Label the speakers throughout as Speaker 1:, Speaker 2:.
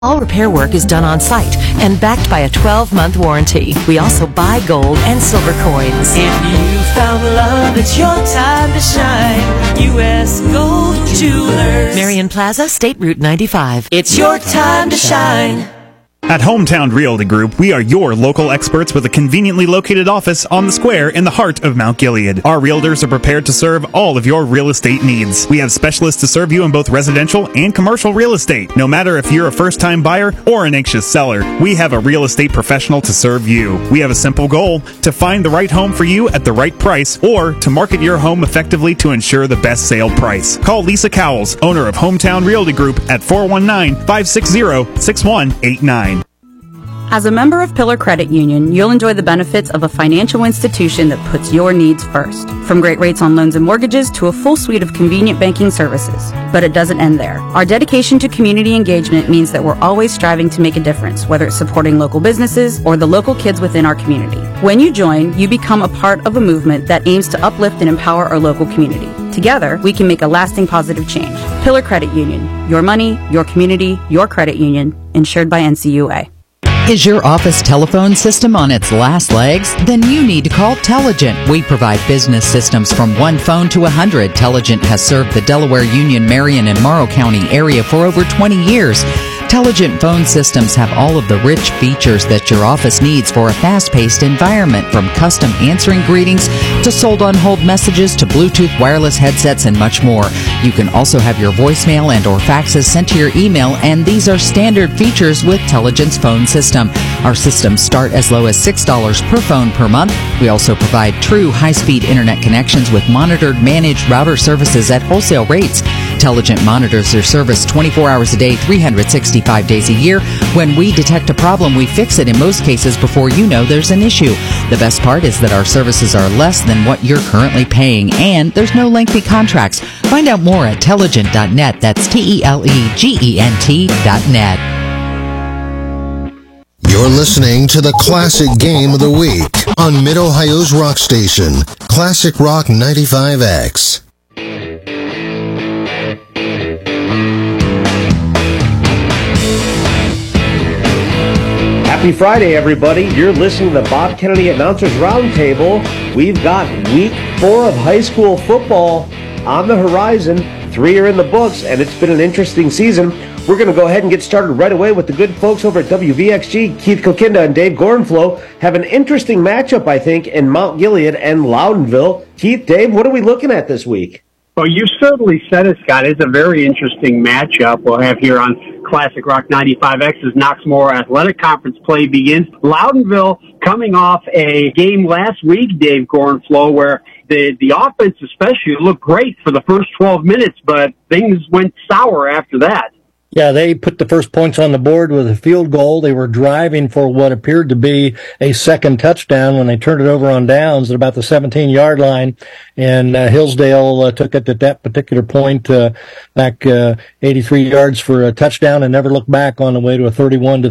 Speaker 1: All repair work is done on site and backed by a 12-month warranty. We also buy gold and silver coins.
Speaker 2: If you found love, it's your time to shine. U.S. Gold Jewelers.
Speaker 1: Marion Plaza, State Route 95.
Speaker 2: It's your time to shine.
Speaker 3: At Hometown Realty Group, we are your local experts with a conveniently located office on the square in the heart of Mount Gilead. Our realtors are prepared to serve all of your real estate needs. We have specialists to serve you in both residential and commercial real estate. No matter if you're a first-time buyer or an anxious seller, we have a real estate professional to serve you. We have a simple goal: to find the right home for you at the right price, or to market your home effectively to ensure the best sale price. Call Lisa Cowles, owner of Hometown Realty Group, at 419-560-6189.
Speaker 4: As a member of Pillar Credit Union, you'll enjoy the benefits of a financial institution that puts your needs first. From great rates on loans and mortgages to a full suite of convenient banking services. But it doesn't end there. Our dedication to community engagement means that we're always striving to make a difference, whether it's supporting local businesses or the local kids within our community. When you join, you become a part of a movement that aims to uplift and empower our local community. Together, we can make a lasting positive change. Pillar Credit Union. Your money, your community, your credit union. Insured by NCUA.
Speaker 5: Is your office telephone system on its last legs? Then you need to call Telligent. We provide business systems from one phone to 100. Telligent has served the Delaware, Union, Marion, and Morrow County area for over 20 years. Telligent phone systems have all of the rich features that your office needs for a fast-paced environment, from custom answering greetings to sold-on-hold messages to Bluetooth wireless headsets and much more. You can also have your voicemail and or faxes sent to your email, and these are standard features with Telligent's phone system. Our systems start as low as $6 per phone per month. We also provide true high-speed internet connections with monitored managed router services at wholesale rates. Telligent monitors their service 24 hours a day, 365 days a year. When we detect a problem, we fix it in most cases before you know there's an issue. The best part is that our services are less than what you're currently paying, and there's no lengthy contracts. Find out more at Telligent.net. That's TELEGENT.net.
Speaker 6: You're listening to the Classic Game of the Week on Mid-Ohio's Rock Station, Classic Rock 95X.
Speaker 7: Happy Friday, everybody. You're listening to the Bob Kennedy Announcers Roundtable. We've got week 4 of high school football on the horizon. 3 are in the books, and it's been an interesting season. We're going to go ahead and get started right away with the good folks over at WVXG. Keith Kilkinda and Dave Gorenflo have an interesting matchup, I think, in Mount Gilead and Loudonville. Keith, Dave, what are we looking at this week?
Speaker 8: Well, you certainly said it, Scott. It's a very interesting matchup we'll have here on Classic Rock 95X as Knoxmore Athletic Conference play begins. Loudonville coming off a game last week, Dave Gorenflo, where the offense especially looked great for the first 12 minutes, but things went sour after that.
Speaker 9: Yeah, they put the first points on the board with a field goal. They were driving for what appeared to be a second touchdown when they turned it over on downs at about the 17-yard line. And Hillsdale took it at that particular point back 83 yards for a touchdown and never looked back on the way to a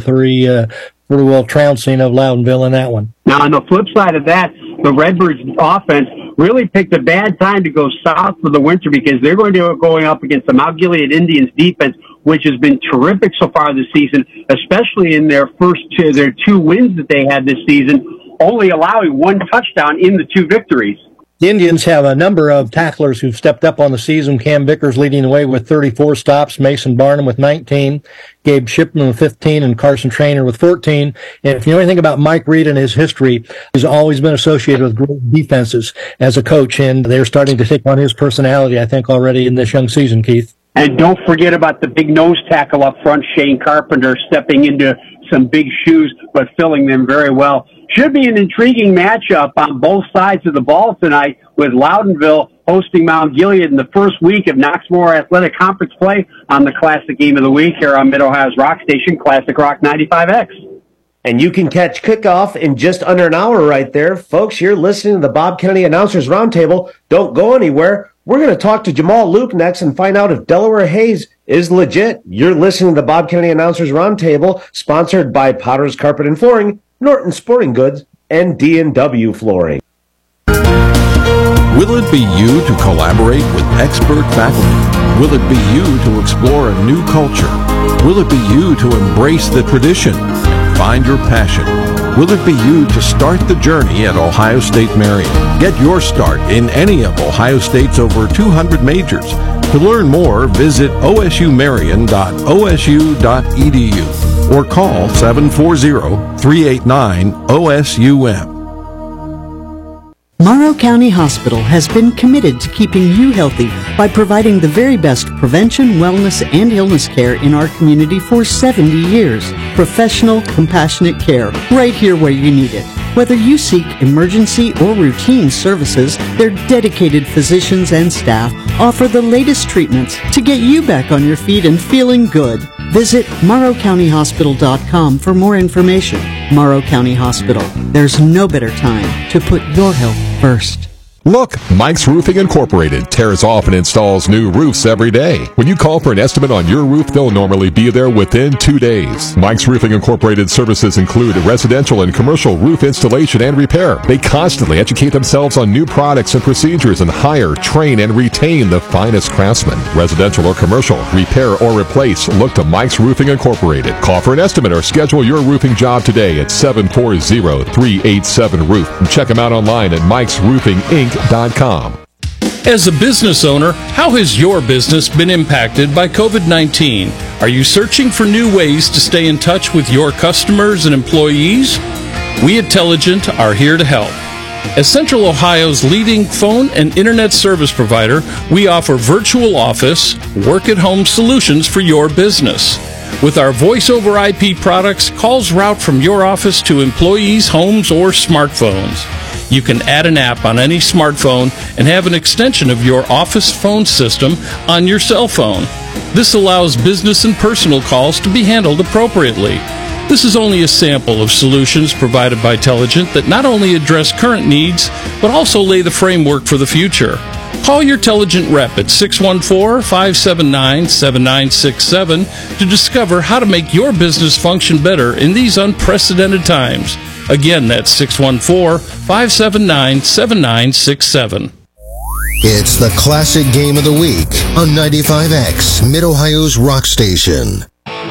Speaker 9: 31-3 pretty well trouncing of Loudonville in that one.
Speaker 8: Now, on the flip side of that, the Redbirds offense really picked a bad time to go south for the winter because they're going up against the Mount Gilead Indians defense, which has been terrific so far this season, especially in their their 2 wins that they had this season, only allowing 1 touchdown in the 2 victories.
Speaker 9: The Indians have a number of tacklers who've stepped up on the season. Cam Vickers leading the way with 34 stops, Mason Barnum with 19, Gabe Shipman with 15, and Carson Trainer with 14. And if you know anything about Mike Reed and his history, he's always been associated with great defenses as a coach, and they're starting to take on his personality, I think, already in this young season, Keith.
Speaker 8: And don't forget about the big nose tackle up front, Shane Carpenter, stepping into some big shoes, but filling them very well. Should be an intriguing matchup on both sides of the ball tonight, with Loudonville hosting Mount Gilead in the first week of Knoxmore Athletic Conference play on the Classic Game of the Week here on Mid-Ohio's Rock Station, Classic Rock 95X.
Speaker 7: And you can catch kickoff in just under an hour right there. Folks, you're listening to the Bob Kennedy Announcers Roundtable. Don't go anywhere. We're going to talk to Jamal Luke next and find out if Delaware Hayes is legit. You're listening to the Bob Kennedy Announcers Roundtable, sponsored by Potter's Carpet and Flooring, Norton Sporting Goods, and D&W Flooring.
Speaker 10: Will it be you to collaborate with expert faculty? Will it be you to explore a new culture? Will it be you to embrace the tradition and find your passion? Will it be you to start the journey at Ohio State Marion? Get your start in any of Ohio State's over 200 majors. To learn more, visit osumarion.osu.edu or call 740-389-OSUM.
Speaker 11: Morrow County Hospital has been committed to keeping you healthy by providing the very best prevention, wellness, and illness care in our community for 70 years. Professional, compassionate care right here where you need it. Whether you seek emergency or routine services, their dedicated physicians and staff offer the latest treatments to get you back on your feet and feeling good. Visit morrowcountyhospital.com for more information. Morrow County Hospital. There's no better time to put your health first.
Speaker 12: Look, Mike's Roofing Incorporated tears off and installs new roofs every day. When you call for an estimate on your roof, they'll normally be there within 2 days. Mike's Roofing Incorporated services include residential and commercial roof installation and repair. They constantly educate themselves on new products and procedures and hire, train, and retain the finest craftsmen. Residential or commercial, repair or replace, look to Mike's Roofing Incorporated. Call for an estimate or schedule your roofing job today at 740-387-ROOF. And check them out online at mikesroofinginc.com.
Speaker 13: As a business owner, how has your business been impacted by COVID-19? Are you searching for new ways to stay in touch with your customers and employees? We at Telligent are here to help. As Central Ohio's leading phone and internet service provider, we offer virtual office, work-at-home solutions for your business. With our voice-over IP products, calls route from your office to employees' homes or smartphones. You can add an app on any smartphone and have an extension of your office phone system on your cell phone. This allows business and personal calls to be handled appropriately. This is only a sample of solutions provided by Telligent that not only address current needs, but also lay the framework for the future. Call your Telligent rep at 614-579-7967 to discover how to make your business function better in these unprecedented times. Again, that's 614-579-7967.
Speaker 6: It's the classic game of the week on 95X, Mid-Ohio's rock station.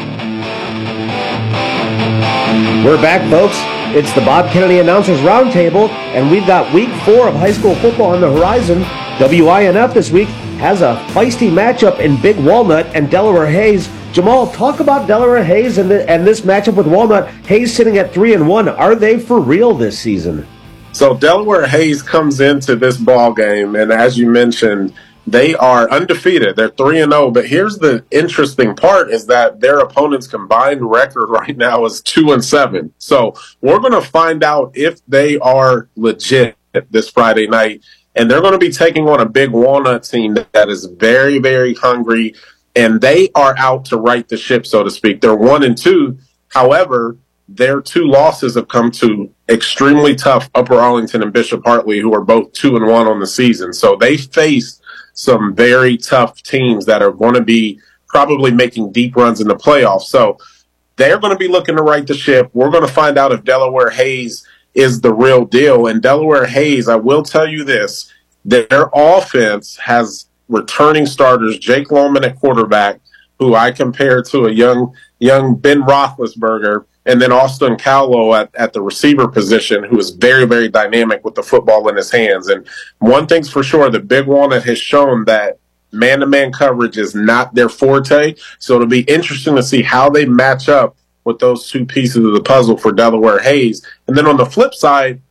Speaker 7: We're back, folks. It's the Bob Kennedy Announcers Roundtable, and we've got week 4 of high school football on the horizon. WINF this week has a feisty matchup in Big Walnut and Delaware Hayes. Jamal, talk about Delaware Hayes and this matchup with Walnut. Hayes sitting at 3-1. Are they for real this season?
Speaker 14: So Delaware Hayes comes into this ball game, and as you mentioned, they are undefeated. They're 3-0. But here's the interesting part: is that their opponent's combined record right now is 2-7. So we're going to find out if they are legit this Friday night, and they're going to be taking on a Big Walnut team that is very, very hungry. And they are out to right the ship, so to speak. They're 1-2. However, their 2 losses have come to extremely tough Upper Arlington and Bishop Hartley, who are both 2-1 on the season. So they face some very tough teams that are going to be probably making deep runs in the playoffs. So they're going to be looking to right the ship. We're going to find out if Delaware Hayes is the real deal. And Delaware Hayes, I will tell you this, their offense has returning starters, Jake Lohman at quarterback, who I compare to a young Ben Roethlisberger, and then Austin Cowlow at the receiver position, who is very, very dynamic with the football in his hands. And one thing's for sure, the Big Walnut has shown that man-to-man coverage is not their forte, so it'll be interesting to see how they match up with those 2 pieces of the puzzle for Delaware Hayes. And then on the flip side,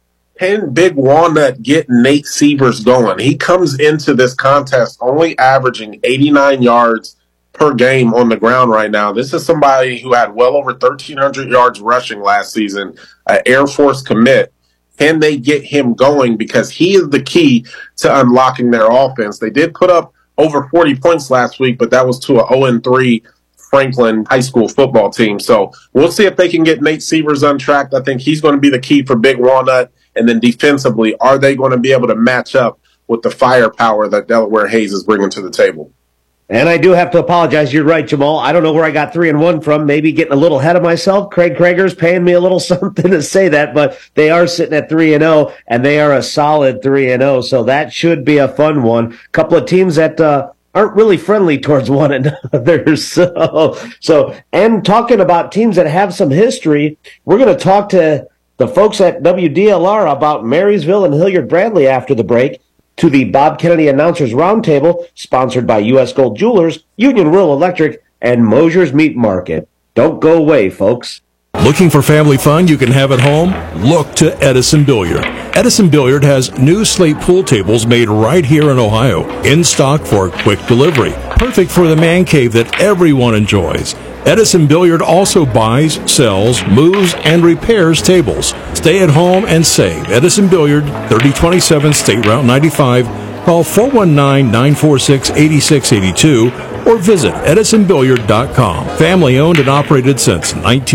Speaker 14: can Big Walnut get Nate Sievers going? He comes into this contest only averaging 89 yards per game on the ground right now. This is somebody who had well over 1,300 yards rushing last season, an Air Force commit. Can they get him going? Because he is the key to unlocking their offense. They did put up over 40 points last week, but that was to a 0-3 Franklin high school football team. So we'll see if they can get Nate Sievers untracked. I think he's going to be the key for Big Walnut. And then defensively, are they going to be able to match up with the firepower that Delaware Hayes is bringing to the table?
Speaker 7: And I do have to apologize. You're right, Jamal. I don't know where I got 3-1 from. Maybe getting a little ahead of myself. Craig Krager's paying me a little something to say that, but they are sitting at 3-0, and they are a solid 3-0. So that should be a fun one. Couple of teams that aren't really friendly towards one another. So, and talking about teams that have some history, we're going to talk to the folks at WDLR about Marysville and Hilliard Bradley after the break, to the Bob Kennedy Announcers Roundtable, sponsored by U.S. Gold Jewelers, Union Rural Electric, and Mosier's Meat Market. Don't go away, folks.
Speaker 10: Looking for family fun you can have at home? Look to Edison Billiard. Edison Billiard has new slate pool tables made right here in Ohio, in stock for quick delivery. Perfect for the man cave that everyone enjoys. Edison Billiard also buys, sells, moves, and repairs tables. Stay at home and save. Edison Billiard, 3027 State Route 95. Call 419-946-8682 or visit edisonbilliard.com. Family owned and operated since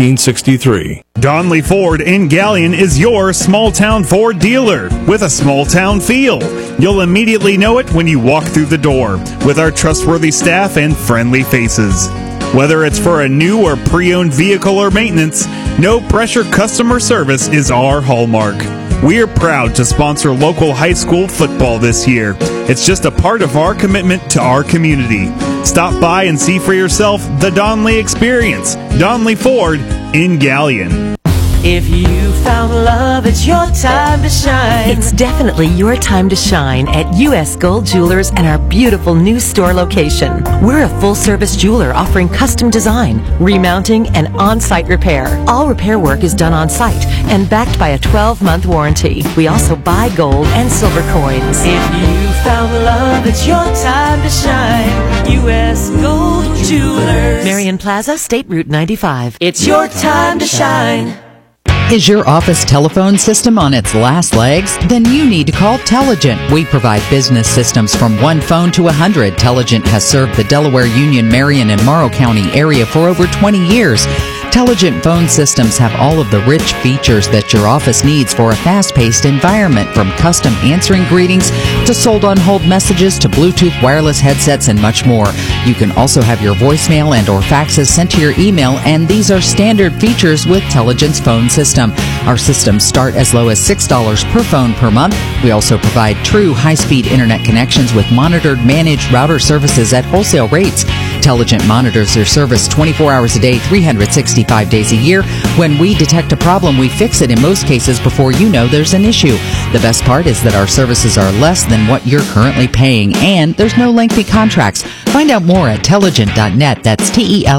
Speaker 10: 1963.
Speaker 3: Donley Ford in Galion is your small-town Ford dealer with a small-town feel. You'll immediately know it when you walk through the door with our trustworthy staff and friendly faces. Whether it's for a new or pre-owned vehicle or maintenance, no-pressure customer service is our hallmark. We're proud to sponsor local high school football this year. It's just a part of our commitment to our community. Stop by and see for yourself the Donley experience. Donley Ford in Galion.
Speaker 2: If you found love, it's your time to shine.
Speaker 1: It's definitely your time to shine at U.S. Gold Jewelers and our beautiful new store location. We're a full-service jeweler offering custom design, remounting, and on-site repair. All repair work is done on-site and backed by a 12-month warranty. We also buy gold and silver coins.
Speaker 2: If you found love, it's your time to shine. U.S. Gold Jewelers.
Speaker 1: Marion Plaza, State Route 95.
Speaker 2: It's your time to shine.
Speaker 5: Is your office telephone system on its last legs? Then you need to call Telligent. We provide business systems from 1 phone to 100. Telligent has served the Delaware, Union, Marion, and Morrow County area for over 20 years. Telligent phone systems have all of the rich features that your office needs for a fast-paced environment, from custom answering greetings to sold-on-hold messages to Bluetooth wireless headsets and much more. You can also have your voicemail and or faxes sent to your email, and these are standard features with Telligent's phone system. Our systems start as low as $6 per phone per month. We also provide true high-speed internet connections with monitored managed router services at wholesale rates. Telligent monitors their service 24 hours a day, 365 days a year. When we detect a problem, we fix it in most cases before you know there's an issue. The best part is that our services are less than what you're currently paying, and there's no lengthy contracts. Find out more at telligent.net. That's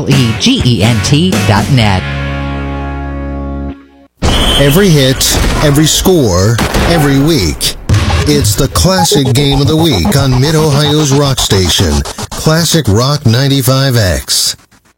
Speaker 5: TELEGENT.net.
Speaker 6: Every hit, every score, every week. It's the Classic Game of the Week on Mid-Ohio's rock station, Classic Rock 95X.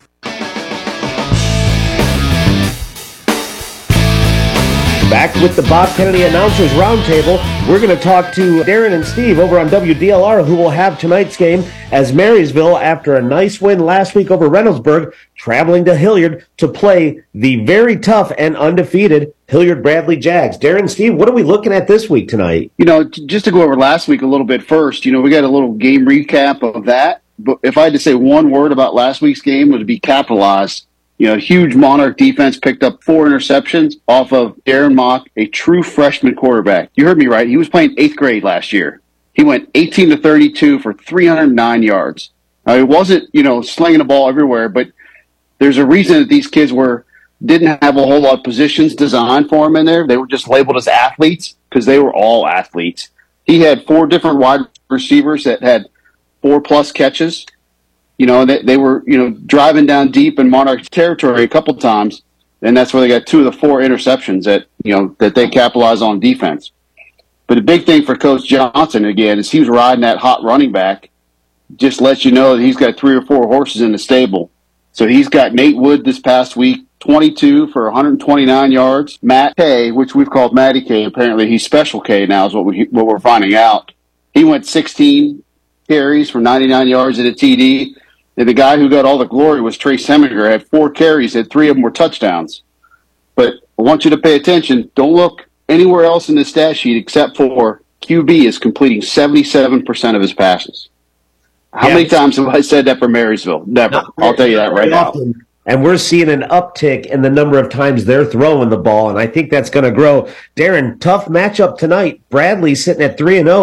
Speaker 7: Back with the Bob Kennedy Announcers Roundtable, we're going to talk to Darren and Steve over on WDLR, who will have tonight's game as Marysville, after a nice win last week over Reynoldsburg, traveling to Hilliard to play the very tough and undefeated Hilliard Bradley Jags. Darren, Steve, what are we looking at this week tonight?
Speaker 15: You know, just to go over last week a little bit first, you know, we got a little game recap of that. But if I had to say one word about last week's game, it would be capitalized. You know, huge Monarch defense picked up 4 interceptions off of Darren Mock, a true freshman quarterback. You heard me right. He was playing 8th grade last year. He went 18 to 32 for 309 yards. Now, he wasn't, you know, slinging the ball everywhere, but there's a reason that these kids didn't have a whole lot of positions designed for them in there. They were just labeled as athletes because they were all athletes. He had 4 different wide receivers that had 4+ catches. You know, they were, you know, driving down deep in Monarch territory a couple times, and that's where they got 2 of the 4 interceptions that, you know, that they capitalized on defense. But the big thing for Coach Johnson, again, is he was riding that hot running back. Just lets you know that he's got 3 or 4 horses in the stable. So he's got Nate Wood this past week, 22 for 129 yards. Matt K, which we've called Matty K, apparently he's Special K now is what we're finding out. He went 16 carries for 99 yards at a TD. And the guy who got all the glory was Trace Heminger, had 4 carries, and 3 of them were touchdowns. But I want you to pay attention. Don't look anywhere else in the stat sheet except for QB is completing 77% of his passes. How many times have I said that for Marysville? Never. I'll tell you that right now.
Speaker 7: And we're seeing an uptick in the number of times they're throwing the ball, and I think that's going to grow. Darren, tough matchup tonight. Bradley sitting at 3-0.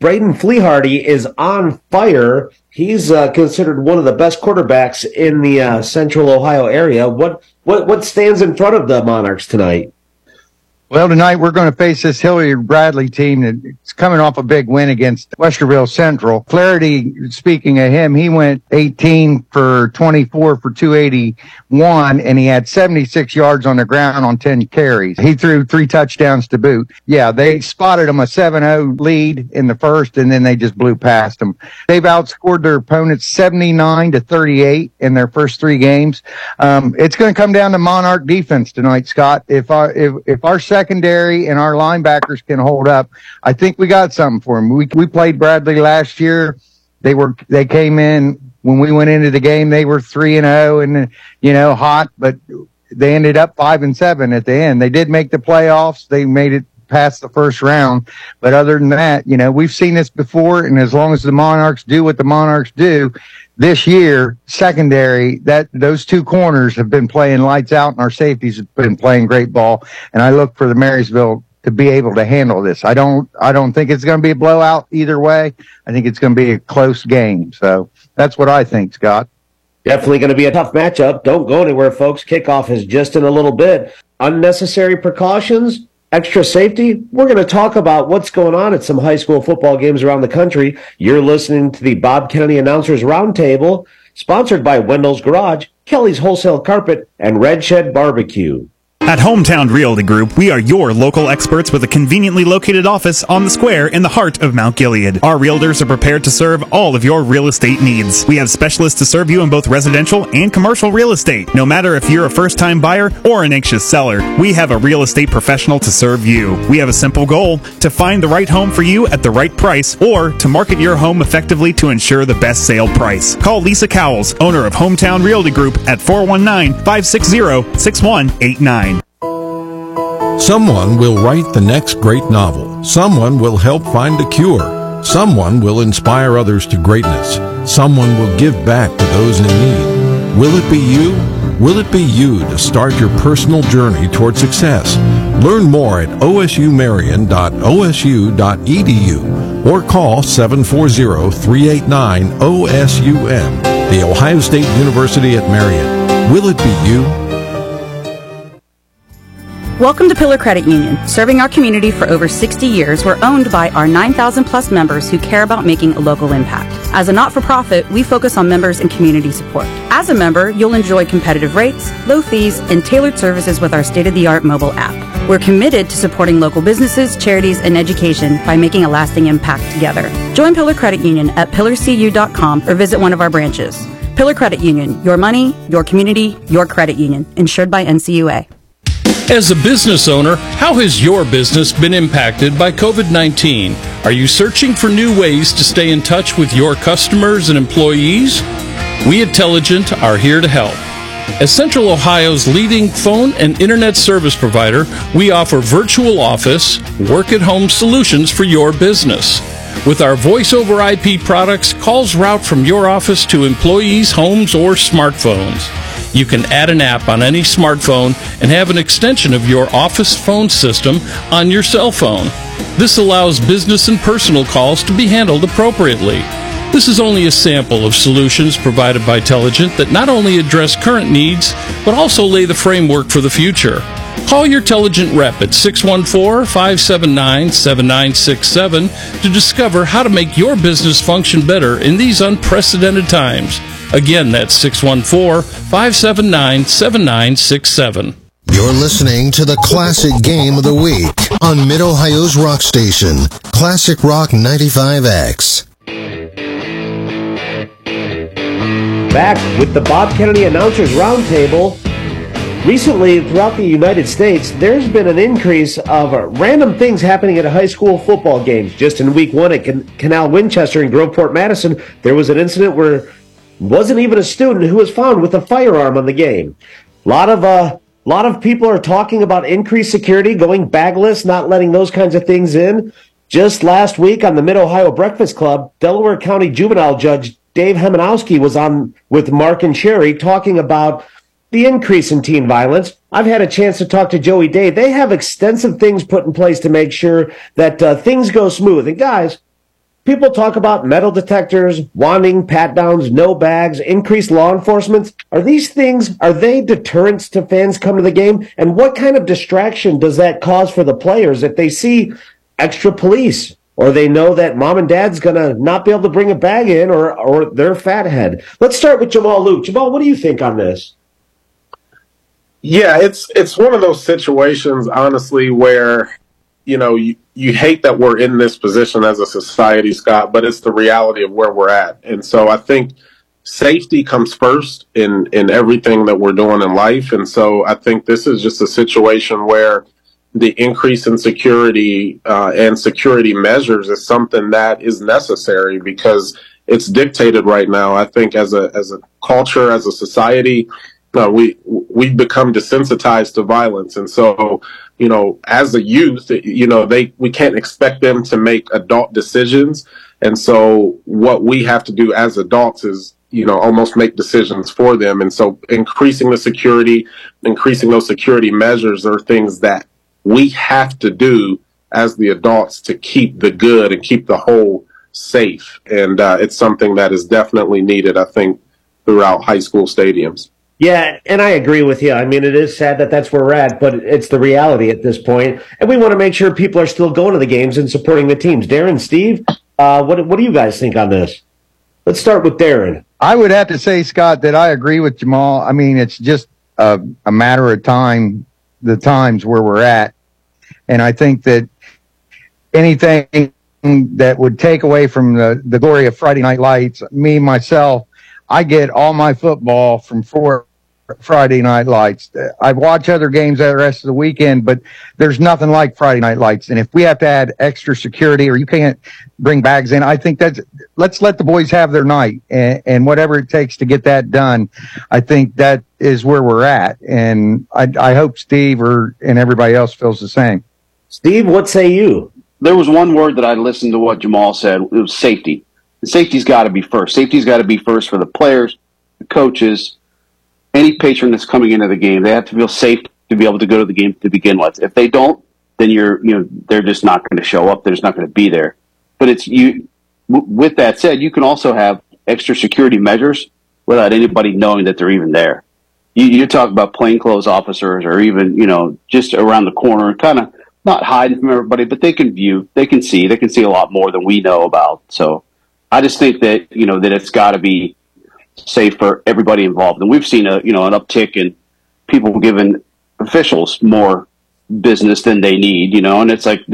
Speaker 7: Braden Flehardy is on fire. He's considered one of the best quarterbacks in the Central Ohio area. What stands in front of the Monarchs tonight?
Speaker 16: Well, tonight we're going to face this Hilliard Bradley team that's coming off a big win against Westerville Central. Flaherty, speaking of him, he went 18 for 24 for 281, and he had 76 yards on the ground on 10 carries. He threw 3 touchdowns to boot. Yeah, they spotted him a 7-0 lead in the first, and then they just blew past him. They've outscored their opponents 79-38 in their first 3 games. It's going to come down to Monarch defense tonight, Scott. If our secondary and our linebackers can hold up, I think we got something for them. We played Bradley last year. They came in when we went into the game. They were 3-0 and hot, but they ended up 5-7 at the end. They did make the playoffs. They made it past the first round, but other than that, we've seen this before. And as long as the Monarchs do what the Monarchs do this year, secondary, those 2 corners have been playing lights out, and our safeties have been playing great ball. And I look for the Marysville to be able to handle this. I don't think it's going to be a blowout either way. I think it's going to be a close game. So that's what I think, Scott.
Speaker 7: Definitely going to be a tough matchup. Don't go anywhere, folks. Kickoff is just in a little bit. Unnecessary precautions, extra safety. We're going to talk about what's going on at some high school football games around the country. You're listening to the Bob Kennedy Announcers Roundtable, sponsored by Wendell's Garage, Kelly's Wholesale Carpet, and Red Shed Barbecue.
Speaker 3: At Hometown Realty Group, we are your local experts with a conveniently located office on the square in the heart of Mount Gilead. Our realtors are prepared to serve all of your real estate needs. We have specialists to serve you in both residential and commercial real estate. No matter if you're a first-time buyer or an anxious seller, we have a real estate professional to serve you. We have a simple goal: to find the right home for you at the right price, or to market your home effectively to ensure the best sale price. Call Lisa Cowles, owner of Hometown Realty Group, at 419-560-6189.
Speaker 10: Someone will write the next great novel. Someone will help find a cure. Someone will inspire others to greatness. Someone will give back to those in need. Will it be you? Will it be you to start your personal journey toward success? Learn more at osumarion.osu.edu or call 740-389-OSUM, the Ohio State University at Marion. Will it be you?
Speaker 4: Welcome to Pillar Credit Union. Serving our community for over 60 years, we're owned by our 9,000 plus members who care about making a local impact. As a not-for-profit, we focus on members and community support. As a member, you'll enjoy competitive rates, low fees, and tailored services with our state-of-the-art mobile app. We're committed to supporting local businesses, charities, and education by making a lasting impact together. Join Pillar Credit Union at pillarcu.com or visit one of our branches. Pillar Credit Union, your money, your community, your credit union. Insured by NCUA.
Speaker 13: As a business owner, how has your business been impacted by COVID-19? Are you searching for new ways to stay in touch with your customers and employees? We at Telligent are here to help. As Central Ohio's leading phone and internet service provider, we offer virtual office, work-at-home solutions for your business. With our voice-over IP products, calls route from your office to employees' homes or smartphones. You can add an app on any smartphone and have an extension of your office phone system on your cell phone. This allows business and personal calls to be handled appropriately. This is only a sample of solutions provided by Telligent that not only address current needs, but also lay the framework for the future. Call your Telligent rep at 614-579-7967 to discover how to make your business function better in these unprecedented times. Again, that's 614-579-7967.
Speaker 6: You're listening to the Classic Game of the Week on Mid-Ohio's Rock Station, Classic Rock 95X.
Speaker 7: Back with the Bob Kennedy Announcers Roundtable. Recently, throughout the United States, there's been an increase of random things happening at high school football games. Just in week 1 at Canal Winchester and Groveport Madison, there was an incident where wasn't even a student who was found with a firearm on the game. A lot of people are talking about increased security, going bagless, not letting those kinds of things in. Just last week on the Mid-Ohio Breakfast Club, Delaware County Juvenile Judge Dave Hemanowski was on with Mark and Sherry talking about the increase in teen violence. I've had a chance to talk to Joey Day. They have extensive things put in place to make sure that things go smooth. And guys, People talk about metal detectors, wanting pat-downs, no bags, increased law enforcement. Are they deterrents to fans come to the game? And what kind of distraction does that cause for the players if they see extra police, or they know that mom and dad's going to not be able to bring a bag in, or they're fathead? Let's start with Jamal Luke. Jamal, what do you think on this?
Speaker 14: Yeah, it's one of those situations, honestly, where, you hate that we're in this position as a society, Scott, but it's the reality of where we're at. And so I think safety comes first in everything that we're doing in life. And so I think this is just a situation where the increase in security and security measures is something that is necessary because it's dictated right now. I think as a culture, as a society, we've become desensitized to violence. And so, as a youth, we can't expect them to make adult decisions. And so what we have to do as adults is, almost make decisions for them. And so increasing those security measures are things that we have to do as the adults to keep the good and keep the whole safe. And it's something that is definitely needed, I think, throughout high school stadiums.
Speaker 7: Yeah, and I agree with you. I mean, it is sad that that's where we're at, but it's the reality at this point. And we want to make sure people are still going to the games and supporting the teams. Darren, Steve, what do you guys think on this? Let's start with Darren.
Speaker 16: I would have to say, Scott, that I agree with Jamal. I mean, it's just a matter of time, the times where we're at. And I think that anything that would take away from the glory of Friday Night Lights, myself, I get all my football from Friday Night Lights. I watch other games the rest of the weekend, but there's nothing like Friday Night Lights. And if we have to add extra security or you can't bring bags in, I think let's let the boys have their night and whatever it takes to get that done. I think that is where we're at. And I hope Steve and everybody else feels the same.
Speaker 7: Steve, what say you?
Speaker 15: There was one word that I listened to what Jamal said. It was safety. And safety's got to be first. Safety's got to be first for the players, the coaches, any patron that's coming into the game. They have to feel safe to be able to go to the game to begin with. If they don't, then they're just not going to show up. They're just not going to be there. But with that said, you can also have extra security measures without anybody knowing that they're even there. You talk about plainclothes officers or even, just around the corner, kind of not hiding from everybody, but they can see a lot more than we know about. So I just think that, that it's got to be safe for everybody involved. And we've seen an uptick in people giving officials more business than they need, and it's like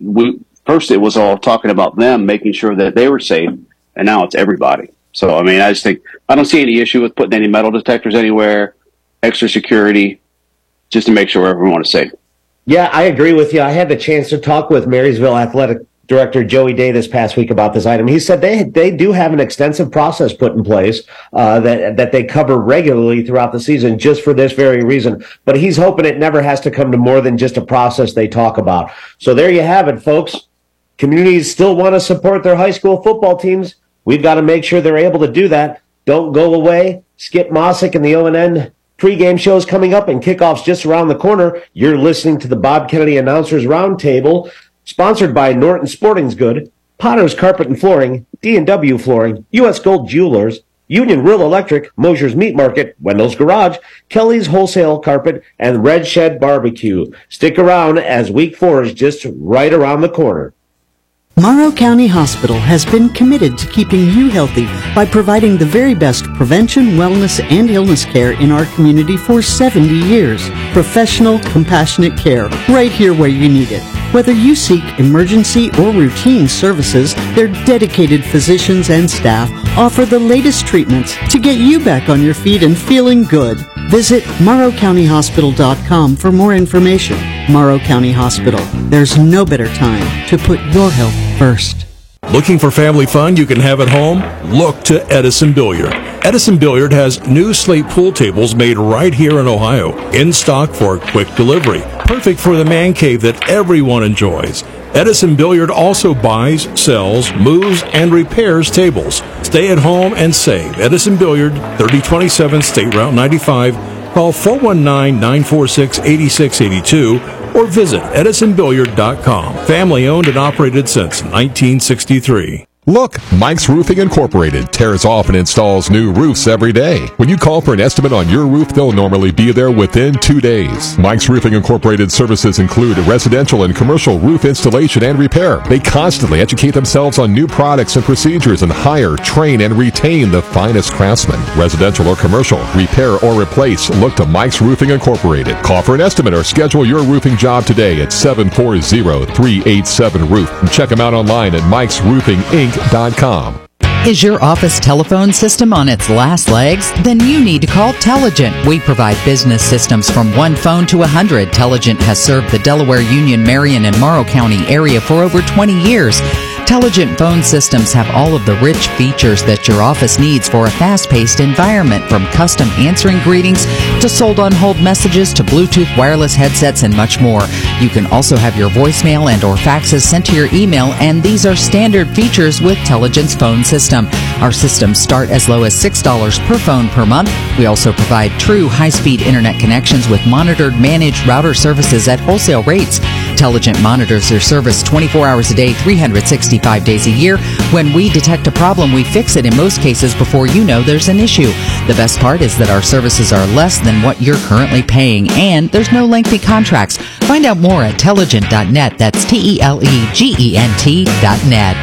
Speaker 15: first it was all talking about them, making sure that they were safe. And now it's everybody. So, I mean, I just think I don't see any issue with putting any metal detectors anywhere, extra security, just to make sure everyone is safe.
Speaker 7: Yeah, I agree with you. I had the chance to talk with Marysville Athletic Director Joey Day this past week about this item. He said they do have an extensive process put in place that they cover regularly throughout the season just for this very reason. But he's hoping it never has to come to more than just a process they talk about. So there you have it, folks. Communities still want to support their high school football teams. We've got to make sure they're able to do that. Don't go away. Skip Mossick and the ONN pregame shows coming up and kickoffs just around the corner. You're listening to the Bob Kennedy Announcers Roundtable, sponsored by Norton Sporting's Good, Potter's Carpet and Flooring, D&W Flooring, U.S. Gold Jewelers, Union Real Electric, Mosher's Meat Market, Wendell's Garage, Kelly's Wholesale Carpet, and Red Shed Barbecue. Stick around as Week 4 is just right around the corner.
Speaker 11: Morrow County Hospital has been committed to keeping you healthy by providing the very best prevention, wellness, and illness care in our community for 70 years. Professional, compassionate care right here where you need it. Whether you seek emergency or routine services, their dedicated physicians and staff offer the latest treatments to get you back on your feet and feeling good. Visit morrowcountyhospital.com for more information. Morrow County Hospital. There's no better time to put your health first.
Speaker 10: Looking for family fun you can have at home? Look to Edison Billiard. Edison Billiard has new slate pool tables made right here in Ohio, in stock for quick delivery. Perfect for the man cave that everyone enjoys. Edison Billiard also buys, sells, moves, and repairs tables. Stay at home and save. Edison Billiard, 3027 State Route 95. Call 419-946-8682 or visit edisonbilliard.com. Family owned and operated since 1963.
Speaker 12: Look, Mike's Roofing Incorporated tears off and installs new roofs every day. When you call for an estimate on your roof, they'll normally be there within 2 days. Mike's Roofing Incorporated services include residential and commercial roof installation and repair. They constantly educate themselves on new products and procedures and hire, train, and retain the finest craftsmen. Residential or commercial, repair or replace, look to Mike's Roofing Incorporated. Call for an estimate or schedule your roofing job today at 740-387-ROOF. And check them out online at mikesroofinginc.com.
Speaker 5: Is your office telephone system on its last legs? Then you need to call Telligent. We provide business systems from 1 phone to 100. Telligent has served the Delaware, Union, Marion, and Morrow County area for over 20 years. Telligent phone systems have all of the rich features that your office needs for a fast-paced environment, from custom answering greetings to sold-on-hold messages to Bluetooth wireless headsets and much more. You can also have your voicemail and or faxes sent to your email, and these are standard features with Telligent's phone system. Our systems start as low as $6 per phone per month. We also provide true high-speed internet connections with monitored, managed router services at wholesale rates. Telligent monitors their service 24 hours a day, 365 days a year. When we detect a problem, we fix it in most cases before you know there's an issue. The best part is that our services are less than what you're currently paying, and there's no lengthy contracts. Find out more at Telligent.net. That's TELEGENT.net.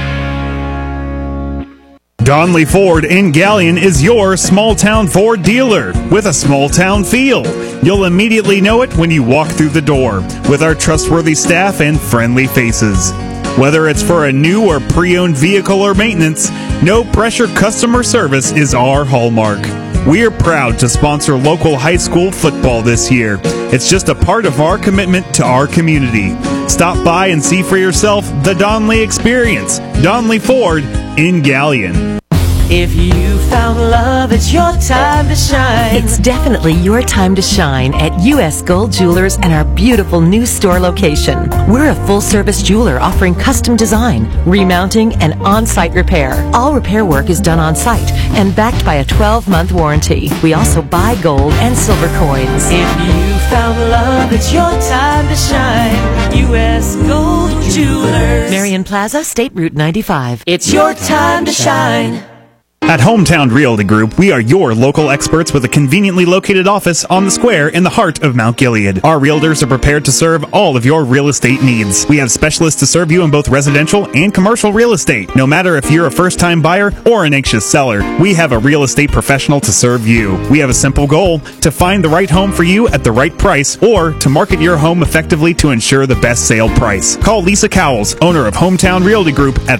Speaker 3: Donley Ford in Galion is your small-town Ford dealer with a small-town feel. You'll immediately know it when you walk through the door with our trustworthy staff and friendly faces. Whether it's for a new or pre-owned vehicle or maintenance, no-pressure customer service is our hallmark. We're proud to sponsor local high school football this year. It's just a part of our commitment to our community. Stop by and see for yourself the Donley experience. Donley Ford in Galion.
Speaker 2: If you found love, it's your time to shine.
Speaker 1: It's definitely your time to shine at U.S. Gold Jewelers and our beautiful new store location. We're a full-service jeweler offering custom design, remounting, and on-site repair. All repair work is done on-site and backed by a 12-month warranty. We also buy gold and silver coins.
Speaker 2: If you found love, it's your time to shine. U.S. Gold Jewelers.
Speaker 1: Marion Plaza, State Route 95.
Speaker 2: It's your time to shine.
Speaker 3: At Hometown Realty Group, we are your local experts with a conveniently located office on the square in the heart of Mount Gilead. Our realtors are prepared to serve all of your real estate needs. We have specialists to serve you in both residential and commercial real estate. No matter if you're a first-time buyer or an anxious seller, we have a real estate professional to serve you. We have a simple goal: to find the right home for you at the right price, or to market your home effectively to ensure the best sale price. Call Lisa Cowles, owner of Hometown Realty Group, at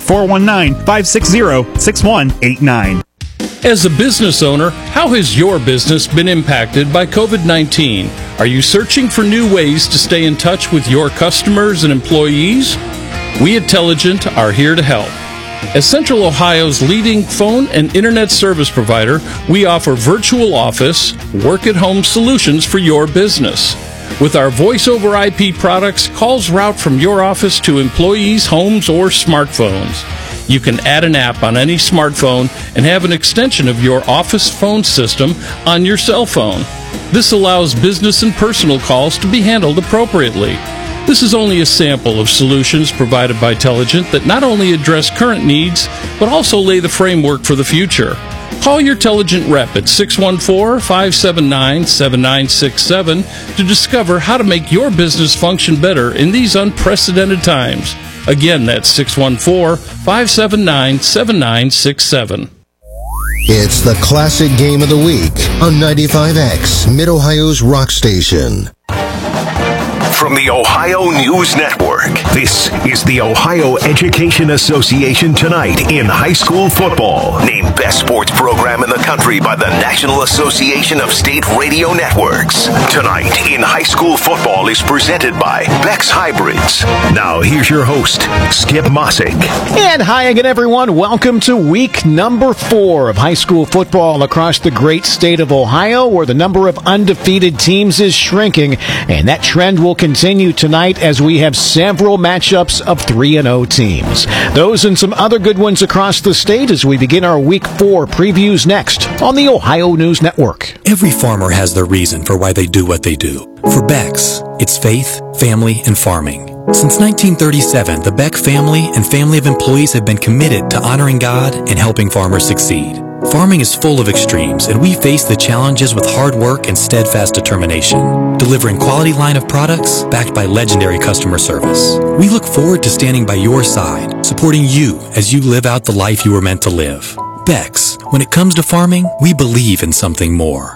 Speaker 3: 419-560-6189.
Speaker 13: As a business owner, how has your business been impacted by COVID-19? Are you searching for new ways to stay in touch with your customers and employees? We at Telligent are here to help. As Central Ohio's leading phone and internet service provider, we offer virtual office, work-at-home solutions for your business. With our voice-over IP products, calls route from your office to employees' homes or smartphones. You can add an app on any smartphone and have an extension of your office phone system on your cell phone. This allows business and personal calls to be handled appropriately. This is only a sample of solutions provided by Telligent that not only address current needs, but also lay the framework for the future. Call your Telligent rep at 614-579-7967 to discover how to make your business function better in these unprecedented times. Again, that's 614-579-7967.
Speaker 6: It's the classic game of the week on 95X, Mid-Ohio's rock station.
Speaker 17: From the Ohio News Network, this is the Ohio Education Association Tonight in High School Football. Named Best Sports Program in the Country by the National Association of State Radio Networks. Tonight in High School Football is presented by Beck's Hybrids. Now here's your host, Skip Mossick.
Speaker 18: And hi again, everyone. Welcome to week number 4 of high school football across the great state of Ohio, where the number of undefeated teams is shrinking, and that trend will continue tonight as we have several matchups of 3-0 teams. Those and some other good ones across the state as we begin our week 4 previews next on the Ohio News Network.
Speaker 19: Every farmer has their reason for why they do what they do. For Beck's, it's faith, family, and farming. Since 1937, the Beck family and family of employees have been committed to honoring God and helping farmers succeed. Farming is full of extremes, and we face the challenges with hard work and steadfast determination, delivering quality line of products backed by legendary customer service. We look forward to standing by your side, supporting you as you live out the life you were meant to live. Beck's, when it comes to farming, we believe in something more.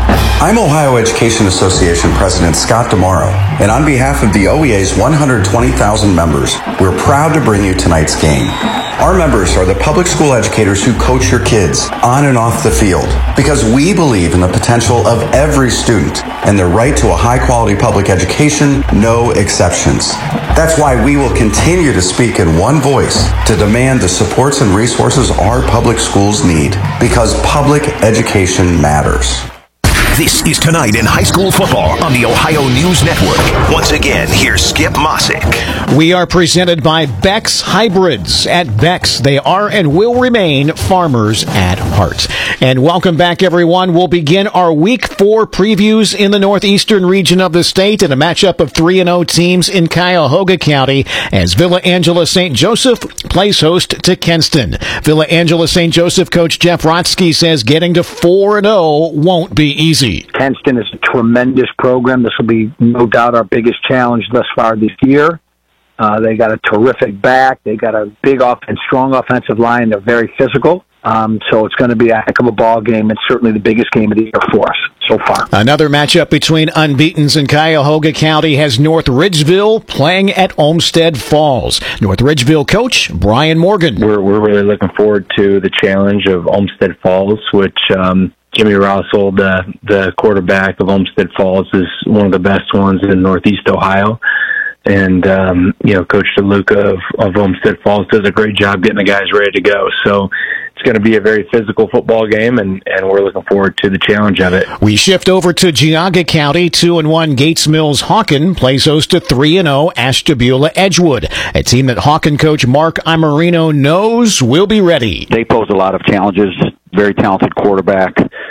Speaker 20: I'm Ohio Education Association President Scott DeMauro, and on behalf of the OEA's 120,000 members, we're proud to bring you tonight's game. Our members are the public school educators who coach your kids on and off the field, because we believe in the potential of every student and their right to a high-quality public education, no exceptions. That's why we will continue to speak in one voice to demand the supports and resources our public schools need, because public education matters.
Speaker 17: This is Tonight in High School Football on the Ohio News Network. Once again, here's Skip Mossick.
Speaker 18: We are presented by Beck's Hybrids. At Beck's, they are and will remain farmers at heart. And welcome back, everyone. We'll begin our Week 4 previews in the northeastern region of the state in a matchup of 3-0 teams in Cuyahoga County as Villa Angela St. Joseph plays host to Kenston. Villa Angela St. Joseph coach Jeff Rotsky says getting to 4-0 won't be easy.
Speaker 21: Kenston is a tremendous program. This will be no doubt our biggest challenge thus far this year. They got a terrific back. They got a big strong offensive line. They're very physical. So it's going to be a heck of a ball game, and certainly the biggest game of the year for us so far.
Speaker 18: Another matchup between unbeatens in Cuyahoga County has North Ridgeville playing at Olmsted Falls. North Ridgeville coach Brian Morgan.
Speaker 22: We're really looking forward to the challenge of Olmsted Falls, which Jimmy Russell, the quarterback of Olmsted Falls, is one of the best ones in Northeast Ohio. And, Coach DeLuca of Olmsted Falls does a great job getting the guys ready to go. So it's going to be a very physical football game, and we're looking forward to the challenge of it.
Speaker 18: We shift over to Geauga County. 2-1 Gates Mills Hawken plays host to 3-0 Ashtabula Edgewood, a team that Hawken coach Mark Imarino knows will be ready.
Speaker 23: They pose a lot of challenges. Very talented quarterback,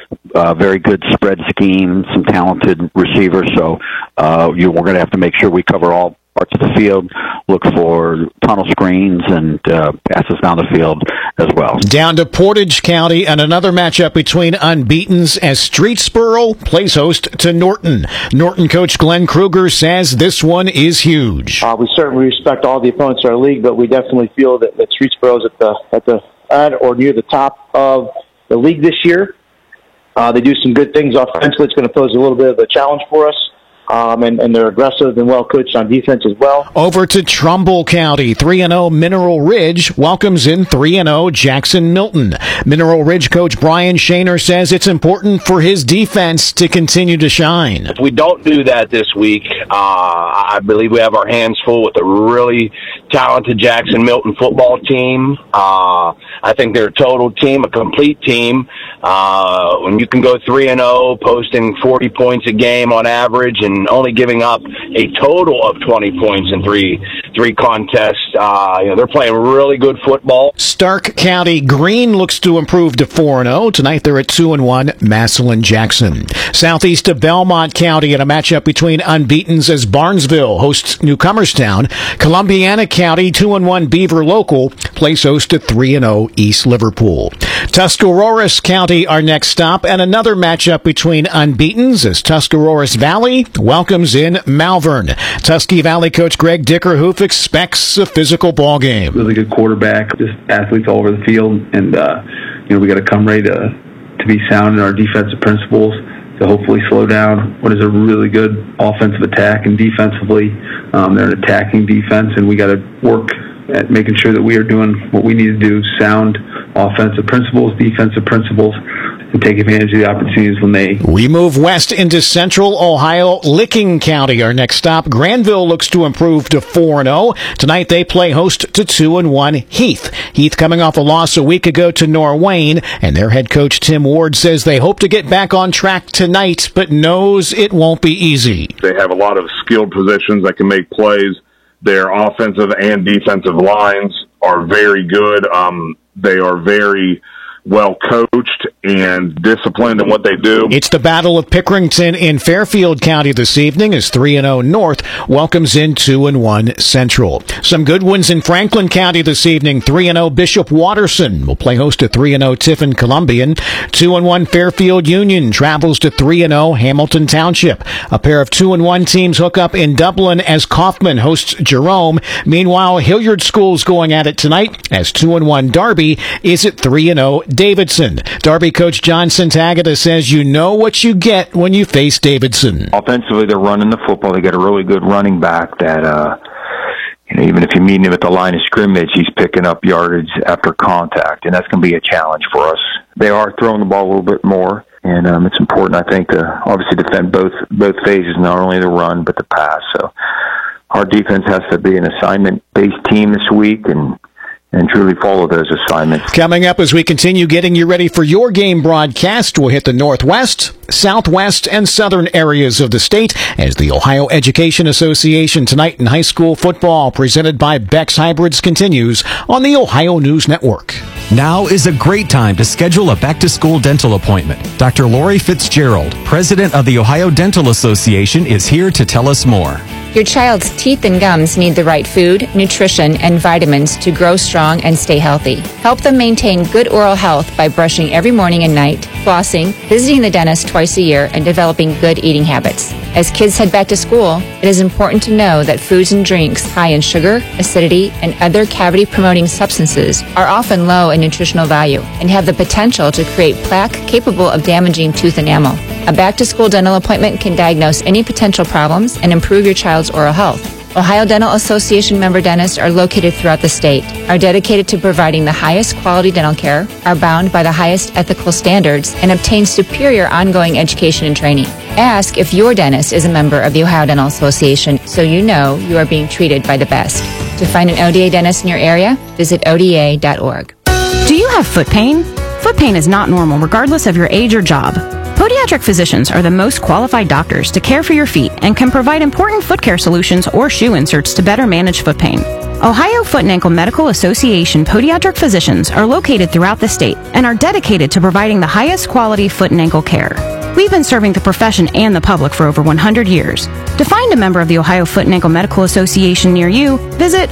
Speaker 23: very good spread scheme, some talented receivers. So we're going to have to make sure we cover all parts of the field, look for tunnel screens, and passes down the field as well.
Speaker 18: Down to Portage County, and another matchup between unbeatens as Streetsboro plays host to Norton. Norton coach Glenn Kruger says this one is huge.
Speaker 24: We certainly respect all the opponents in our league, but we definitely feel that Streetsboro is at or near the top of the league this year. They do some good things offensively. It's going to pose a little bit of a challenge for us. And they're aggressive and well coached on defense as well.
Speaker 18: Over to Trumbull County, 3-0 Mineral Ridge welcomes in 3-0 Jackson Milton. Mineral Ridge coach Brian Shaner says it's important for his defense to continue to shine.
Speaker 25: If we don't do that this week, I believe we have our hands full with a really talented Jackson Milton football team. I think they're a total team, a complete team. When you can go 3-0, posting 40 points a game on average, and only giving up a total of 20 points in three contests. They're playing really good football.
Speaker 18: Stark County Green looks to improve to 4-0. Tonight they're at 2-1 Massillon Jackson. Southeast of Belmont County in a matchup between unbeatens as Barnesville hosts Newcomerstown. Columbiana County 2-1 Beaver Local plays host to 3-0 East Liverpool. Tuscarawas County our next stop, and another matchup between unbeatens as Tuscarawas Valley welcomes in Malvern. Tusky Valley coach Greg Dickerhoof expects a physical ball game.
Speaker 26: Really good quarterback, just athletes all over the field, and we got to come ready to be sound in our defensive principles to hopefully slow down what is a really good offensive attack, and defensively they're an attacking defense, and we got to work at making sure that we are doing what we need to do, sound offensive principles, defensive principles, and take advantage of the opportunities when they...
Speaker 18: We move west into central Ohio. Licking County, our next stop. Granville looks to improve to 4-0. Tonight they play host to 2-1 Heath. Heath coming off a loss a week ago to Norwayne, and their head coach Tim Ward says they hope to get back on track tonight, but knows it won't be easy.
Speaker 27: They have a lot of skilled positions that can make plays. Their offensive and defensive lines are very good. They are very well coached and disciplined in what they do.
Speaker 18: It's the Battle of Pickerington in Fairfield County this evening as 3-0 North welcomes in 2-1 Central. Some good ones in Franklin County this evening. 3-0 Bishop Watterson will play host to 3-0 Tiffin Columbian. 2-1 Fairfield Union travels to 3-0 Hamilton Township. A pair of 2-1 teams hook up in Dublin as Kaufman hosts Jerome. Meanwhile, Hilliard School's going at it tonight as 2-1 Darby is at 3-0 Davidson. Darby coach John Santagata says you know what you get when you face Davidson.
Speaker 4: Offensively, they're running the football. They got a really good running back that, even if you meet him at the line of scrimmage, he's picking up yardage after contact, and that's going to be a challenge for us. They are throwing the ball a little bit more, and it's important, I think, to obviously defend both phases, not only the run but the pass. So our defense has to be an assignment-based team this week, and truly follow those assignments.
Speaker 18: Coming up as we continue getting you ready for your game broadcast, we'll hit the Northwest, Southwest, and Southern areas of the state as the Ohio Education Association tonight in high school football, presented by Beck's Hybrids, continues on the Ohio News Network.
Speaker 7: Now is a great time to schedule a back-to-school dental appointment. Dr. Lori Fitzgerald, president of the Ohio Dental Association, is here to tell us more.
Speaker 8: Your child's teeth and gums need the right food, nutrition, and vitamins to grow strong and stay healthy. Help them maintain good oral health by brushing every morning and night, flossing, visiting the dentist twice a year, and developing good eating habits. As kids head back to school, it is important to know that foods and drinks high in sugar, acidity, and other cavity-promoting substances are often low in nutritional value and have the potential to create plaque capable of damaging tooth enamel. A back-to-school dental appointment can diagnose any potential problems and improve your child's oral health. Ohio Dental Association member dentists are located throughout the state, are dedicated to providing the highest quality dental care, are bound by the highest ethical standards, and obtain superior ongoing education and training. Ask if your dentist is a member of the Ohio Dental Association so you know you are being treated by the best. To find an ODA dentist in your area, visit oda.org.
Speaker 9: Do you have foot pain? Foot pain is not normal regardless of your age or job. Podiatric physicians are the most qualified doctors to care for your feet and can provide important foot care solutions or shoe inserts to better manage foot pain. Ohio Foot and Ankle Medical Association podiatric physicians are located throughout the state and are dedicated to providing the highest quality foot and ankle care. We've been serving the profession and the public for over 100 years. To find a member of the Ohio Foot and Ankle Medical Association near you, visit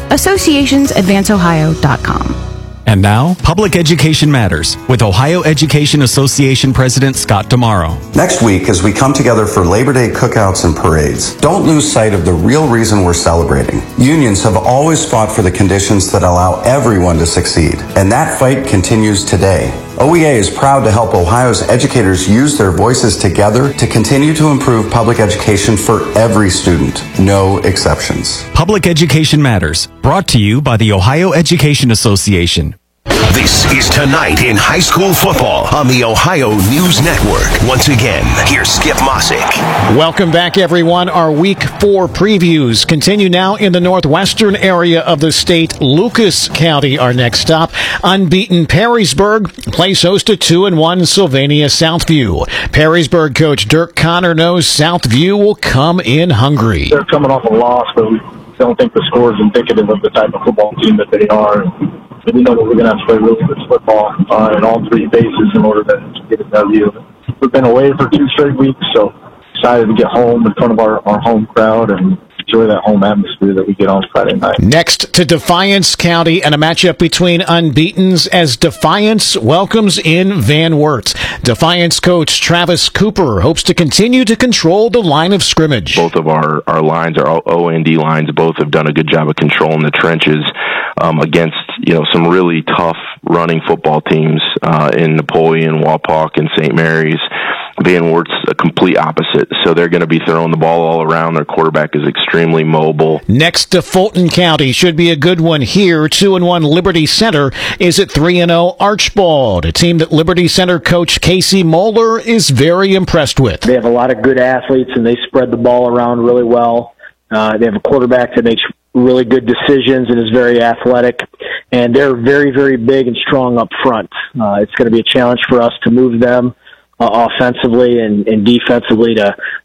Speaker 9: associationsadvanceohio.com.
Speaker 7: And now, Public Education Matters with Ohio Education Association President Scott Damaro.
Speaker 20: Next week, as we come together for Labor Day cookouts and parades, don't lose sight of the real reason we're celebrating. Unions have always fought for the conditions that allow everyone to succeed, and that fight continues today. OEA is proud to help Ohio's educators use their voices together to continue to improve public education for every student, no exceptions.
Speaker 7: Public Education Matters, brought to you by the Ohio Education Association.
Speaker 17: This is Tonight in High School Football on the Ohio News Network. Once again, here's Skip Mossick.
Speaker 18: Welcome back, everyone. Our Week 4 previews continue now in the northwestern area of the state. Lucas County, our next stop. Unbeaten Perrysburg plays host to 2-1 Sylvania Southview. Perrysburg coach Dirk Connor knows Southview will come in hungry.
Speaker 14: They're coming off a loss, but we don't think the score is indicative of the type of football team that they are. We know that we're going to have to play really good football in all three phases in order to get a W. We've been away for 2 straight weeks, so excited to get home in front of our home crowd and enjoy that home atmosphere that we get on Friday night.
Speaker 18: Next to Defiance County and a matchup between unbeatens as Defiance welcomes in Van Wert. Defiance coach Travis Cooper hopes to continue to control the line of scrimmage.
Speaker 15: Both of our lines, our O&D lines, both have done a good job of controlling the trenches against some really tough running football teams in Napoleon, Wapak, and St. Mary's. Van Wert's a complete opposite, so they're going to be throwing the ball all around. Their quarterback is extremely mobile.
Speaker 18: Next to Fulton County, should be a good one here. 2-1 Liberty Center is at 3-0 Archbald, a team that Liberty Center coach Casey Moeller is very impressed with.
Speaker 24: They have a lot of good athletes, and they spread the ball around really well. They have a quarterback that makes really good decisions and is very athletic, and they're very, very big and strong up front. It's going to be a challenge for us to move them offensively and defensively to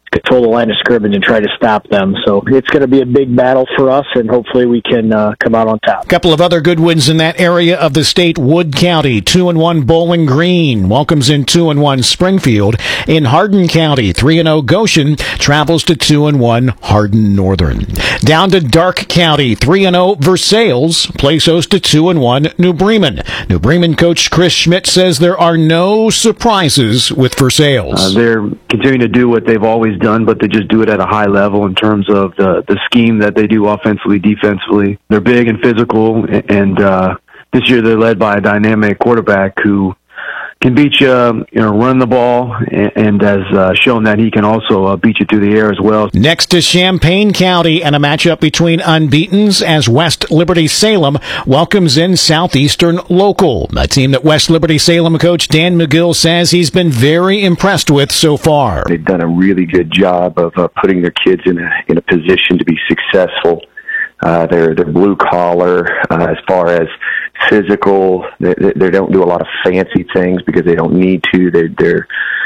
Speaker 21: control the line of scrimmage and try to stop them. So it's going to be a big battle for us, and hopefully we can come out on top.
Speaker 18: A couple of other good wins in that area of the state. Wood County, 2-1 Bowling Green welcomes in 2-1 Springfield. In Hardin County, 3-0 Goshen travels to 2-1 Hardin Northern. Down to Dark County, 3-0 Versailles plays host to 2-1 New Bremen. New Bremen coach Chris Schmidt says there are no surprises with Versailles.
Speaker 26: They're continuing to do what they've always done, but they just do it at a high level in terms of the scheme that they do offensively, defensively. They're big and physical, and this year they're led by a dynamic quarterback who can beat you, run the ball, and has shown that he can also beat you through the air as well.
Speaker 18: Next to Champaign County, and a matchup between unbeatens as West Liberty Salem welcomes in Southeastern Local, a team that West Liberty Salem coach Dan McGill says he's been very impressed with so far.
Speaker 1: They've done a really good job of putting their kids in a position to be successful. They're blue collar as far as physical. They don't do a lot of fancy things because they don't need to. They're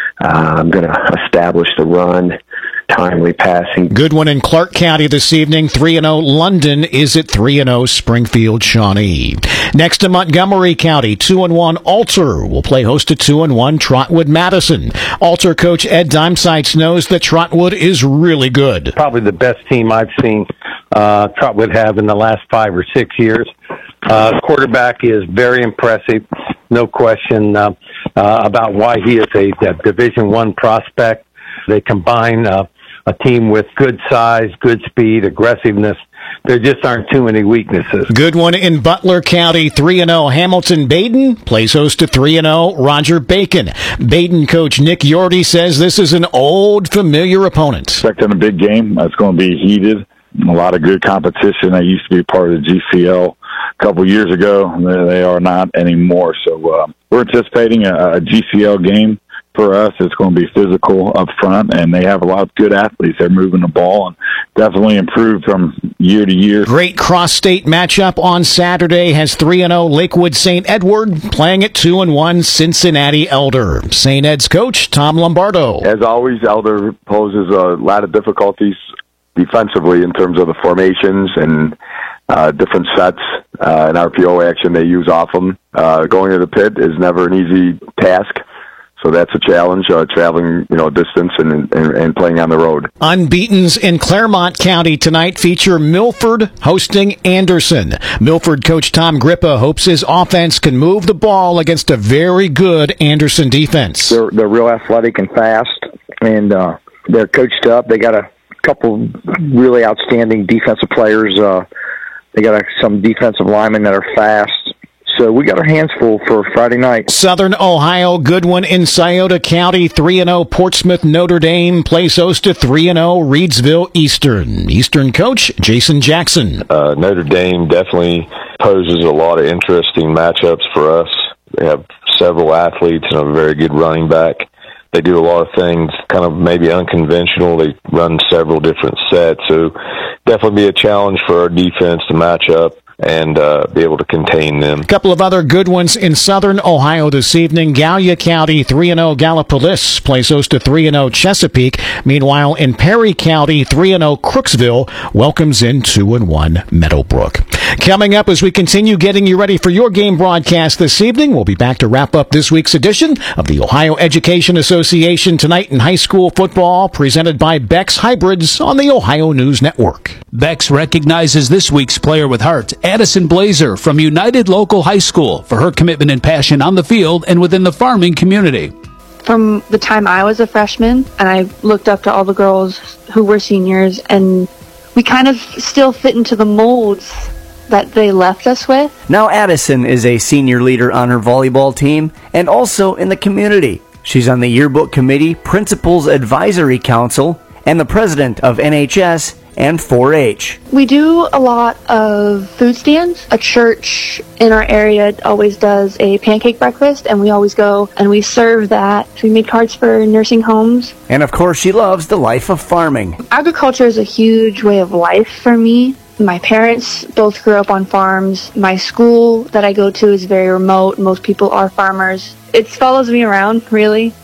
Speaker 1: going to establish the run, timely passing.
Speaker 18: Good one in Clark County this evening. 3-0 London is at 3-0 Springfield Shawnee. Next to Montgomery County, 2-1 Alter will play host to 2-1 Trotwood Madison. Alter coach Ed Dimesites knows that Trotwood is really good.
Speaker 2: Probably the best team I've seen Trotwood have in the last 5 or 6 years. Quarterback is very impressive, no question about why he is a Division I prospect. They combine a team with good size, good speed, aggressiveness. There just aren't too many weaknesses.
Speaker 18: Good one in Butler County, 3-0 Hamilton Baden plays host to 3-0 Roger Bacon. Baden coach Nick Yorty says this is an old familiar opponent.
Speaker 27: Expecting a big game. It's going to be heated. A lot of good competition. I used to be part of the GCL a couple years ago. They are not anymore. So we're anticipating a GCL game. For us, it's going to be physical up front, and they have a lot of good athletes. They're moving the ball and definitely improved from year to year.
Speaker 18: Great cross-state matchup on Saturday has 3-0 Lakewood St. Edward playing at 2-1 Cincinnati Elder. St. Ed's coach Tom Lombardo.
Speaker 5: As always, Elder poses a lot of difficulties defensively in terms of the formations and different sets and RPO action they use off them. Going to the pit is never an easy task. So that's a challenge, traveling, distance and playing on the road.
Speaker 18: Unbeatens in Claremont County tonight feature Milford hosting Anderson. Milford coach Tom Grippa hopes his offense can move the ball against a very good Anderson defense.
Speaker 21: They're real athletic and fast, and they're coached up. They got a couple really outstanding defensive players. They got some defensive linemen that are fast. So we got our hands full for Friday night.
Speaker 18: Southern Ohio, good one in Scioto County, 3-0 Portsmouth Notre Dame plays host to 3-0 Reedsville Eastern. Eastern coach Jason Jackson.
Speaker 10: Notre Dame definitely poses a lot of interesting matchups for us. They have several athletes and a very good running back. They do a lot of things kind of maybe unconventional. They run several different sets. So definitely be a challenge for our defense to match up and be able to contain them.
Speaker 18: A couple of other good ones in Southern Ohio this evening. Gallia County, 3-0 Gallipolis plays host to 3-0 Chesapeake. Meanwhile, in Perry County, 3-0 Crooksville welcomes in 2-1 Meadowbrook. Coming up as we continue getting you ready for your game broadcast this evening, we'll be back to wrap up this week's edition of the Ohio Education Association Tonight in High School Football, presented by Beck's Hybrids on the Ohio News Network.
Speaker 11: Beck's recognizes this week's player with heart, Addison Blazer from United Local High School, for her commitment and passion on the field and within the farming community.
Speaker 12: From the time I was a freshman, and I looked up to all the girls who were seniors, and we kind of still fit into the molds that they left us with.
Speaker 16: Now Addison is a senior leader on her volleyball team and also in the community. She's on the yearbook committee, Principals Advisory Council, and the president of NHS and 4-H.
Speaker 12: We do a lot of food stands. A church in our area always does a pancake breakfast, and we always go and we serve that. We make cards for nursing homes.
Speaker 16: And of course, she loves the life of farming.
Speaker 12: Agriculture is a huge way of life for me. My parents both grew up on farms. My school that I go to is very remote. Most people are farmers. It follows me around, really.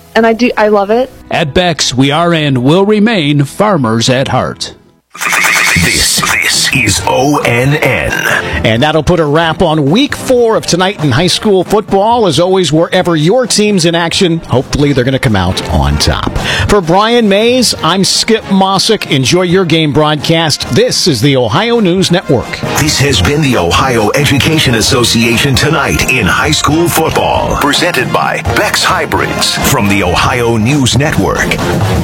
Speaker 12: and I love it.
Speaker 11: At Beck's, we are and will remain farmers at heart.
Speaker 17: This is ONN.
Speaker 18: And that'll put a wrap on week 4 of tonight in high school football. As always, wherever your team's in action, hopefully they're going to come out on top. For Brian Mays, I'm Skip Mossick. Enjoy your game broadcast. This is the Ohio News Network.
Speaker 17: This has been the Ohio Education Association Tonight in High School Football. Presented by Beck's Hybrids from the Ohio News Network.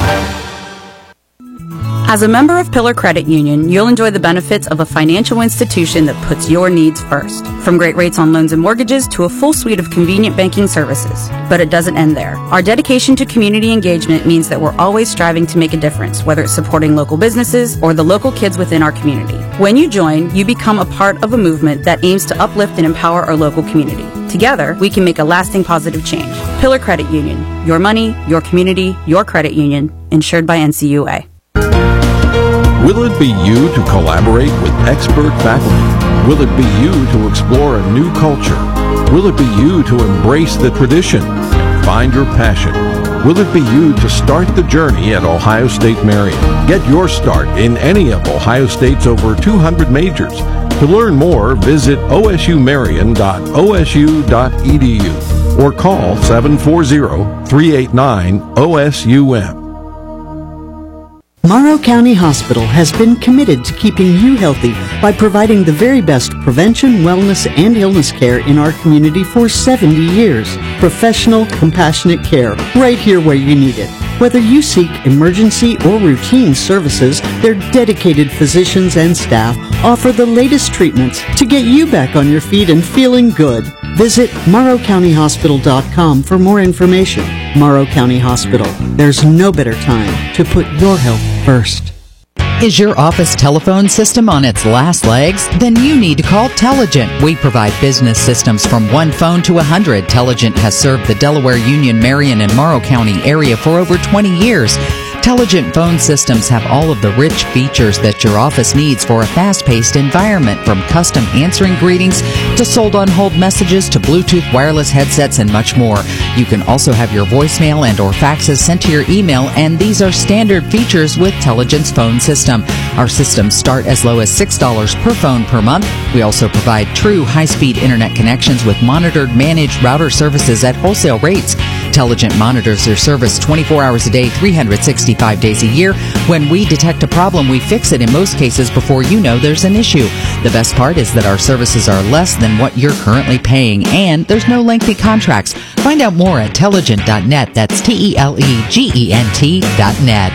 Speaker 3: As a member of Pillar Credit Union, you'll enjoy the benefits of a financial institution that puts your needs first. From great rates on loans and mortgages to a full suite of convenient banking services. But it doesn't end there. Our dedication to community engagement means that we're always striving to make a difference, whether it's supporting local businesses or the local kids within our community. When you join, you become a part of a movement that aims to uplift and empower our local community. Together, we can make a lasting positive change. Pillar Credit Union. Your money, your community, your credit union. Insured by NCUA.
Speaker 6: Will it be you to collaborate with expert faculty? Will it be you to explore a new culture? Will it be you to embrace the tradition and find your passion? Will it be you to start the journey at Ohio State Marian? Get your start in any of Ohio State's over 200 majors. To learn more, visit osumarian.osu.edu or call 740-389-OSUM.
Speaker 13: Morrow County Hospital has been committed to keeping you healthy by providing the very best prevention, wellness, and illness care in our community for 70 years. Professional, compassionate care right here where you need it. Whether you seek emergency or routine services, their dedicated physicians and staff offer the latest treatments to get you back on your feet and feeling good. Visit MorrowCountyHospital.com for more information. Morrow County Hospital. There's no better time to put your health first.
Speaker 19: Is your office telephone system on its last legs? Then you need to call Telligent. We provide business systems from one phone to 100. Telligent has served the Delaware, Union, Marion, and Morrow County area for over 20 years. Telligent phone systems have all of the rich features that your office needs for a fast-paced environment, from custom answering greetings to sold-on-hold messages to Bluetooth wireless headsets and much more. You can also have your voicemail and or faxes sent to your email, and these are standard features with Telligent's phone system. Our systems start as low as $6 per phone per month. We also provide true high-speed internet connections with monitored, managed router services at wholesale rates. Telligent monitors their service 24 hours a day, 365 days a year. When we detect a problem, we fix it in most cases before you know there's an issue. The best part is that our services are less than what you're currently paying, and there's no lengthy contracts. Find out more at Telligent.net. That's TELEGENT.net.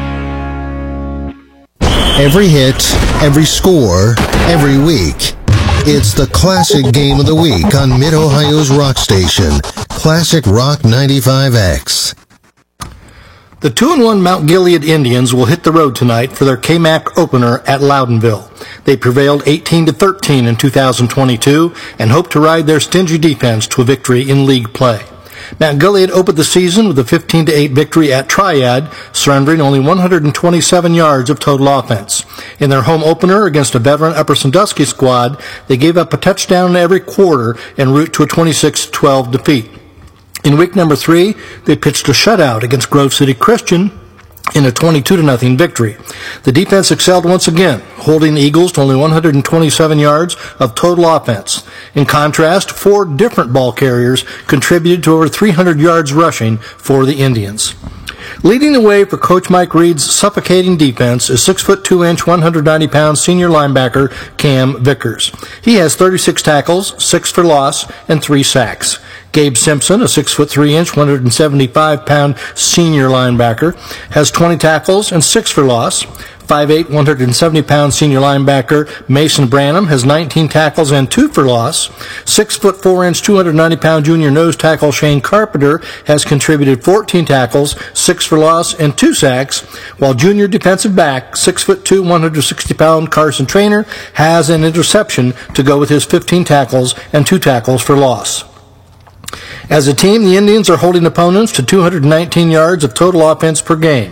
Speaker 22: Every hit, every score, every week. It's the Classic Game of the Week on Mid-Ohio's rock station, Classic Rock 95X.
Speaker 23: The 2-1 Mount Gilead Indians will hit the road tonight for their KMAC opener at Loudonville. They prevailed 18-13 in 2022 and hope to ride their stingy defense to a victory in league play. Mount Gilead opened the season with a 15-8 victory at Triad, surrendering only 127 yards of total offense. In their home opener against a veteran Upper Sandusky squad, they gave up a touchdown in every quarter en route to a 26-12 defeat. In week number 3, they pitched a shutout against Grove City Christian in a 22-0 victory. The defense excelled once again, holding the Eagles to only 127 yards of total offense. In contrast, 4 different ball carriers contributed to over 300 yards rushing for the Indians. Leading the way for Coach Mike Reed's suffocating defense is 6'2", 190-pound senior linebacker Cam Vickers. He has 36 tackles, 6 for loss, and 3 sacks. Gabe Simpson, a 6'3", 175-pound senior linebacker, has 20 tackles and 6 for loss. 5'8", 170-pound senior linebacker Mason Branham has 19 tackles and 2 for loss. 6'4", 290-pound junior nose tackle Shane Carpenter has contributed 14 tackles, 6 for loss, and 2 sacks, while junior defensive back 6'2", 160-pound Carson Trainer has an interception to go with his 15 tackles and 2 tackles for loss. As a team, the Indians are holding opponents to 219 yards of total offense per game,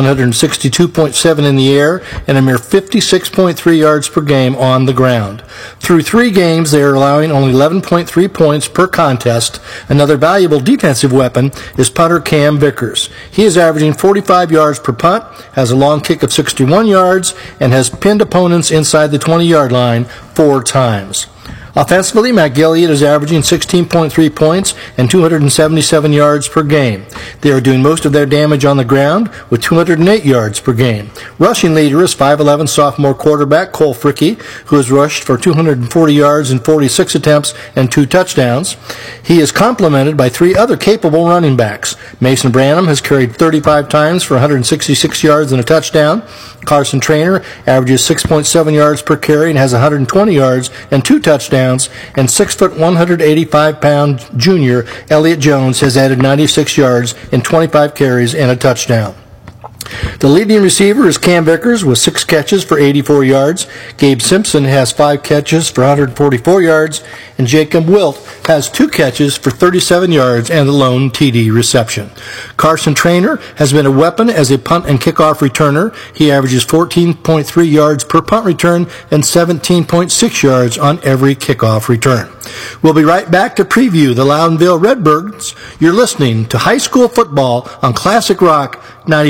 Speaker 23: 162.7 in the air, and a mere 56.3 yards per game on the ground. Through 3 games, they are allowing only 11.3 points per contest. Another valuable defensive weapon is punter Cam Vickers. He is averaging 45 yards per punt, has a long kick of 61 yards, and has pinned opponents inside the 20-yard line 4 times. Offensively, Matt Gilliard is averaging 16.3 points and 277 yards per game. They are doing most of their damage on the ground with 208 yards per game. Rushing leader is 5'11" sophomore quarterback Cole Fricky, who has rushed for 240 yards in 46 attempts and 2 touchdowns. He is complemented by 3 other capable running backs. Mason Branham has carried 35 times for 166 yards and a touchdown. Carson Trainer averages 6.7 yards per carry and has 120 yards and 2 touchdowns. And 6', 185-pound junior Elliott Jones has added 96 yards and 25 carries and a touchdown. The leading receiver is Cam Vickers with 6 catches for 84 yards. Gabe Simpson has 5 catches for 144 yards. And Jacob Wilt has 2 catches for 37 yards and a lone TD reception. Carson Trainer has been a weapon as a punt and kickoff returner. He averages 14.3 yards per punt return and 17.6 yards on every kickoff return. We'll be right back to preview the Loudonville Redbirds. You're listening to High School Football on Classic Rock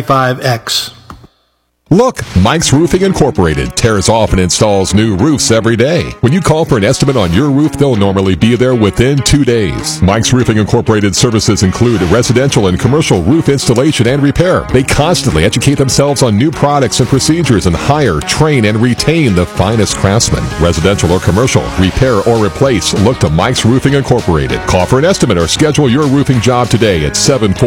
Speaker 23: 95X.
Speaker 4: Look, Mike's Roofing Incorporated tears off and installs new roofs every day. When you call for an estimate on your roof, they'll normally be there within 2 days. Mike's Roofing Incorporated services include residential and commercial roof installation and repair. They constantly educate themselves on new products and procedures and hire, train, and retain the finest craftsmen. Residential or commercial, repair or replace, look to Mike's Roofing Incorporated. Call for an estimate or schedule your roofing job today at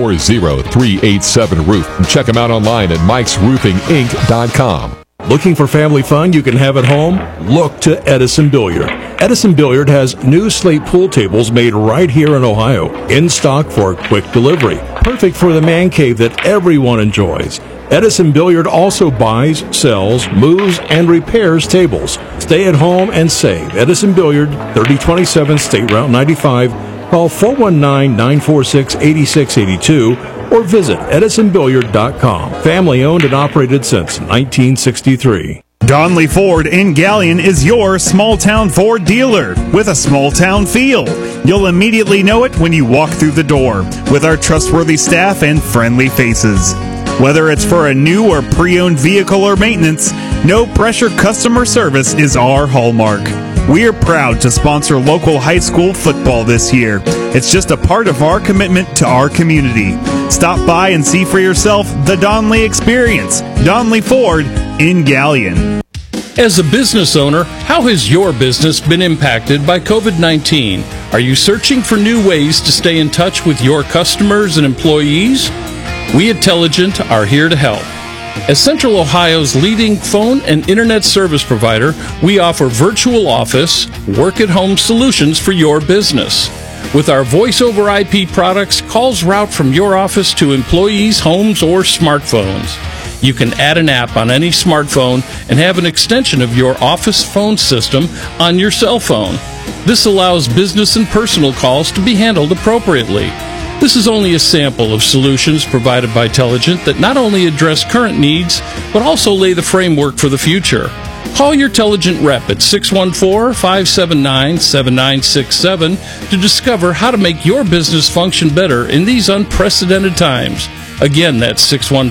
Speaker 4: 740-387-ROOF. And check them out online at mikesroofinginc.com.
Speaker 7: Looking for family fun you can have at home? Look to Edison Billiard. Edison Billiard has new slate pool tables made right here in Ohio, in stock for quick delivery. Perfect for the man cave that everyone enjoys. Edison Billiard also buys, sells, moves, and repairs tables. Stay at home and save. Edison Billiard, 3027 State Route 95. Call 419-946-8682 or visit edisonbilliard.com. Family owned and operated since 1963.
Speaker 8: Donley Ford in Galion is your small-town Ford dealer with a small-town feel. You'll immediately know it when you walk through the door with our trustworthy staff and friendly faces. Whether it's for a new or pre-owned vehicle or maintenance, no-pressure customer service is our hallmark. We're proud to sponsor local high school football this year. It's just a part of our commitment to our community. Stop by and see for yourself the Donley experience. Donley Ford in Galion.
Speaker 11: As a business owner, how has your business been impacted by COVID-19? Are you searching for new ways to stay in touch with your customers and employees? We at Telligent are here to help. As Central Ohio's leading phone and internet service provider, we offer virtual office, work-at-home solutions for your business. With our voice-over IP products, calls route from your office to employees' homes or smartphones. You can add an app on any smartphone and have an extension of your office phone system on your cell phone. This allows business and personal calls to be handled appropriately. This is only a sample of solutions provided by Telligent that not only address current needs, but also lay the framework for the future. Call your Telligent rep at 614-579-7967 to discover how to make your business function better in these unprecedented times. Again, that's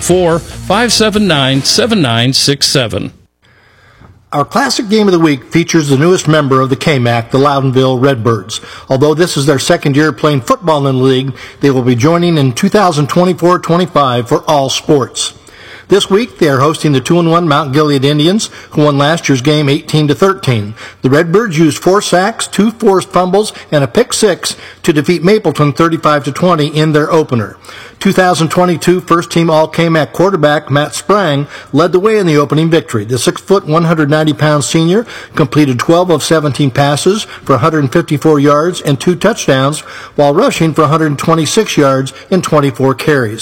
Speaker 11: 614-579-7967.
Speaker 23: Our Classic Game of the Week features the newest member of the KMAC, the Loudonville Redbirds. Although this is their second year playing football in the league, they will be joining in 2024-25 for all sports. This week, they are hosting the 2-1 Mount Gilead Indians, who won last year's game 18-13. The Redbirds used 4 sacks, 2 forced fumbles, and a pick 6 to defeat Mapleton 35-20 in their opener. 2022 first-team All-KMAC quarterback Matt Sprang led the way in the opening victory. The 6', 190-pound senior completed 12 of 17 passes for 154 yards and 2 touchdowns, while rushing for 126 yards and 24 carries.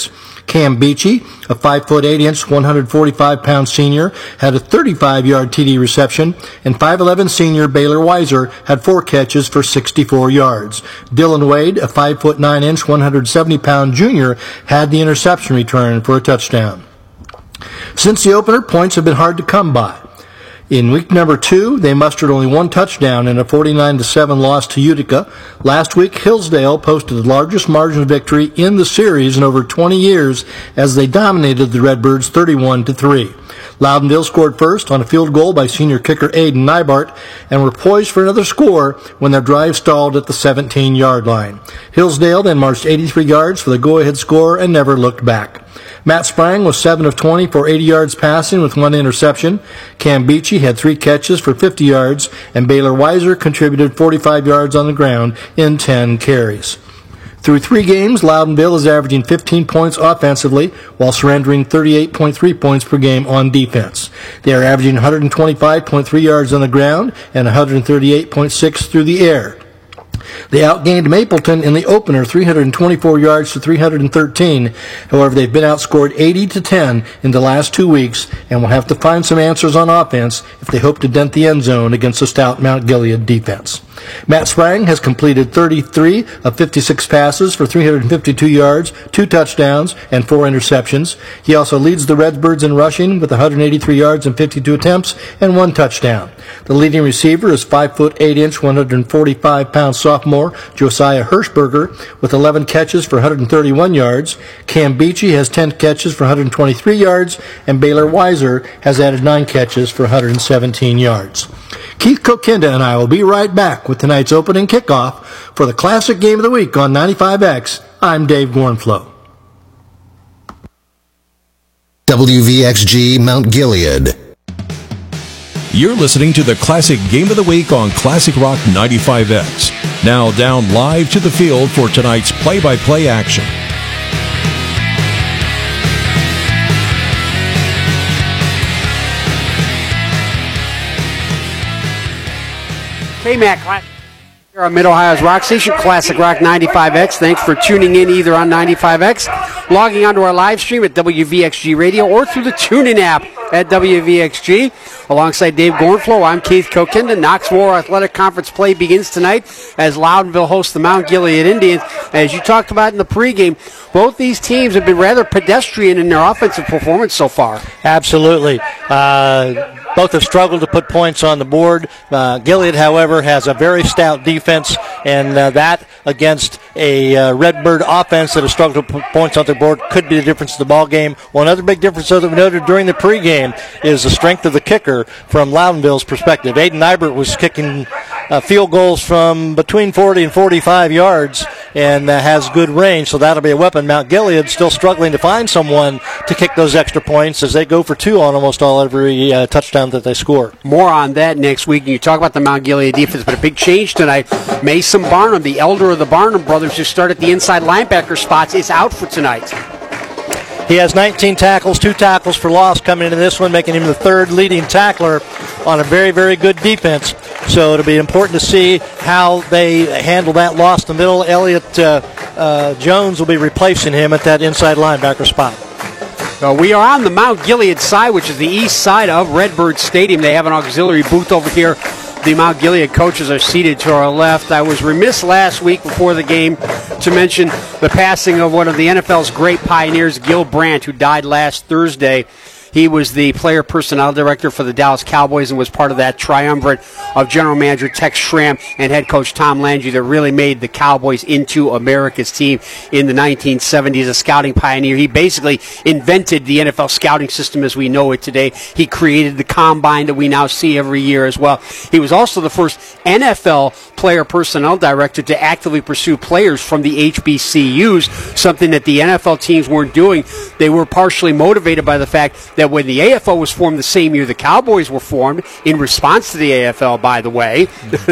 Speaker 23: Cam Beachy, a 5'8" 145-pound senior, had a 35-yard TD reception, and 5'11" senior Baylor Weiser had 4 catches for 64 yards. Dylan Wade, a 5'9" 170-pound junior, had the interception return for a touchdown. Since the opener, points have been hard to come by. In week number 2, they mustered only 1 touchdown in a 49-7 loss to Utica. Last week, Hillsdale posted the largest margin of victory in the series in over 20 years as they dominated the Redbirds 31-3. Loudonville scored first on a field goal by senior kicker Aiden Nybart and were poised for another score when their drive stalled at the 17-yard line. Hillsdale then marched 83 yards for the go-ahead score and never looked back. Matt Sprang was 7 of 20 for 80 yards passing with 1 interception. Cam Beachy had 3 catches for 50 yards, and Baylor Weiser contributed 45 yards on the ground in 10 carries. Through 3 games, Loudonville is averaging 15 points offensively while surrendering 38.3 points per game on defense. They are averaging 125.3 yards on the ground and 138.6 through the air. They outgained Mapleton in the opener 324 yards to 313. However, they've been outscored 80-10 in the last 2 weeks and will have to find some answers on offense if they hope to dent the end zone against the stout Mount Gilead defense. Matt Sprang has completed 33 of 56 passes for 352 yards, 2 touchdowns, and 4 interceptions. He also leads the Redbirds in rushing with 183 yards and 52 attempts and 1 touchdown. The leading receiver is 5'8", 145-pound sophomore Josiah Hirschberger with 11 catches for 131 yards. Cam Beachy has 10 catches for 123 yards, and Baylor Weiser has added 9 catches for 117 yards. Keith Kokinda and I will be right back with tonight's opening kickoff for the Classic Game of the Week on 95X. I'm Dave Gornflow.
Speaker 22: WVXG Mount Gilead.
Speaker 7: You're listening to the Classic Game of the Week on Classic Rock 95X. Now down live to the field for tonight's play-by-play action.
Speaker 9: KMAC Classic here on Mid-Ohio's Rock Station, Classic Rock 95X. Thanks for tuning in either on 95X, logging onto our live stream at WVXG Radio, or through the TuneIn app at WVXG. Alongside Dave Gornflow, I'm Keith Kokinda. Knoxville Athletic Conference play begins tonight as Loudonville hosts the Mount Gilead Indians. As you talked about in the pregame, both these teams have been rather pedestrian in their offensive performance so far.
Speaker 14: Absolutely. Both have struggled to put points on the board. Gilead, however, has a very stout defense, and that against a Redbird offense that has struggled to put points on the board could be the difference in the ball game. One other big difference that we noted during the pregame is the strength of the kicker from Loudonville's perspective. Aiden Nybert was kicking field goals from between 40 and 45 yards and has good range, so that'll be a weapon. Mount Gilead still struggling to find someone to kick those extra points as they go for 2 on almost every touchdown that they score.
Speaker 9: More on that next week. You talk about the Mount Gilead defense, but a big change tonight. Mason Barnum, the elder of the Barnum brothers who start at the inside linebacker spots, is out for tonight.
Speaker 14: He has 19 tackles, 2 tackles for loss coming into this one, making him the 3rd leading tackler on a very, very good defense. So it'll be important to see how they handle that loss in the middle. Elliot Jones will be replacing him at that inside linebacker spot.
Speaker 9: We are on the Mount Gilead side, which is the east side of Redbird Stadium. They have an auxiliary booth over here. The Mount Gilead coaches are seated to our left. I was remiss last week before the game to mention the passing of one of the NFL's great pioneers, Gil Brandt, who died last Thursday. He was the player personnel director for the Dallas Cowboys and was part of that triumvirate of general manager Tex Schramm and head coach Tom Landry that really made the Cowboys into America's team in the 1970s, a scouting pioneer. He basically invented the NFL scouting system as we know it today. He created the combine that we now see every year as well. He was also the first NFL player personnel director to actively pursue players from the HBCUs, something that the NFL teams weren't doing. They were partially motivated by the fact that when the AFL was formed the same year the Cowboys were formed, in response to the AFL, by the way,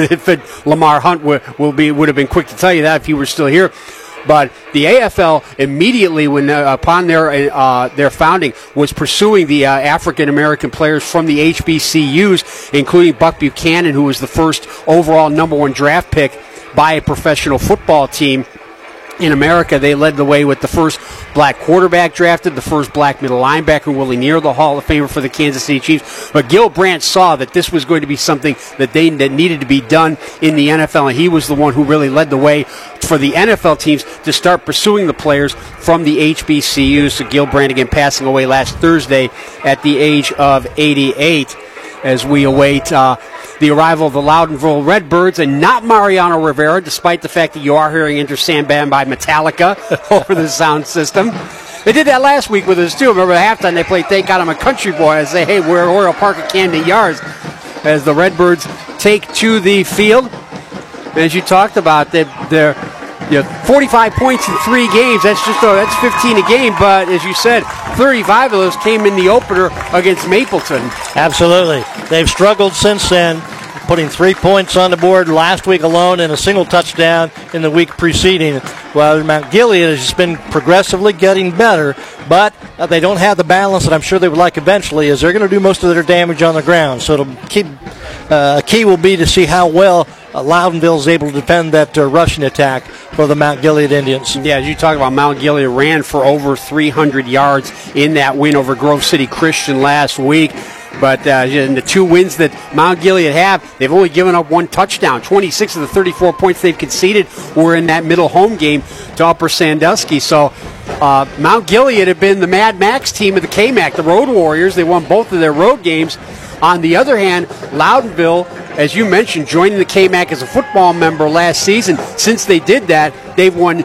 Speaker 9: Lamar Hunt would have been quick to tell you that if he were still here. But the AFL immediately, when upon their founding, was pursuing the African American players from the HBCUs, including Buck Buchanan, who was the first overall #1 draft pick by a professional football team. in America. They led the way with the first black quarterback drafted, the first black middle linebacker, Willie Neer, the Hall of Famer for the Kansas City Chiefs. But Gil Brandt saw that this was going to be something that needed to be done in the NFL, and he was the one who really led the way for the NFL teams to start pursuing the players from the HBCUs. So Gil Brandt, again, passing away last Thursday at the age of 88. As we await the arrival of the Loudonville Redbirds, and not Mariano Rivera, despite the fact that you are hearing Enter Sandman by Metallica over the sound system. They did that last week with us, too. Remember, at halftime, they played Thank God I'm a Country Boy. I say, hey, we're at Oriole Park at Camden Yards, as the Redbirds take to the field. As you talked about, they're 45 points in 3 games. That's 15 a game. But as you said, 35 of those came in the opener against Mapleton.
Speaker 14: Absolutely. They've struggled since then, putting 3 points on the board last week alone and a single touchdown in the week preceding. Well, Mount Gilead has just been progressively getting better, but they don't have the balance that I'm sure they would like eventually, as they're going to do most of their damage on the ground. So key will be to see how well Loudonville is able to defend that rushing attack for the Mount Gilead Indians.
Speaker 9: Yeah, as you talk about, Mount Gilead ran for over 300 yards in that win over Grove City Christian last week. But in the 2 wins that Mount Gilead have, they've only given up 1 touchdown. 26 of the 34 points they've conceded were in that middle home game to Upper Sandusky. So Mount Gilead have been the Mad Max team of the KMAC, the Road Warriors. They won both of their road games. On the other hand, Loudonville, as you mentioned, joining the KMAC as a football member last season. Since they did that, they've won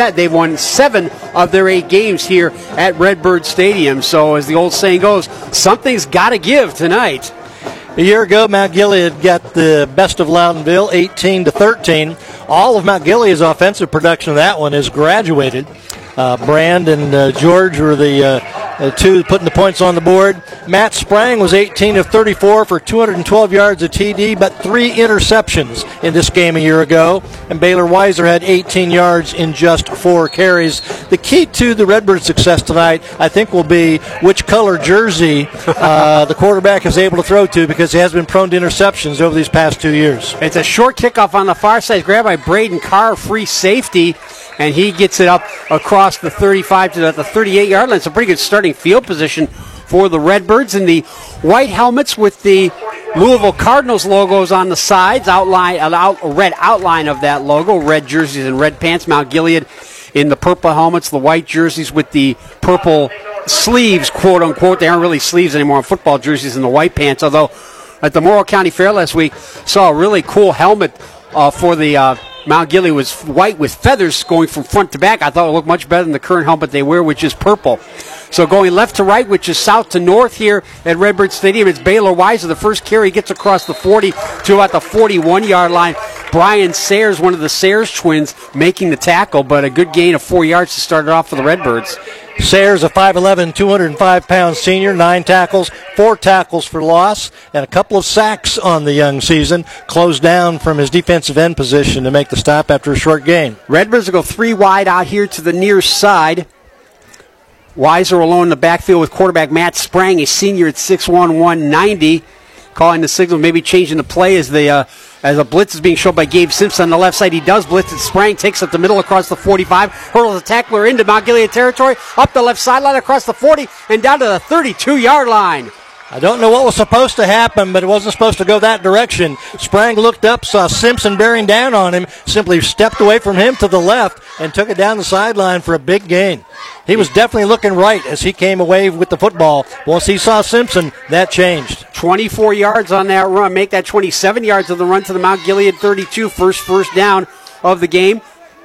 Speaker 9: 7 of their 8 games here at Redbird Stadium. So as the old saying goes, something's got to give tonight.
Speaker 14: A year ago, Mount Gilead got the best of Loudonville, 18-13. All of Mount Gilead's offensive production of that one is graduated. Brand and George were the 2 putting the points on the board. Matt Sprang was 18 of 34 for 212 yards of TD, but 3 interceptions in this game a year ago. And Baylor Weiser had 18 yards in just 4 carries. The key to the Redbirds' success tonight, I think, will be which color jersey the quarterback is able to throw to, because he has been prone to interceptions over these past 2 years.
Speaker 9: It's a short kickoff on the far side, grabbed by Braden Carr, free safety, and he gets it up across the 35 to the 38-yard line. It's a pretty good starting field position for the Redbirds. In the white helmets with the Louisville Cardinals logos on the sides, red outline of that logo, red jerseys and red pants. Mount Gilead in the purple helmets, the white jerseys with the purple sleeves, quote unquote. They aren't really sleeves anymore on football jerseys, and the white pants. Although at the Morrill County Fair last week, saw a really cool helmet for the Mount Gilead was white with feathers going from front to back. I thought it looked much better than the current helmet they wear, which is purple. So going left to right, which is south to north here at Redbird Stadium, it's Baylor Weiser. The first carry gets across the 40 to about the 41-yard line. Brian Sayers, one of the Sayers twins, making the tackle, but a good gain of 4 yards to start it off for the Redbirds.
Speaker 14: Sayers, a 5'11", 205-pound senior, 9 tackles, 4 tackles for loss, and a couple of sacks on the young season. Closed down from his defensive end position to make the stop after a short gain.
Speaker 9: Redbirds will go 3 wide out here to the near side. Weiser alone in the backfield with quarterback Matt Sprang, a senior at 6'1", 190. Calling the signal, maybe changing the play as a blitz is being shown by Gabe Simpson on the left side. He does blitz it. Sprang takes up the middle across the 45, hurdles the tackler into Mount Gilead territory, up the left sideline across the 40, and down to the 32-yard line.
Speaker 14: I don't know what was supposed to happen, but it wasn't supposed to go that direction. Sprang looked up, saw Simpson bearing down on him, simply stepped away from him to the left and took it down the sideline for a big gain. He was definitely looking right as he came away with the football. Once he saw Simpson, that changed.
Speaker 9: 24 yards on that run, make that 27 yards of the run to the Mount Gilead 32, first down of the game.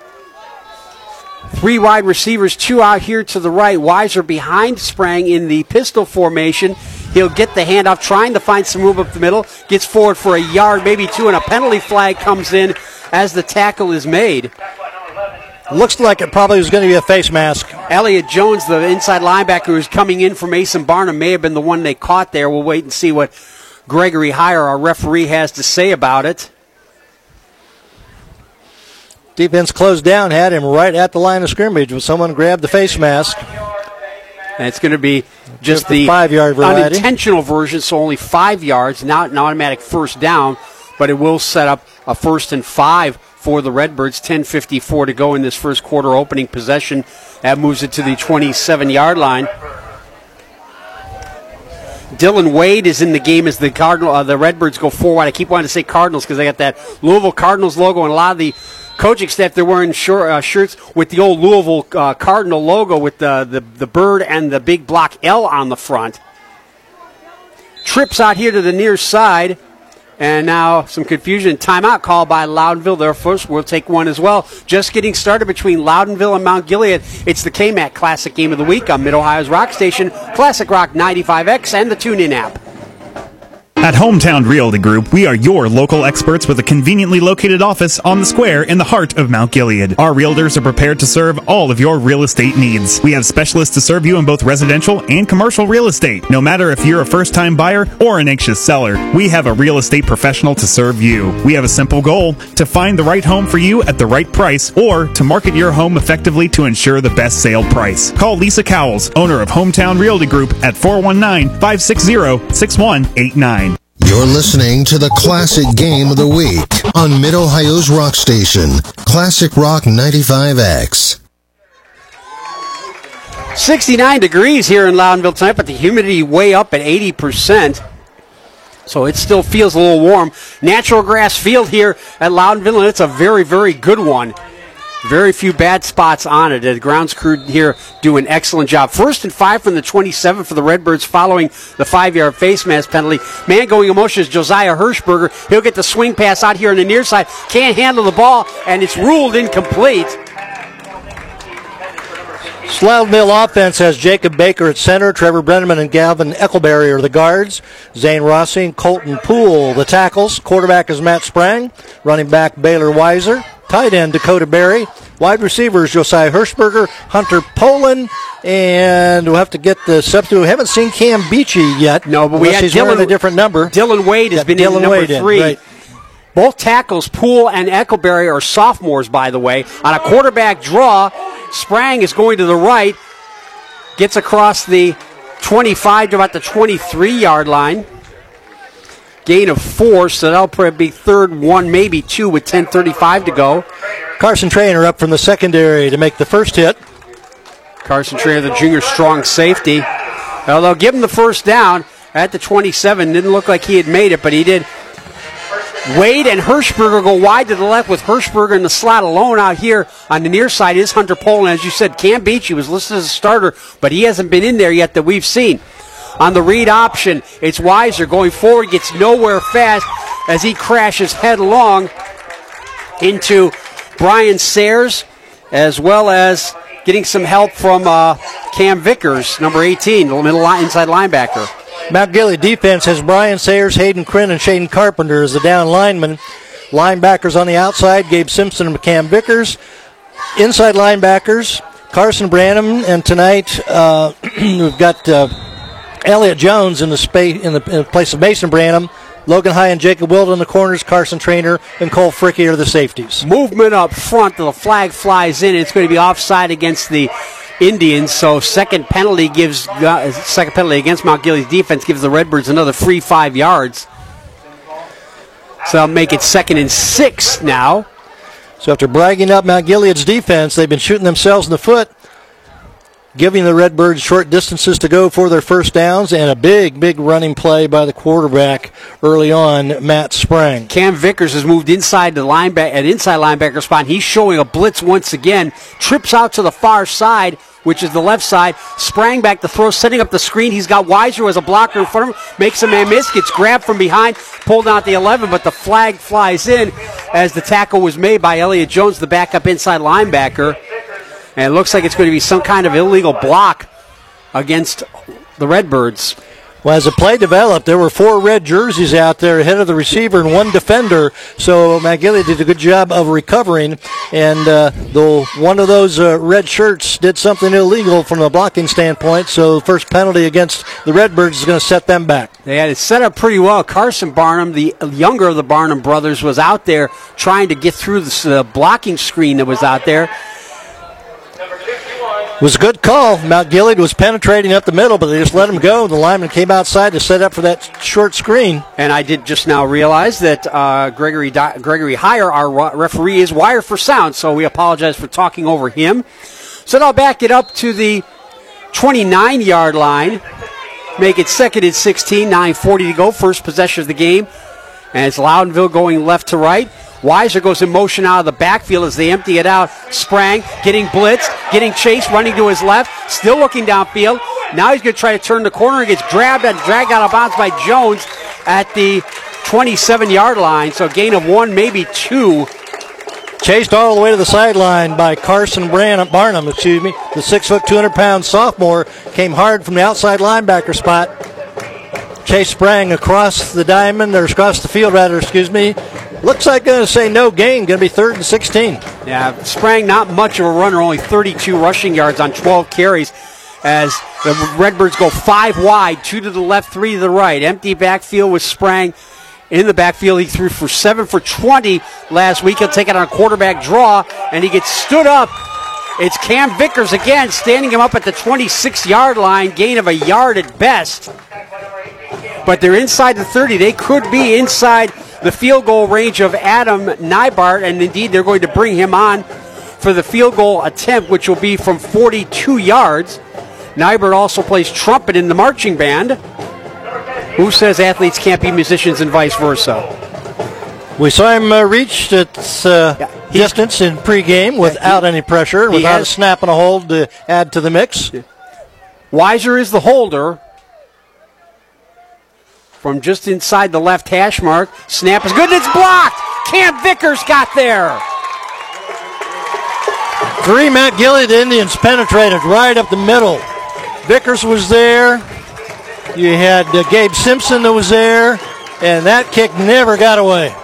Speaker 9: 3 wide receivers, 2 out here to the right. Weiser behind Sprang in the pistol formation. He'll get the handoff, trying to find some room up the middle. Gets forward for a yard, maybe 2, and a penalty flag comes in as the tackle is made.
Speaker 14: Looks like it probably was going to be a face mask.
Speaker 9: Elliot Jones, the inside linebacker who's coming in from Mason Barnum, may have been the one they caught there. We'll wait and see what Gregory Heyer, our referee, has to say about it.
Speaker 14: Defense closed down, had him right at the line of scrimmage when someone grabbed the face mask.
Speaker 9: And it's going to be just the
Speaker 14: 5-yard variety.
Speaker 9: Unintentional version, so only 5 yards, not an automatic first down. but it will set up a 1st and 5 for the Redbirds. 10:54 to go in this first quarter opening possession. That moves it to the 27-yard line. Dylan Wade is in the game as the Redbirds go forward. I keep wanting to say Cardinals because they got that Louisville Cardinals logo, and a lot of the coaching staff, they're wearing shirts with the old Louisville Cardinal logo with the bird and the big block L on the front. Trips out here to the near side, and now some confusion. Timeout call by Loudonville. Their first, we'll take one as well. Just getting started between Loudonville and Mount Gilead. It's the KMAC Classic Game of the Week on Mid-Ohio's Rock Station, Classic Rock 95X, and the TuneIn app.
Speaker 8: At Hometown Realty Group, we are your local experts with a conveniently located office on the square in the heart of Mount Gilead. Our realtors are prepared to serve all of your real estate needs. We have specialists to serve you in both residential and commercial real estate. No matter if you're a first-time buyer or an anxious seller, we have a real estate professional to serve you. We have a simple goal: to find the right home for you at the right price, or to market your home effectively to ensure the best sale price. Call Lisa Cowles, owner of Hometown Realty Group, at 419-560-6189.
Speaker 22: You're listening to the Classic Game of the Week on Mid-Ohio's Rock Station, Classic Rock 95X.
Speaker 9: 69 degrees here in Loudonville tonight, but the humidity way up at 80%. So it still feels a little warm. Natural grass field here at Loudonville, and it's a very, very good one. Very few bad spots on it. The grounds crew here do an excellent job. 1st and 5 from the 27 for the Redbirds following the 5-yard face mask penalty. Man going in motion is Josiah Hirschberger. He'll get the swing pass out here on the near side. Can't handle the ball, and it's ruled incomplete.
Speaker 14: Loudonville offense has Jacob Baker at center. Trevor Brenneman and Gavin Eckelberry are the guards. Zane Rossi and Colton Poole the tackles. Quarterback is Matt Sprang. Running back Baylor Weiser. Tight end Dakota Berry. Wide receivers Josiah Hirschberger, Hunter Poland, and we'll have to get the substitute. We haven't seen Cam Beachy yet.
Speaker 9: No, but we had
Speaker 14: Dylan, a different number.
Speaker 9: Dylan Wade has been in number 3. Right. Both tackles, Poole and Eckelberry, are sophomores, by the way. On a quarterback draw, Sprang is going to the right, gets across the 25 to about the 23-yard line. Gain of 4, so that'll probably be 3rd, 1, maybe 2 with 10:35 to go.
Speaker 14: Carson Trainer up from the secondary to make the first hit.
Speaker 9: Carson Trainer, the junior strong safety. Well, they'll give him the first down at the 27. Didn't look like he had made it, but he did. Wade and Hirschberger go wide to the left with Hirschberger in the slot alone. Out here on the near side is Hunter Poland. As you said, Cam Beachy was listed as a starter, but he hasn't been in there yet that we've seen. On the read option, it's Weiser going forward, gets nowhere fast as he crashes headlong into Brian Sayers, as well as getting some help from Cam Vickers, number 18, the middle inside linebacker.
Speaker 14: Mount Gilead defense has Brian Sayers, Hayden Krinn, and Shaden Carpenter as the down linemen. Linebackers on the outside, Gabe Simpson and Cam Vickers. Inside linebackers, Carson Branham, and tonight we've got Elliott Jones in the place of Mason Branham. Logan High and Jacob Wild in the corners, Carson Trainer and Cole Fricky are the safeties.
Speaker 9: Movement up front, the flag flies in. It's going to be offside against the Indians, so second penalty against Mount Gilead's defense gives the Redbirds another free 5 yards. So they'll make it 2nd and 6 now.
Speaker 14: So after bragging up Mount Gilead's defense, they've been shooting themselves in the foot, giving the Redbirds short distances to go for their first downs, and a big, big running play by the quarterback early on, Matt Sprang.
Speaker 9: Cam Vickers has moved inside the inside linebacker spot. He's showing a blitz once again. Trips out to the far side, which is the left side. Sprang back to throw, setting up the screen. He's got Weiser as a blocker in front of him. Makes a man miss, gets grabbed from behind, pulled out the 11, but the flag flies in as the tackle was made by Elliott Jones, the backup inside linebacker. And it looks like it's going to be some kind of illegal block against the Redbirds.
Speaker 14: Well, as the play developed, there were 4 red jerseys out there ahead of the receiver and 1 defender. So Mount Gilead did a good job of recovering. And though one of those red shirts did something illegal from a blocking standpoint, so the first penalty against the Redbirds is going to set them back.
Speaker 9: They had it set up pretty well. Carson Barnum, the younger of the Barnum brothers, was out there trying to get through the blocking screen that was out there.
Speaker 14: was a good call. Mount Gilead was penetrating up the middle, but they just let him go. The lineman came outside to set up for that short screen.
Speaker 9: And I did just now realize that Gregory Heyer, our referee, is wired for sound, so we apologize for talking over him. So now back it up to the 29-yard line. Make it 2nd and 16, 9:40 to go. First possession of the game. And it's Loudonville going left to right. Weiser goes in motion out of the backfield as they empty it out. Sprang, getting blitzed, getting chased, running to his left, still looking downfield. Now he's going to try to turn the corner and gets grabbed and dragged out of bounds by Jones at the 27-yard line. So gain of 1, maybe 2.
Speaker 14: Chased all the way to the sideline by Carson Barnum, the 6', 200-pound sophomore, came hard from the outside linebacker spot. Chase sprang across the diamond, or across the field, rather, Looks like going to say no gain, going to be 3rd and 16.
Speaker 9: Yeah, Sprang not much of a runner, only 32 rushing yards on 12 carries as the Redbirds go 5 wide, 2 to the left, 3 to the right. Empty backfield with Sprang in the backfield. He threw for 7 for 20 last week. He'll take it on a quarterback draw, and he gets stood up. It's Cam Vickers again, standing him up at the 26-yard line, gain of a yard at best. But they're inside the 30. They could be inside the field goal range of Adam Nybart, and indeed they're going to bring him on for the field goal attempt, which will be from 42 yards. Nybart also plays trumpet in the marching band. Who says athletes can't be musicians and vice versa?
Speaker 14: We saw him reach its distance in pregame without any pressure, without a snap and a hold to add to the mix.
Speaker 9: Weiser is the holder. From just inside the left hash mark. Snap is good, and it's blocked. Cam Vickers got there.
Speaker 14: 3 Mount Gilead Indians penetrated right up the middle. Vickers was there. You had Gabe Simpson that was there, and that kick never got away.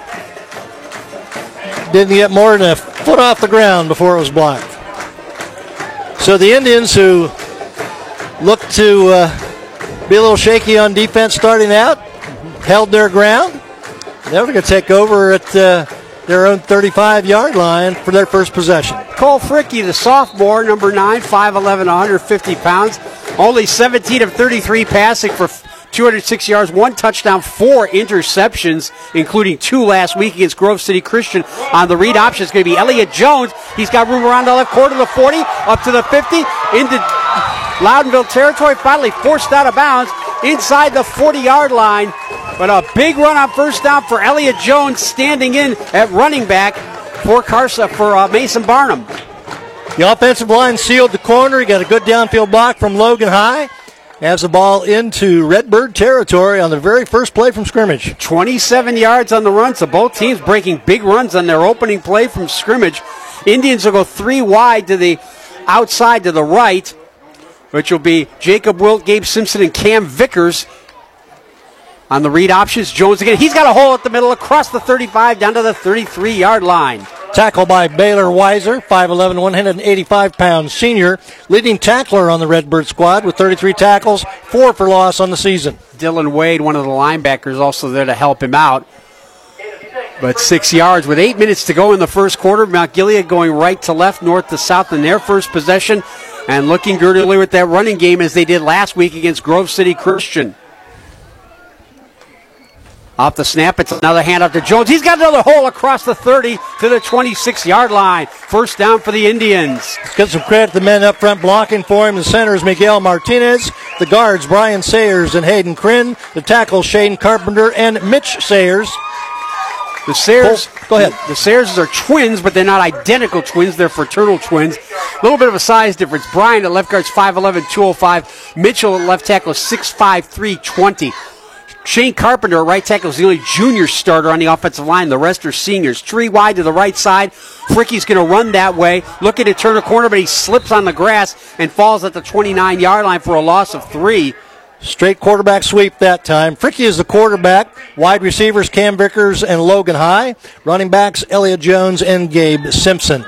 Speaker 14: Didn't get more than a foot off the ground before it was blocked. So the Indians, who looked to be a little shaky on defense starting out, held their ground. They were going to take over at their own 35-yard line for their first possession.
Speaker 9: Cole Fricke, the sophomore, number 9, 5'11", 150 pounds. Only 17 of 33 passing for 206 yards, 1 touchdown, 4 interceptions, including 2 last week against Grove City Christian. On the read option is going to be Elliott Jones. He's got room around the left corner to the 40, up to the 50, into Loudonville territory, finally forced out of bounds inside the 40-yard line. But a big run on first down for Elliott Jones, standing in at running back for Mason Barnum.
Speaker 14: The offensive line sealed the corner. He got a good downfield block from Logan High. Has the ball into Redbird territory on the very first play from scrimmage.
Speaker 9: 27 yards on the run, so both teams breaking big runs on their opening play from scrimmage. Indians will go 3 wide to the outside to the right, which will be Jacob Wilt, Gabe Simpson, and Cam Vickers. On the read options, Jones again. He's got a hole at the middle across the 35 down to the 33-yard line.
Speaker 14: Tackle by Baylor Weiser, 5'11", 185-pound senior, leading tackler on the Redbird squad with 33 tackles, 4 for loss on the season.
Speaker 9: Dylan Wade, one of the linebackers, also there to help him out. But 6 yards with 8 minutes to go in the first quarter. Mount Gilead going right to left, north to south in their first possession, and looking good early with that running game as they did last week against Grove City Christian. Off the snap, it's another handoff to Jones. He's got another hole across the 30 to the 26-yard line. First down for the Indians.
Speaker 14: Get some credit to the men up front blocking for him. The center is Miguel Martinez. The guards, Brian Sayers and Hayden Krinn. The tackles, Shane Carpenter and Mitch Sayers.
Speaker 9: The Sayers,
Speaker 14: go ahead.
Speaker 9: The Sayers are twins, but they're not identical twins. They're fraternal twins. A little bit of a size difference. Brian at left guard is 5'11", 205. Mitchell at left tackle is 6'5", 320. Shane Carpenter, right tackle, is the only junior starter on the offensive line. The rest are seniors. 3 wide to the right side. Fricke's going to run that way. Looking to turn a corner, but he slips on the grass and falls at the 29-yard line for a loss of 3.
Speaker 14: Straight quarterback sweep that time. Fricke is the quarterback. Wide receivers, Cam Vickers and Logan High. Running backs, Elliott Jones and Gabe Simpson.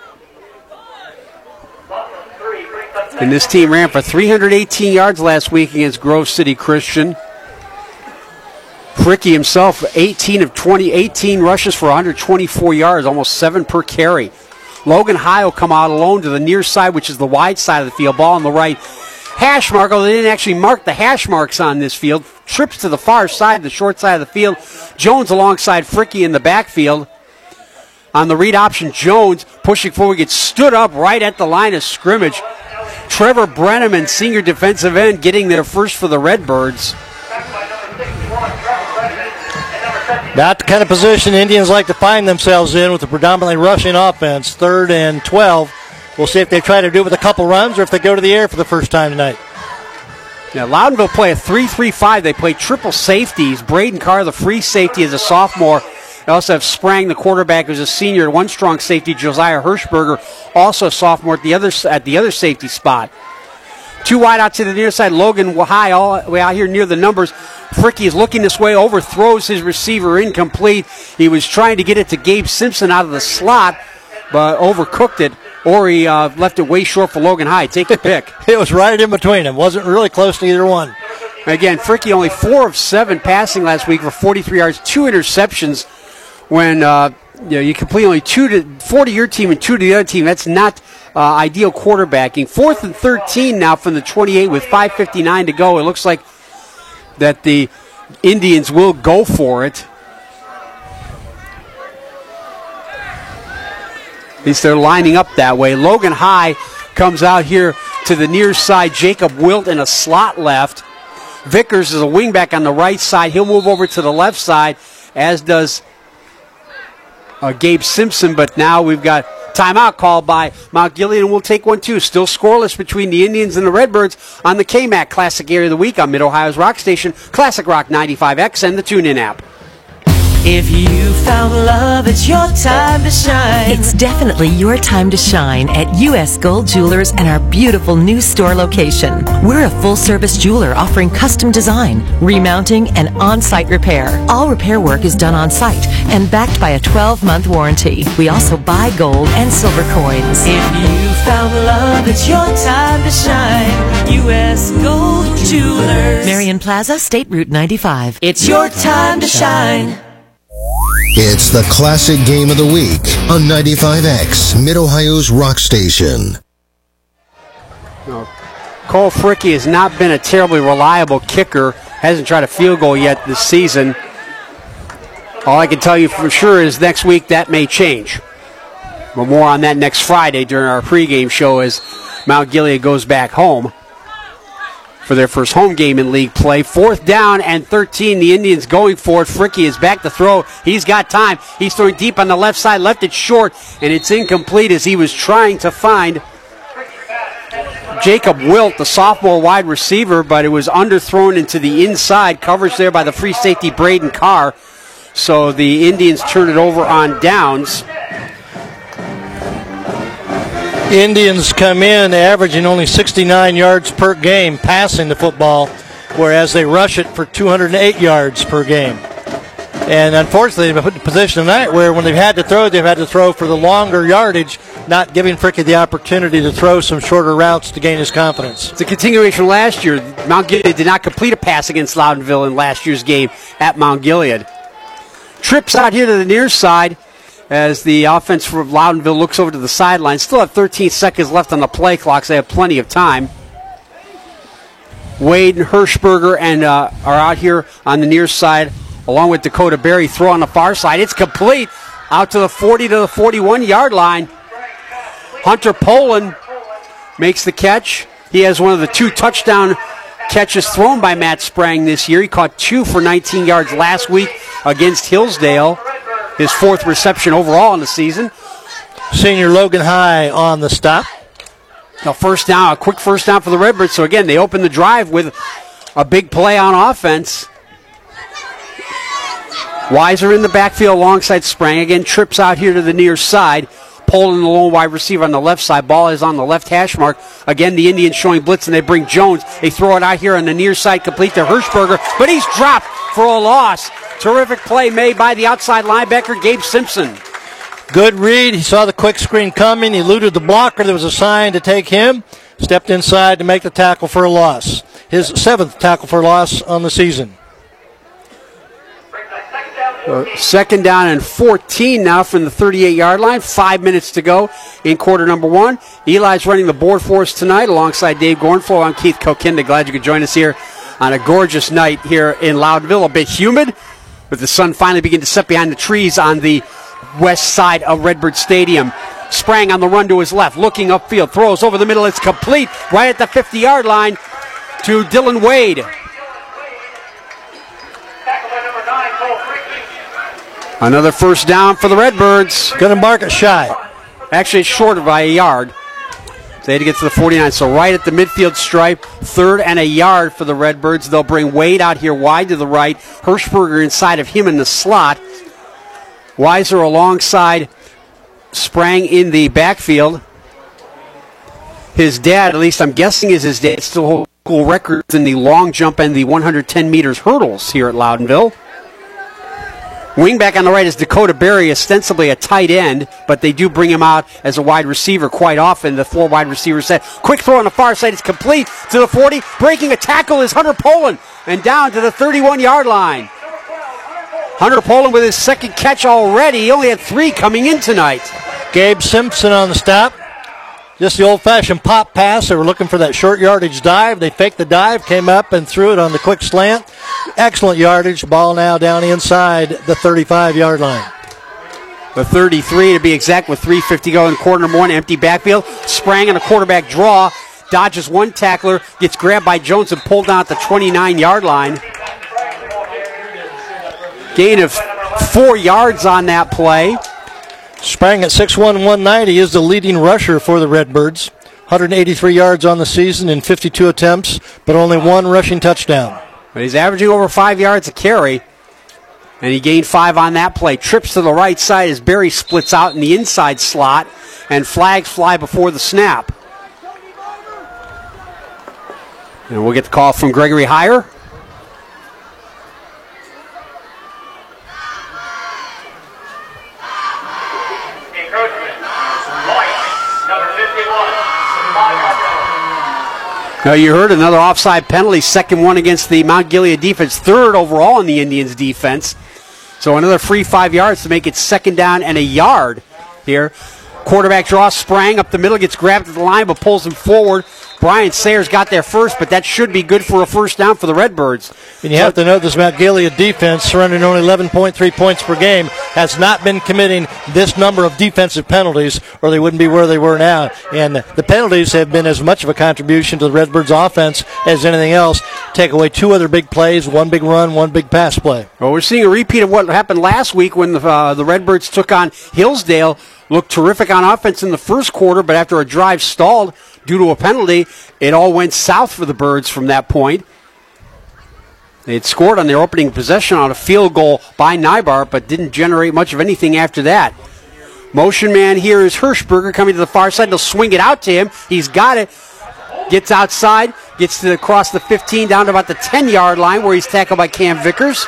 Speaker 9: And this team ran for 318 yards last week against Grove City Christian. Fricke himself, 18 rushes for 124 yards, almost 7 per carry. Logan High will come out alone to the near side, which is the wide side of the field. Ball on the right hash mark, although they didn't actually mark the hash marks on this field. Trips to the far side, the short side of the field. Jones alongside Fricky in the backfield. On the read option, Jones pushing forward, gets stood up right at the line of scrimmage. Trevor Brenneman, senior defensive end, getting there first for the Redbirds.
Speaker 14: Not the kind of position Indians like to find themselves in with a predominantly rushing offense. 3rd and 12. We'll see if they try to do it with a couple runs or if they go to the air for the first time tonight.
Speaker 9: Yeah, Loudonville play a 3-3-5. They play triple safeties. Braden Carr, the free safety, is a sophomore. They also have Sprang, the quarterback, who's a senior. One strong safety, Josiah Hirschberger, also a sophomore at the other safety spot. 2 wide out to the near side. Logan High all the way out here near the numbers. Fricky is looking this way, overthrows his receiver, incomplete. He was trying to get it to Gabe Simpson out of the slot, but overcooked it, or he left it way short for Logan High. Take the pick.
Speaker 14: It was right in between them. Wasn't really close to either one.
Speaker 9: Again, Fricky only 4 of 7 passing last week for 43 yards, 2 interceptions. When you complete only 4 to your team and 2 to the other team, that's not ideal quarterbacking. 4th and 13 now from the 28 with 5:59 to go. It looks like that the Indians will go for it. At least they're lining up that way. Logan High comes out here to the near side. Jacob Wilt in a slot left. Vickers is a wingback on the right side. He'll move over to the left side, as does Gabe Simpson, but now we've got timeout called by Mount Gilead, and we'll take one too. Still scoreless between the Indians and the Redbirds on the KMAC Classic Area of the Week on Mid-Ohio's Rock Station, Classic Rock 95X, and the TuneIn app.
Speaker 1: If you found love, it's your time to shine. It's definitely your time to shine at U.S. Gold Jewelers and our beautiful new store location. We're a full-service jeweler offering custom design, remounting, and on-site repair. All repair work is done on-site and backed by a 12-month warranty. We also buy gold and silver coins. If you found love, it's your time to shine. U.S. Gold Jewelers. Marion Plaza, State Route 95. It's your time to shine.
Speaker 22: It's the Classic Game of the Week on 95X, Mid-Ohio's Rock Station.
Speaker 9: Cole Fricky has not been a terribly reliable kicker. Hasn't tried a field goal yet this season. All I can tell you for sure is next week that may change. But more on that next Friday during our pregame show as Mount Gilead goes back home for their first home game in league play. 4th down and 13. The Indians going for it. Fricky is back to throw. He's got time. He's throwing deep on the left side. Left it short, and it's incomplete as he was trying to find Jacob Wilt, the sophomore wide receiver, but it was underthrown into the inside. Coverage there by the free safety, Braden Carr. So the Indians turn it over on downs.
Speaker 14: Indians come in averaging only 69 yards per game passing the football, whereas they rush it for 208 yards per game. And unfortunately, they've been put in a position tonight where when they've had to throw for the longer yardage, not giving Fricky the opportunity to throw some shorter routes to gain his confidence.
Speaker 9: It's a continuation last year. Mount Gilead did not complete a pass against Loudonville in last year's game at Mount Gilead. Trips out here to the near side as the offense for Loudonville looks over to the sideline. Still have 13 seconds left on the play clock, so they have plenty of time. Wade and Hirschberger are out here on the near side, along with Dakota Berry. Throw on the far side. It's complete out to the 40 to the 41-yard line. Hunter Poland makes the catch. He has one of the 2 touchdown catches thrown by Matt Sprang this year. He caught 2 for 19 yards last week against Hillsdale. His 4th reception overall in the season.
Speaker 14: Senior Logan High on the stop.
Speaker 9: A quick first down for the Redbirds. So again, they open the drive with a big play on offense. Weiser in the backfield alongside Sprang. Again, trips out here to the near side. Poland, the lone wide receiver on the left side. Ball is on the left hash mark. Again, the Indians showing blitz, and they bring Jones. They throw it out here on the near side, complete to Hirschberger, but he's dropped for a loss. Terrific play made by the outside linebacker, Gabe Simpson.
Speaker 14: Good read. He saw the quick screen coming. He eluded the blocker. There was a sign to take him. Stepped inside to make the tackle for a loss. His 7th tackle for a loss on the season.
Speaker 9: Second down and 14 now from the 38-yard line. 5 minutes to go in quarter number one. Eli's running the board for us tonight alongside Dave Gornflo. I'm Keith Kokinda. Glad you could join us here on a gorgeous night here in Loudonville. A bit humid, but the sun finally beginning to set behind the trees on the west side of Redbird Stadium. Sprang on the run to his left, looking upfield, throws over the middle. It's complete right at the 50-yard line to Dylan Wade. Another first down for the Redbirds.
Speaker 14: Going to mark it shy.
Speaker 9: Actually, it's short by a yard. They had to get to the 49, so right at the midfield stripe, 3rd and a yard for the Redbirds. They'll bring Wade out here wide to the right. Hirschberger inside of him in the slot. Weiser alongside Sprang in the backfield. His dad, at least I'm guessing is his dad, still holds school records in the long jump and the 110 meters hurdles here at Loudonville. Wingback on the right is Dakota Berry, ostensibly a tight end, but they do bring him out as a wide receiver quite often. The 4 wide receiver set. Quick throw on the far side. It's complete to the 40. Breaking a tackle is Hunter Poland, and down to the 31-yard line. Hunter Poland with his second catch already. He only had 3 coming in tonight.
Speaker 14: Gabe Simpson on the stop. Just the old-fashioned pop pass. They were looking for that short yardage dive. They faked the dive, came up and threw it on the quick slant. Excellent yardage. Ball now down inside the 35-yard line.
Speaker 9: The 33 to be exact with 3:50 go in quarter number one. Empty backfield. Sprang on a quarterback draw. Dodges one tackler. Gets grabbed by Jones and pulled down at the 29-yard line. Gain of 4 yards on that play.
Speaker 14: Sprang at 6'1", 190 is the leading rusher for the Redbirds. 183 yards on the season in 52 attempts, but only 1 rushing touchdown.
Speaker 9: But he's averaging over 5 yards a carry, and he gained 5 on that play. Trips to the right side as Berry splits out in the inside slot, and flags fly before the snap. And we'll get the call from Gregory Heyer. Now you heard another offside penalty, second one against the Mount Gilead defense, 3rd overall in the Indians defense. So another free 5 yards to make it second down and a yard here. Quarterback draw, Sprang up the middle, gets grabbed at the line but pulls him forward. Brian Sayers got there first, but that should be good for a first down for the Redbirds.
Speaker 14: And you have to know this Mount Gilead defense, surrendering only 11.3 points per game, has not been committing this number of defensive penalties, or they wouldn't be where they were now. And the penalties have been as much of a contribution to the Redbirds' offense as anything else. Take away 2 other big plays, 1 big run, 1 big pass play.
Speaker 9: Well, we're seeing a repeat of what happened last week when the Redbirds took on Hillsdale. Looked terrific on offense in the first quarter, but after a drive stalled due to a penalty, it all went south for the Birds from that point. They had scored on their opening possession on a field goal by Nybart, but didn't generate much of anything after that. Motion man here is Hirschberger coming to the far side. They'll swing it out to him. He's got it. Gets outside. Gets to across the 15 down to about the 10-yard line where he's tackled by Cam Vickers.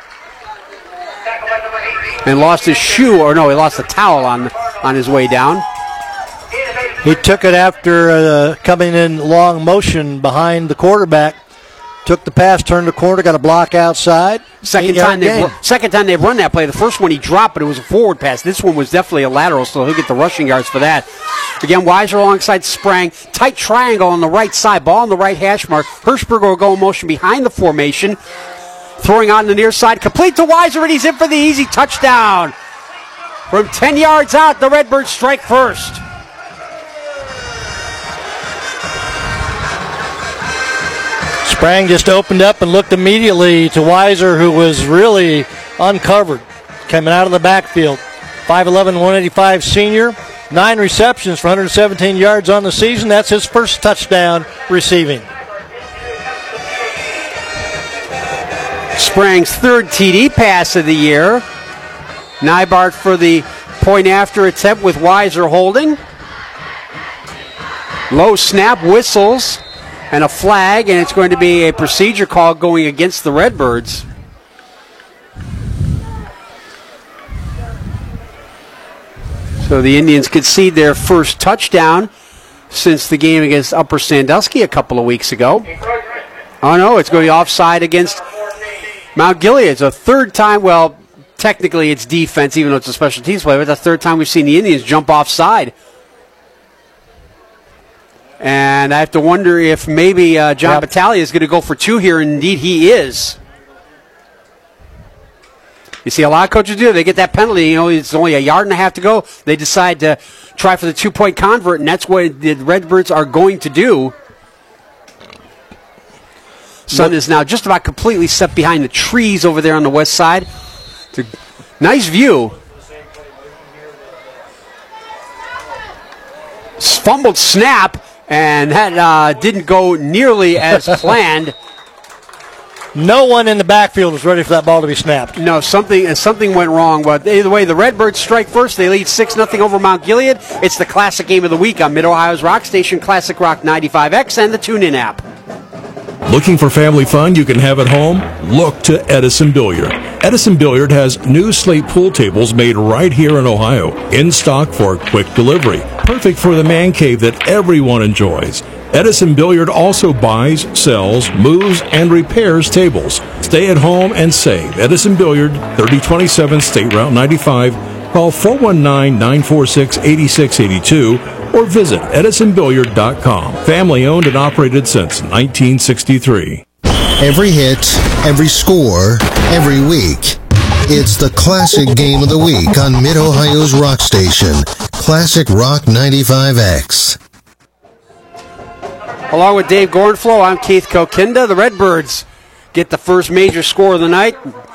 Speaker 9: And lost his shoe, or no, he lost the towel on his way down.
Speaker 14: He took it after coming in long motion behind the quarterback. Took the pass, turned the corner, got a block outside.
Speaker 9: Second time they've run that play. The first one he dropped, but it was a forward pass. This one was definitely a lateral, so he'll get the rushing yards for that. Again, Weiser alongside Sprang. Tight triangle on the right side. Ball on the right hash mark. Hirschberger will go in motion behind the formation. Throwing out on the near side. Complete to Weiser, and he's in for the easy touchdown. From 10 yards out, the Redbirds strike first.
Speaker 14: Sprang just opened up and looked immediately to Weiser, who was really uncovered coming out of the backfield. 5'11", 185 senior, 9 receptions for 117 yards on the season. That's his first touchdown receiving.
Speaker 9: Sprang's 3rd TD pass of the year. Nybart for the point after attempt with Weiser holding. Low snap, whistles, and a flag, and it's going to be a procedure call going against the Redbirds. So the Indians concede their first touchdown since the game against Upper Sandusky a couple of weeks ago. Oh no, it's going to be offside against Mount Gilead. It's a third time technically it's defense, even though it's a special teams play. But the third time we've seen the Indians jump offside. And I have to wonder if maybe John Battaglia is going to go for 2 here, and indeed he is. You see a lot of coaches do. They get that penalty. It's only 1.5 yards to go. They decide to try for the 2-point convert, and that's what the Redbirds are going to do. Sun is now just about completely set behind the trees over there on the west side. It's a nice view. Fumbled snap, and that didn't go nearly as planned.
Speaker 14: No one in the backfield was ready for that ball to be snapped.
Speaker 9: No, something went wrong. But either way, the Redbirds strike first. They lead 6-0 over Mount Gilead. It's the Classic Game of the Week on Mid-Ohio's Rock Station, Classic Rock 95X, and the TuneIn app.
Speaker 7: Looking for family fun you can have at home? Look to Edison Billiard. Edison Billiard has new slate pool tables made right here in Ohio, in stock for quick delivery. Perfect for the man cave that everyone enjoys. Edison Billiard also buys, sells, moves, and repairs tables. Stay at home and save. Edison Billiard, 3027 State Route 95. Call 419-946-8682 or visit edisonbilliard.com. Family owned and operated since 1963.
Speaker 22: Every hit, every score, every week. It's the Classic Game of the Week on Mid-Ohio's Rock Station, Classic Rock 95X.
Speaker 9: Along with Dave Gorenflow, I'm Keith Kokinda. The Redbirds get the first major score of the night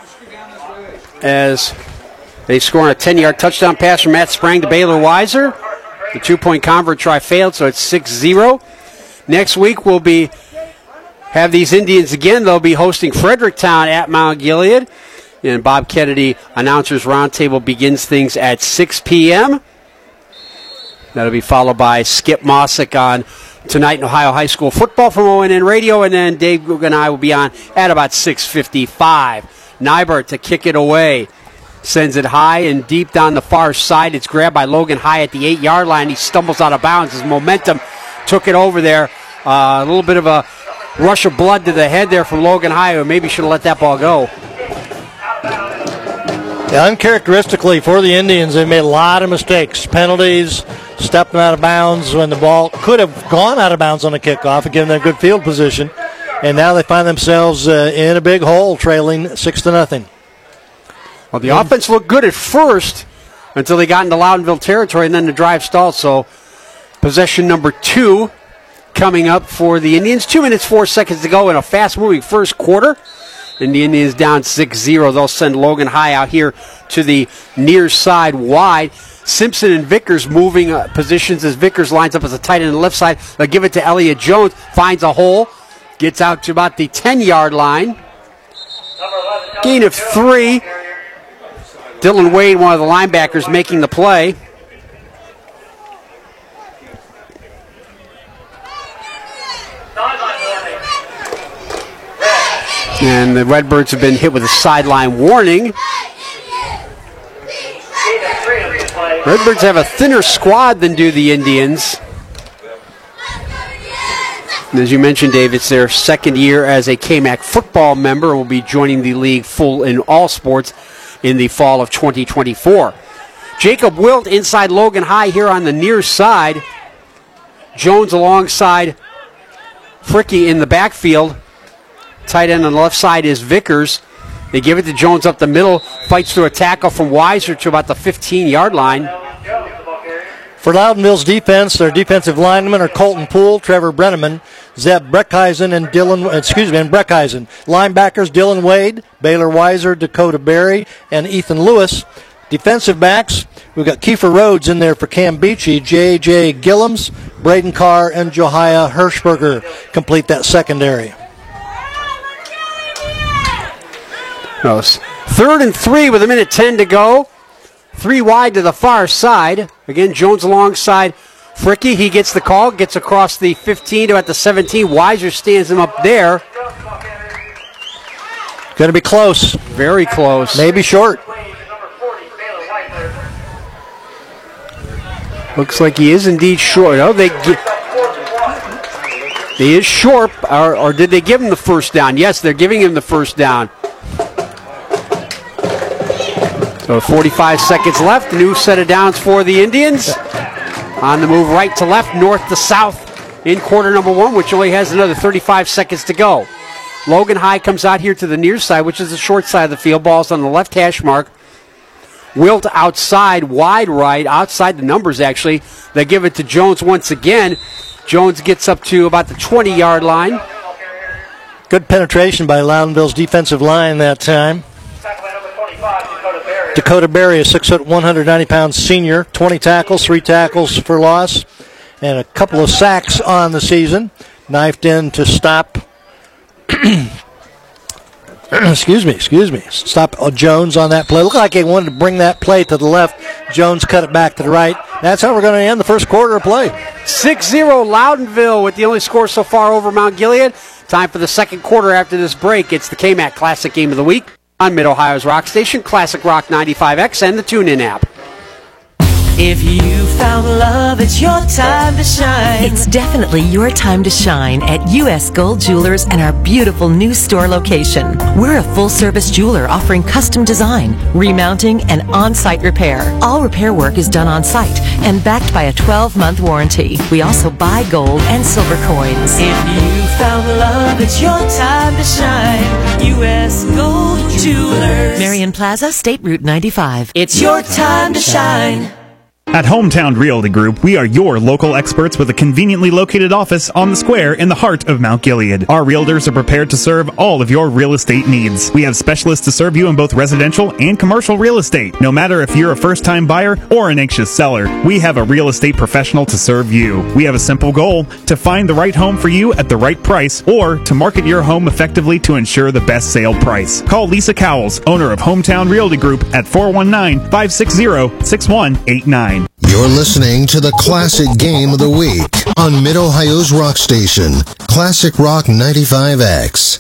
Speaker 9: as they score on a 10-yard touchdown pass from Matt Sprang to Baylor Weiser. The 2-point convert try failed, so it's 6-0. Next week we'll have these Indians again. They'll be hosting Fredericktown at Mount Gilead. And Bob Kennedy, Announcers Roundtable, begins things at 6 p.m. That'll be followed by Skip Mossick on Tonight in Ohio High School Football from ONN Radio, and then Dave and I will be on at about 6:55. Nybert to kick it away. Sends it high and deep down the far side. It's grabbed by Logan High at the 8-yard line. He stumbles out of bounds. His momentum took it over there. A little bit of a rush of blood to the head there from Logan High, who maybe should have let that ball go.
Speaker 14: Yeah, uncharacteristically for the Indians, they made a lot of mistakes. Penalties, stepping out of bounds when the ball could have gone out of bounds on the kickoff and given them a good field position. And now they find themselves in a big hole, trailing 6-0.
Speaker 9: Well, the offense looked good at first until they got into Loudonville territory, and then the drive stalled. So possession number 2 coming up for the Indians. 2 minutes, 4 seconds to go in a fast-moving first quarter. And the Indians down 6-0. They'll send Logan High out here to the near side wide. Simpson and Vickers moving positions as Vickers lines up as a tight end on the left side. They'll give it to Elliott Jones. Finds a hole. Gets out to about the 10-yard line. Gain of 3. Dylan Wade, one of the linebackers, making the play. And the Redbirds have been hit with a sideline warning. Redbirds have a thinner squad than do the Indians. And as you mentioned, Dave, it's their second year as a KMAC football member and will be joining the league full in all sports in the fall of 2024. Jacob Wilt inside Logan High here on the near side. Jones alongside Fricky in the backfield. Tight end on the left side is Vickers. They give it to Jones up the middle. Fights through a tackle from Weiser to about the 15-yard line.
Speaker 14: For Loudonville's defense, their defensive linemen are Colton Poole, Trevor Brenneman, Zeb Breckheisen, and Breckheisen. Linebackers Dylan Wade, Baylor Weiser, Dakota Berry, and Ethan Lewis. Defensive backs, we've got Kiefer Rhodes in there for Cam Beachy, J.J. Gillums, Braden Carr, and Josiah Hirschberger complete that secondary.
Speaker 9: 3rd and 3 with 1:10 to go. 3 wide to the far side. Again, Jones alongside Fricky. He gets the call, gets across the 15 to at the 17. Weiser stands him up there.
Speaker 14: Going to be close.
Speaker 9: Very close.
Speaker 14: Maybe short.
Speaker 9: Looks like he is indeed short. Oh, he is short, or did they give him the first down? Yes, they're giving him the first down. So 45 seconds left. New set of downs for the Indians. On the move right to left, north to south in quarter number 1, which only has another 35 seconds to go. Logan High comes out here to the near side, which is the short side of the field. Ball's on the left hash mark. Wilt outside, wide right, outside the numbers actually. They give it to Jones once again. Jones gets up to about the 20-yard line.
Speaker 14: Good penetration by Loudonville's defensive line that time. Dakota Berry, a 6', 190-pound senior, 20 tackles, 3 tackles for loss, and a couple of sacks on the season. Knifed in to stop. Excuse me. Stop Jones on that play. Looked like he wanted to bring that play to the left. Jones cut it back to the right. That's how we're going to end the first quarter of play.
Speaker 9: 6-0 Loudonville with the only score so far over Mount Gilead. Time for the second quarter after this break. It's the KMAC Classic Game of the Week on Mid-Ohio's Rock Station, Classic Rock 95X, and the TuneIn app.
Speaker 1: If you found love, it's your time to shine. It's definitely your time to shine at U.S. Gold Jewelers and our beautiful new store location. We're a full-service jeweler offering custom design, remounting, and on-site repair. All repair work is done on-site and backed by a 12-month warranty. We also buy gold and silver coins. If you found love, it's your time to shine. U.S. Gold Jewelers. Marion Plaza, State Route 95. It's your time to shine.
Speaker 8: At Hometown Realty Group, we are your local experts with a conveniently located office on the square in the heart of Mount Gilead. Our realtors are prepared to serve all of your real estate needs. We have specialists to serve you in both residential and commercial real estate. No matter if you're a first-time buyer or an anxious seller, we have a real estate professional to serve you. We have a simple goal: to find the right home for you at the right price, or to market your home effectively to ensure the best sale price. Call Lisa Cowles, owner of Hometown Realty Group, at 419-560-6189.
Speaker 22: You're listening to the Classic Game of the Week on Mid-Ohio's Rock Station, Classic Rock 95X.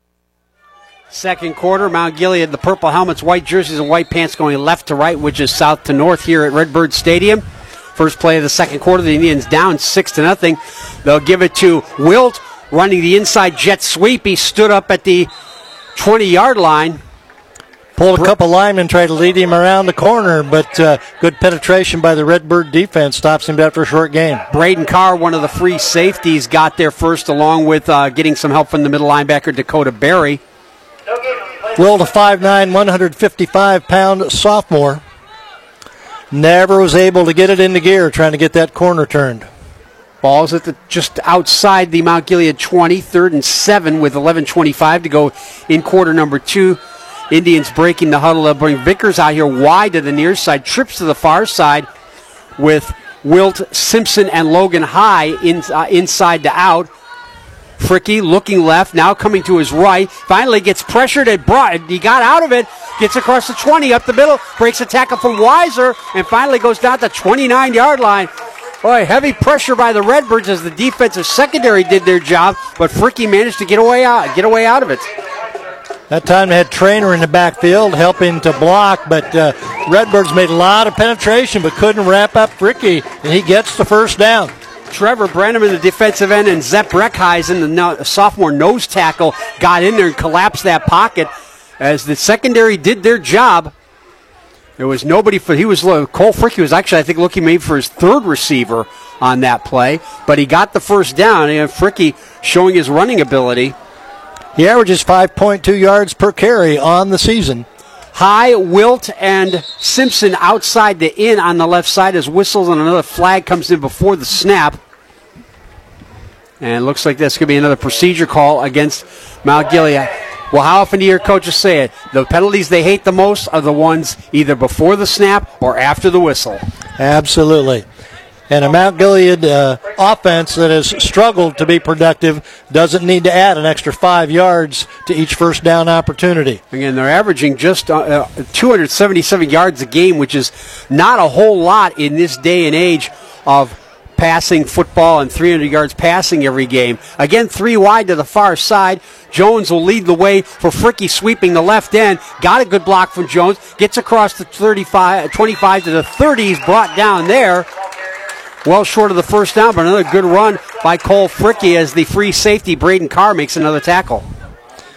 Speaker 9: Second quarter, Mount Gilead, the purple helmets, white jerseys, and white pants going left to right, which is south to north here at Redbird Stadium. First play of the second quarter, the Indians down 6-0. They'll give it to Wilt, running the inside jet sweep. He stood up at the 20-yard line.
Speaker 14: Pulled a couple linemen, tried to lead him around the corner, but good penetration by the Redbird defense stops him after a short game.
Speaker 9: Braden Carr, one of the free safeties, got there first, along with getting some help from the middle linebacker, Dakota Berry.
Speaker 14: Wilt, a 5'9", 155-pound sophomore. Never was able to get it into gear trying to get that corner turned.
Speaker 9: Ball's at just outside the Mount Gilead 20, 3rd and 7 with 11:25 to go in quarter number 2. Indians breaking the huddle. They'll bring Vickers out here wide to the near side, trips to the far side with Wilt, Simpson, and Logan High inside to out. Fricky looking left, now coming to his right. Finally gets pressured and he got out of it. Gets across the 20, up the middle, breaks a tackle from Weiser, and finally goes down the 29-yard line. Boy, heavy pressure by the Redbirds as the defensive secondary did their job, but Fricky managed to get away out of it.
Speaker 14: That time they had Trainer in the backfield helping to block, but Redbirds made a lot of penetration but couldn't wrap up Fricky, and he gets the first down.
Speaker 9: Trevor Brenneman, the defensive end, and Zepp Reckheisen, the sophomore nose tackle, got in there and collapsed that pocket as the secondary did their job. There was nobody Cole Fricky was actually, I think, looking maybe for his third receiver on that play, but he got the first down, and Fricky showing his running ability.
Speaker 14: He averages 5.2 yards per carry on the season.
Speaker 9: High, Wilt, and Simpson outside the in on the left side as whistles and another flag comes in before the snap. And it looks like this could be another procedure call against Mount Gilead. Well, how often do your coaches say it? The penalties they hate the most are the ones either before the snap or after the whistle.
Speaker 14: Absolutely. And a Mount Gilead offense that has struggled to be productive doesn't need to add an extra 5 yards to each first down opportunity.
Speaker 9: Again, they're averaging just 277 yards a game, which is not a whole lot in this day and age of passing football and 300 yards passing every game. Again, 3 wide to the far side. Jones will lead the way for Fricky sweeping the left end. Got a good block from Jones. Gets across the 25 to the 30. He's brought down there. Well short of the first down, but another good run by Cole Fricky as the free safety, Braden Carr, makes another tackle.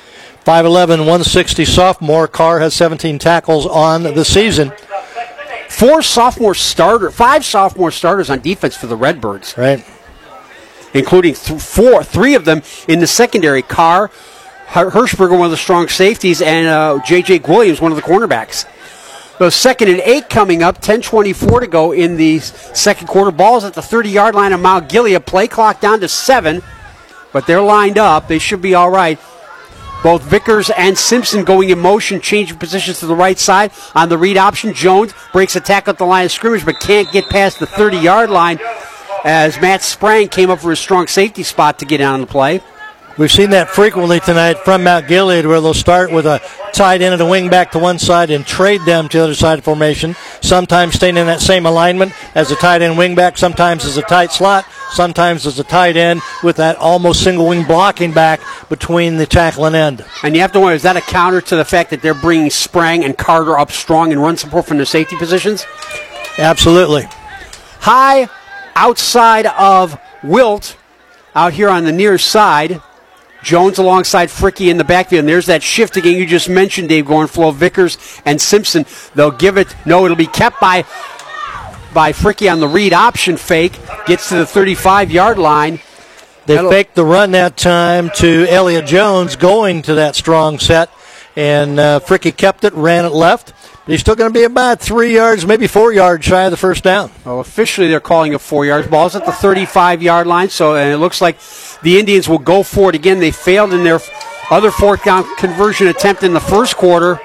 Speaker 14: 5'11", 160 sophomore. Carr has 17 tackles on the season.
Speaker 9: Five sophomore starters on defense for the Redbirds.
Speaker 14: Right.
Speaker 9: Including three of them in the secondary. Carr, Hirschberger, one of the strong safeties, and J.J. Williams, one of the cornerbacks. So 2nd and 8 coming up, 10:24 to go in the second quarter. Ball's at the 30-yard line of Mount Gilead. Play clock down to 7, but they're lined up. They should be all right. Both Vickers and Simpson going in motion, changing positions to the right side. On the read option, Jones breaks a tackle at the line of scrimmage, but can't get past the 30-yard line as Matt Sprang came up for a strong safety spot to get on the play.
Speaker 14: We've seen that frequently tonight from Mount Gilead, where they'll start with a tight end and a wing back to one side and trade them to the other side of formation, sometimes staying in that same alignment as a tight end wing back, sometimes as a tight slot, sometimes as a tight end with that almost single wing blocking back between the tackle and end.
Speaker 9: And you have to wonder, is that a counter to the fact that they're bringing Sprang and Carter up strong and run support from their safety positions?
Speaker 14: Absolutely.
Speaker 9: High outside of Wilt out here on the near side. Jones alongside Fricky in the backfield. And there's that shift again you just mentioned, Dave Gorenflo, Vickers and Simpson. They'll give it. No, it'll be kept by Fricky on the read option fake. Gets to the 35-yard line.
Speaker 14: They faked the run that time to Elliott Jones going to that strong set. And Fricky kept it, ran it left. But he's still going to be about 3 yards, maybe 4 yards shy of the first down.
Speaker 9: Well, officially they're calling it 4 yards. Ball's at the 35-yard line, and it looks like the Indians will go for it again. They failed in their other fourth down conversion attempt in the first quarter.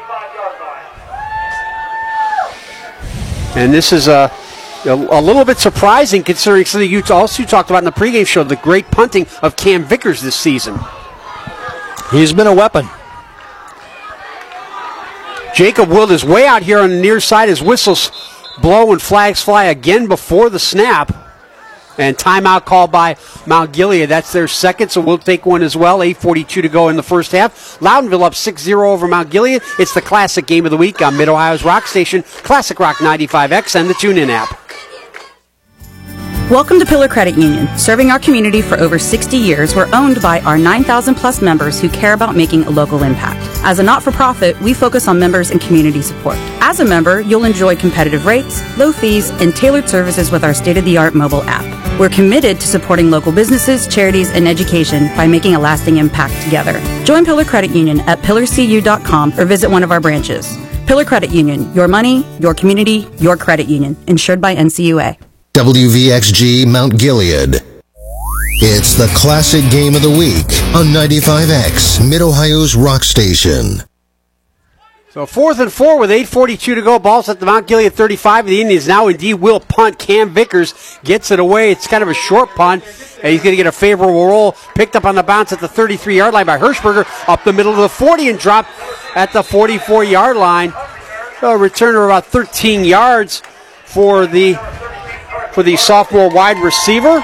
Speaker 9: And this is a little bit surprising considering something you also talked about in the pregame show, the great punting of Cam Vickers this season.
Speaker 14: He's been a weapon.
Speaker 9: Jacob Wild is way out here on the near side as whistles blow and flags fly again before the snap. And timeout called by Mount Gilead. That's their second, so we'll take one as well. 8:42 to go in the first half. Loudonville up 6-0 over Mount Gilead. It's the classic game of the week on Mid-Ohio's Rock Station, Classic Rock 95X, and the TuneIn app.
Speaker 3: Welcome to Pillar Credit Union. Serving our community for over 60 years, we're owned by our 9,000 plus members who care about making a local impact. As a not-for-profit, we focus on members and community support. As a member, you'll enjoy competitive rates, low fees, and tailored services with our state-of-the-art mobile app. We're committed to supporting local businesses, charities, and education by making a lasting impact together. Join Pillar Credit Union at pillarcu.com or visit one of our branches. Pillar Credit Union, your money, your community, your credit union. Insured by NCUA.
Speaker 22: WVXG Mount Gilead. It's the classic game of the week on 95X, Mid-Ohio's Rock Station.
Speaker 9: So 4th and 4 with 8:42 to go. Ball's at the Mount Gilead 35. The Indians now indeed will punt. Cam Vickers gets it away. It's kind of a short punt, and he's going to get a favorable roll. Picked up on the bounce at the 33-yard line by Hirschberger. Up the middle of the 40 and dropped at the 44-yard line. A return of about 13 yards for the sophomore wide receiver.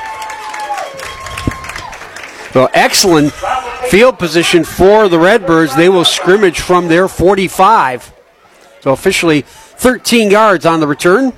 Speaker 9: So excellent field position for the Redbirds. They will scrimmage from their 45. So officially 13 yards on the return.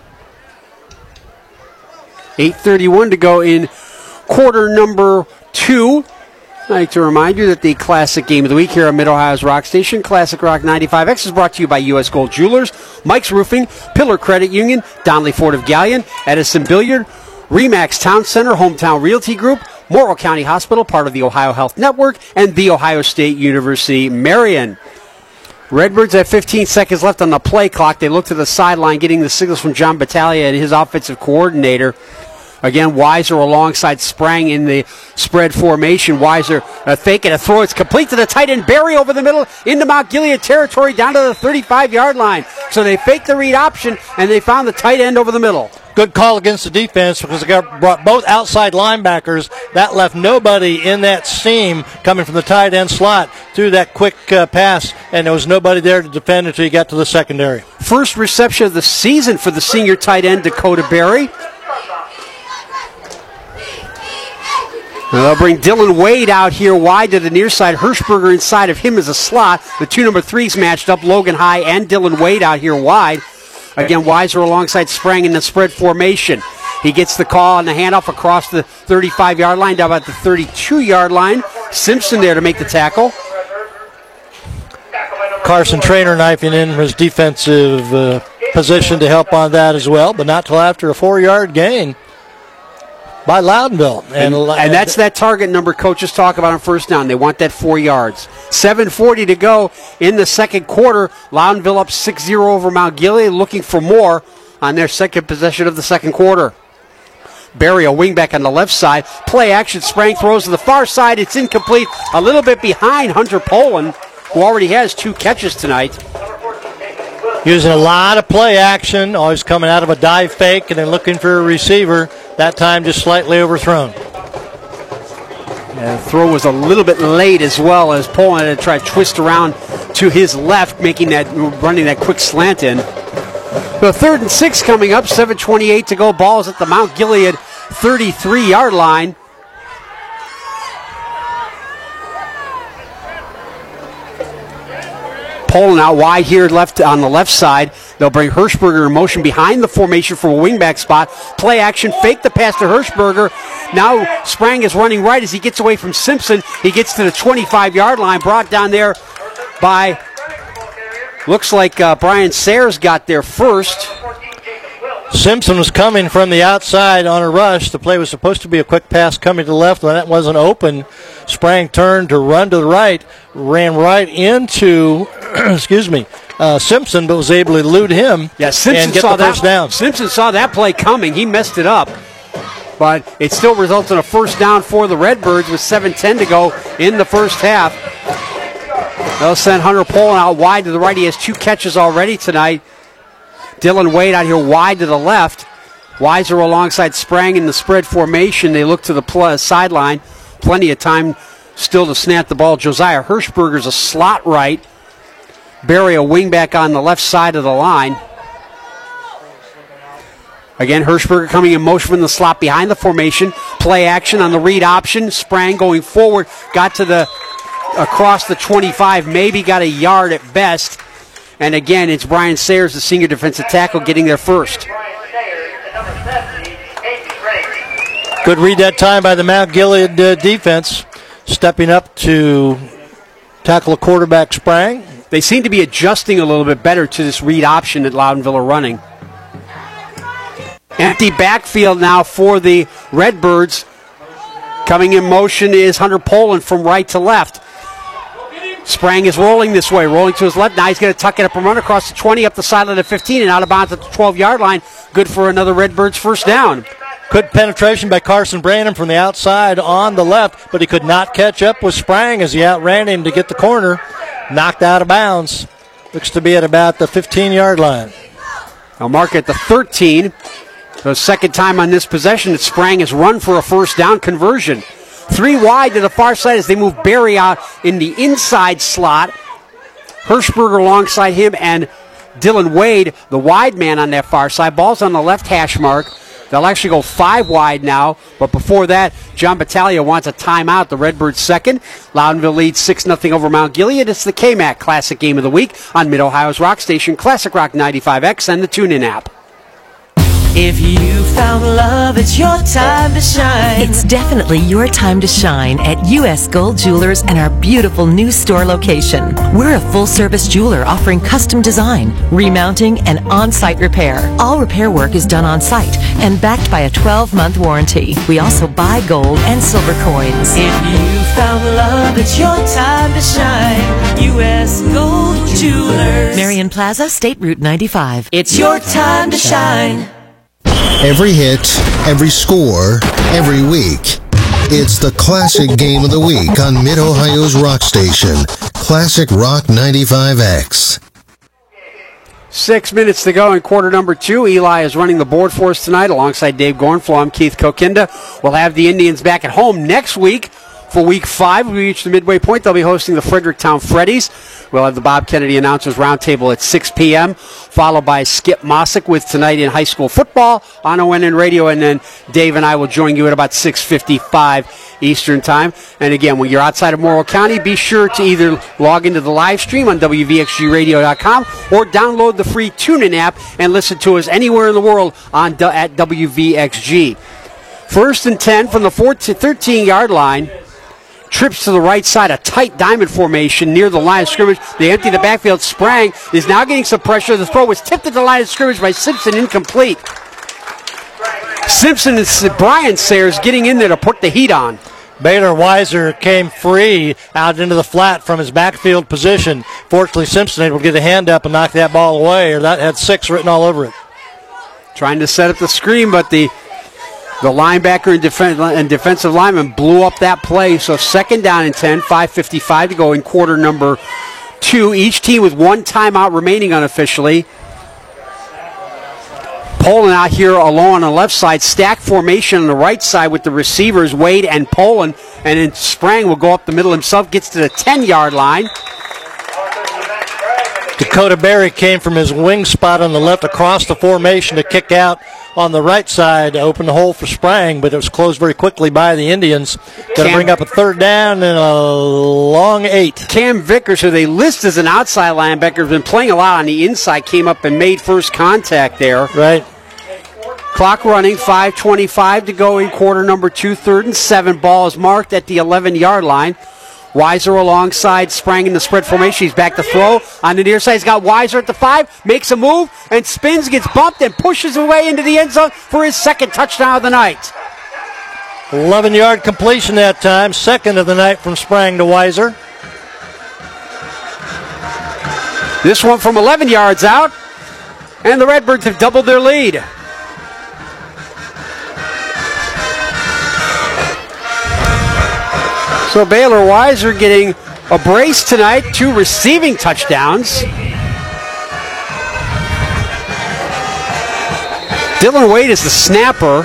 Speaker 9: 8:31 to go in quarter number 2. I'd like to remind you that the classic game of the week here on Mid-Ohio's Rock Station, Classic Rock 95X, is brought to you by U.S. Gold Jewelers, Mike's Roofing, Pillar Credit Union, Donnelly Ford of Gallion, Edison Billiard, Remax Town Center, Hometown Realty Group, Morrill County Hospital, part of the Ohio Health Network, and The Ohio State University, Marion. Redbirds have 15 seconds left on the play clock. They look to the sideline, getting the signals from John Battaglia and his offensive coordinator. Again, Weiser alongside Sprang in the spread formation. Weiser a fake and a throw. It's complete to the tight end. Barry over the middle into Mount Gilead territory down to the 35-yard line. So they faked the read option, and they found the tight end over the middle.
Speaker 14: Good call against the defense because they brought both outside linebackers. That left nobody in that seam coming from the tight end slot through that quick pass, and there was nobody there to defend until you got to the secondary.
Speaker 9: First reception of the season for the senior tight end, Dakota Berry. They'll bring Dylan Wade out here wide to the near side. Hirschberger inside of him is a slot. The two number 3s matched up, Logan High and Dylan Wade out here wide. Again, Weiser alongside Sprang in the spread formation. He gets the call on the handoff across the 35-yard line, down about the 32-yard line. Simpson there to make the tackle.
Speaker 14: Carson Trainer knifing in his defensive position to help on that as well, but not till after a 4-yard gain by Loudonville.
Speaker 9: And that's that target number coaches talk about on first down. They want that 4 yards. 7:40 to go in the second quarter. Loudonville up 6-0 over Mount Gilead, looking for more on their second possession of the second quarter. Barry, a wingback on the left side. Play action. Sprang throws to the far side. It's incomplete. A little bit behind Hunter Poland, who already has 2 catches tonight.
Speaker 14: Using a lot of play action, always coming out of a dive fake and then looking for a receiver. That time just slightly overthrown.
Speaker 9: And the throw was a little bit late as well, as Poland had to try to twist around to his left, running that quick slant in. So 3rd and 6 coming up, 7:28 to go. Ball's at the Mount Gilead 33-yard line. Poland out wide here on the left side. They'll bring Hirschberger in motion behind the formation for a wingback spot. Play action, fake the pass to Hirschberger. Now Sprang is running right as he gets away from Simpson. He gets to the 25-yard line, brought down there by, looks like Brian Sayers got there first.
Speaker 14: Simpson was coming from the outside on a rush. The play was supposed to be a quick pass coming to the left. When that wasn't open, Sprang turned to run to the right, ran right into, Simpson, but was able to elude him and get the first down.
Speaker 9: Simpson saw that play coming. He messed it up. But it still results in a first down for the Redbirds with 7:10 to go in the first half. They'll send Hunter Poland out wide to the right. He has 2 catches already tonight. Dylan Wade out here wide to the left. Weiser alongside Sprang in the spread formation. They look to the sideline. Plenty of time still to snap the ball. Josiah Hirschberger's a slot right. Barry, a wingback on the left side of the line. Again, Hirschberger coming in motion from the slot behind the formation. Play action on the read option. Sprang going forward. Got to across the 25. Maybe got a yard at best. And again, it's Brian Sayers, the senior defensive tackle, getting there first.
Speaker 14: Good read that time by the Mount Gilead defense, stepping up to tackle a quarterback Sprang.
Speaker 9: They seem to be adjusting a little bit better to this read option that Loudonville are running. Empty backfield now for the Redbirds. Coming in motion is Hunter Poland from right to left. Sprang is rolling this way, rolling to his left. Now he's going to tuck it up and run across the 20, up the sideline of the 15, and out of bounds at the 12-yard line. Good for another Redbirds first down.
Speaker 14: Good penetration by Carson Brandon from the outside on the left, but he could not catch up with Sprang as he outran him to get the corner. Knocked out of bounds. Looks to be at about the 15-yard line.
Speaker 9: I'll mark at the 13. The second time on this possession that Sprang has run for a first down conversion. 3 wide to the far side as they move Barry out in the inside slot. Hirschberger alongside him and Dylan Wade, the wide man on that far side. Ball's on the left hash mark. They'll actually go 5 wide now, but before that, John Battaglia wants a timeout. The Redbirds second. Loudonville leads 6-0 over Mount Gilead. It's the KMAC Classic Game of the Week on Mid-Ohio's Rock Station, Classic Rock 95X, and the TuneIn app.
Speaker 1: If you found love, it's your time to shine. It's definitely your time to shine at U.S. Gold Jewelers and our beautiful new store location. We're a full-service jeweler offering custom design, remounting, and on-site repair. All repair work is done on-site and backed by a 12-month warranty. We also buy gold and silver coins. If you found love, it's your time to shine. U.S. Gold Jewelers. Marion Plaza, State Route 95. It's your time to shine.
Speaker 22: Every hit, every score, every week. It's the Classic Game of the Week on Mid-Ohio's Rock Station, Classic Rock 95X.
Speaker 9: 6 minutes to go in quarter number 2. Eli is running the board for us tonight alongside Dave Gornflo. I'm Keith Kokinda. We'll have the Indians back at home next week. For Week 5, we reach the midway point. They'll be hosting the Fredericktown Freddies. We'll have the Bob Kennedy Announcers Roundtable at 6 p.m., followed by Skip Mossick with Tonight in High School Football on ONN Radio, and then Dave and I will join you at about 6:55 Eastern Time. And again, when you're outside of Morrow County, be sure to either log into the live stream on WVXGRadio.com or download the free TuneIn app and listen to us anywhere in the world at WVXG. 1st and 10 from the 13-yard line. trips to the right side, a tight diamond formation near the line of scrimmage. They empty the backfield. Sprang is now getting some pressure. The throw was tipped at the line of scrimmage by Simpson, incomplete. Simpson and Brian Sayers getting in there to put the heat on.
Speaker 14: Baylor Weiser came free out into the flat from his backfield position. Fortunately, Simpson able to get a hand up and knock that ball away, or that had 6 written all over it.
Speaker 9: Trying to set up the screen, but the linebacker and defensive lineman blew up that play. So 2nd down and 10, 5:55 to go in quarter number 2. Each team with 1 timeout remaining unofficially. Poland out here alone on the left side. Stack formation on the right side with the receivers, Wade and Poland. And then Sprang will go up the middle himself, gets to the 10-yard line.
Speaker 14: Dakota Berry came from his wing spot on the left across the formation to kick out on the right side to open the hole for Sprang, but it was closed very quickly by the Indians. Going to bring up a 3rd down and a long 8.
Speaker 9: Cam Vickers, who they list as an outside linebacker, has been playing a lot on the inside, came up and made first contact there.
Speaker 14: Right.
Speaker 9: Clock running, 5:25 to go in quarter number 2, 3rd and 7. Ball is marked at the 11-yard line. Weiser alongside Sprang in the spread formation. He's back to throw. On the near side, he's got Weiser at the 5, makes a move, and spins, gets bumped, and pushes away into the end zone for his 2nd touchdown of the night.
Speaker 14: 11-yard completion that time, 2nd of the night from Sprang to Weiser.
Speaker 9: This one from 11 yards out, and the Redbirds have doubled their lead. So Baylor Weiser getting a brace tonight, 2 receiving touchdowns. Dylan Wade is the snapper.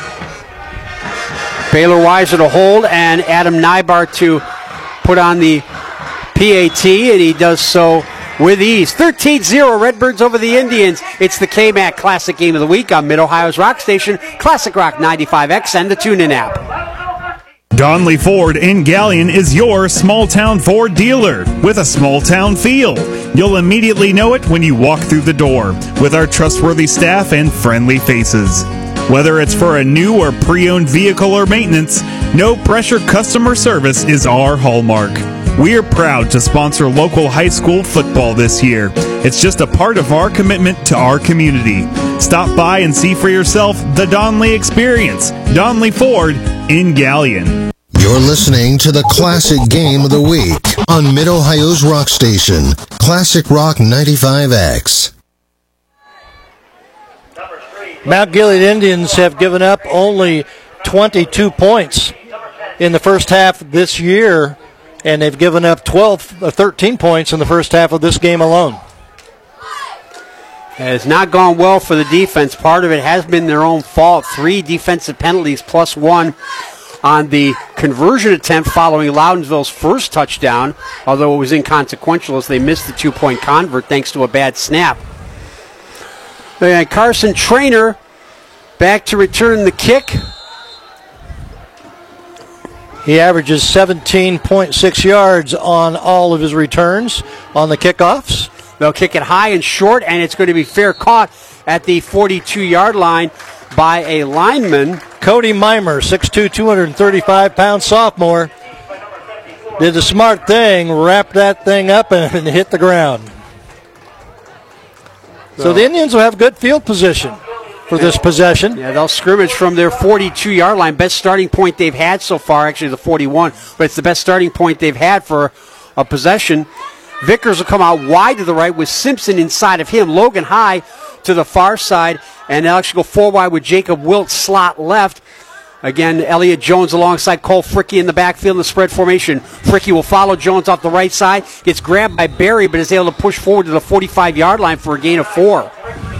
Speaker 9: Baylor Weiser to hold, and Adam Nybart to put on the PAT, and he does so with ease. 13-0 Redbirds over the Indians. It's the KMAC Classic Game of the Week on Mid-Ohio's Rock Station, Classic Rock 95X, and the TuneIn app.
Speaker 8: Donley Ford in Galion is your small-town Ford dealer with a small-town feel. You'll immediately know it when you walk through the door with our trustworthy staff and friendly faces. Whether it's for a new or pre-owned vehicle or maintenance, no-pressure customer service is our hallmark. We're proud to sponsor local high school football this year. It's just a part of our commitment to our community. Stop by and see for yourself the Donley experience. Donley Ford in Galion.
Speaker 22: You're listening to the Classic Game of the Week on Mid-Ohio's Rock Station, Classic Rock 95X.
Speaker 14: Mount Gilead Indians have given up only 22 points in the first half of this year, and they've given up 13 points in the first half of this game alone.
Speaker 9: It has not gone well for the defense. Part of it has been their own fault. 3 defensive penalties plus 1 on the conversion attempt following Loudonville's first touchdown, although it was inconsequential as they missed the 2-point convert thanks to a bad snap. And Carson Trainer back to return the kick.
Speaker 14: He averages 17.6 yards on all of his returns on the kickoffs.
Speaker 9: They'll kick it high and short, and it's going to be fair caught at the 42-yard line by a lineman.
Speaker 14: Cody Mimer, 6'2", 235-pound sophomore, did the smart thing, wrapped that thing up and hit the ground. So the Indians will have good field position for this possession.
Speaker 9: Yeah, they'll scrimmage from their 42-yard line. Best starting point they've had so far, actually the 41, but it's the best starting point they've had for a possession. Vickers will come out wide to the right with Simpson inside of him. Logan High to the far side, and they'll actually go 4 wide with Jacob Wilt slot left. Again, Elliott Jones alongside Cole Fricky in the backfield in the spread formation. Fricky will follow Jones off the right side. Gets grabbed by Berry, but is able to push forward to the 45-yard line for a gain of 4.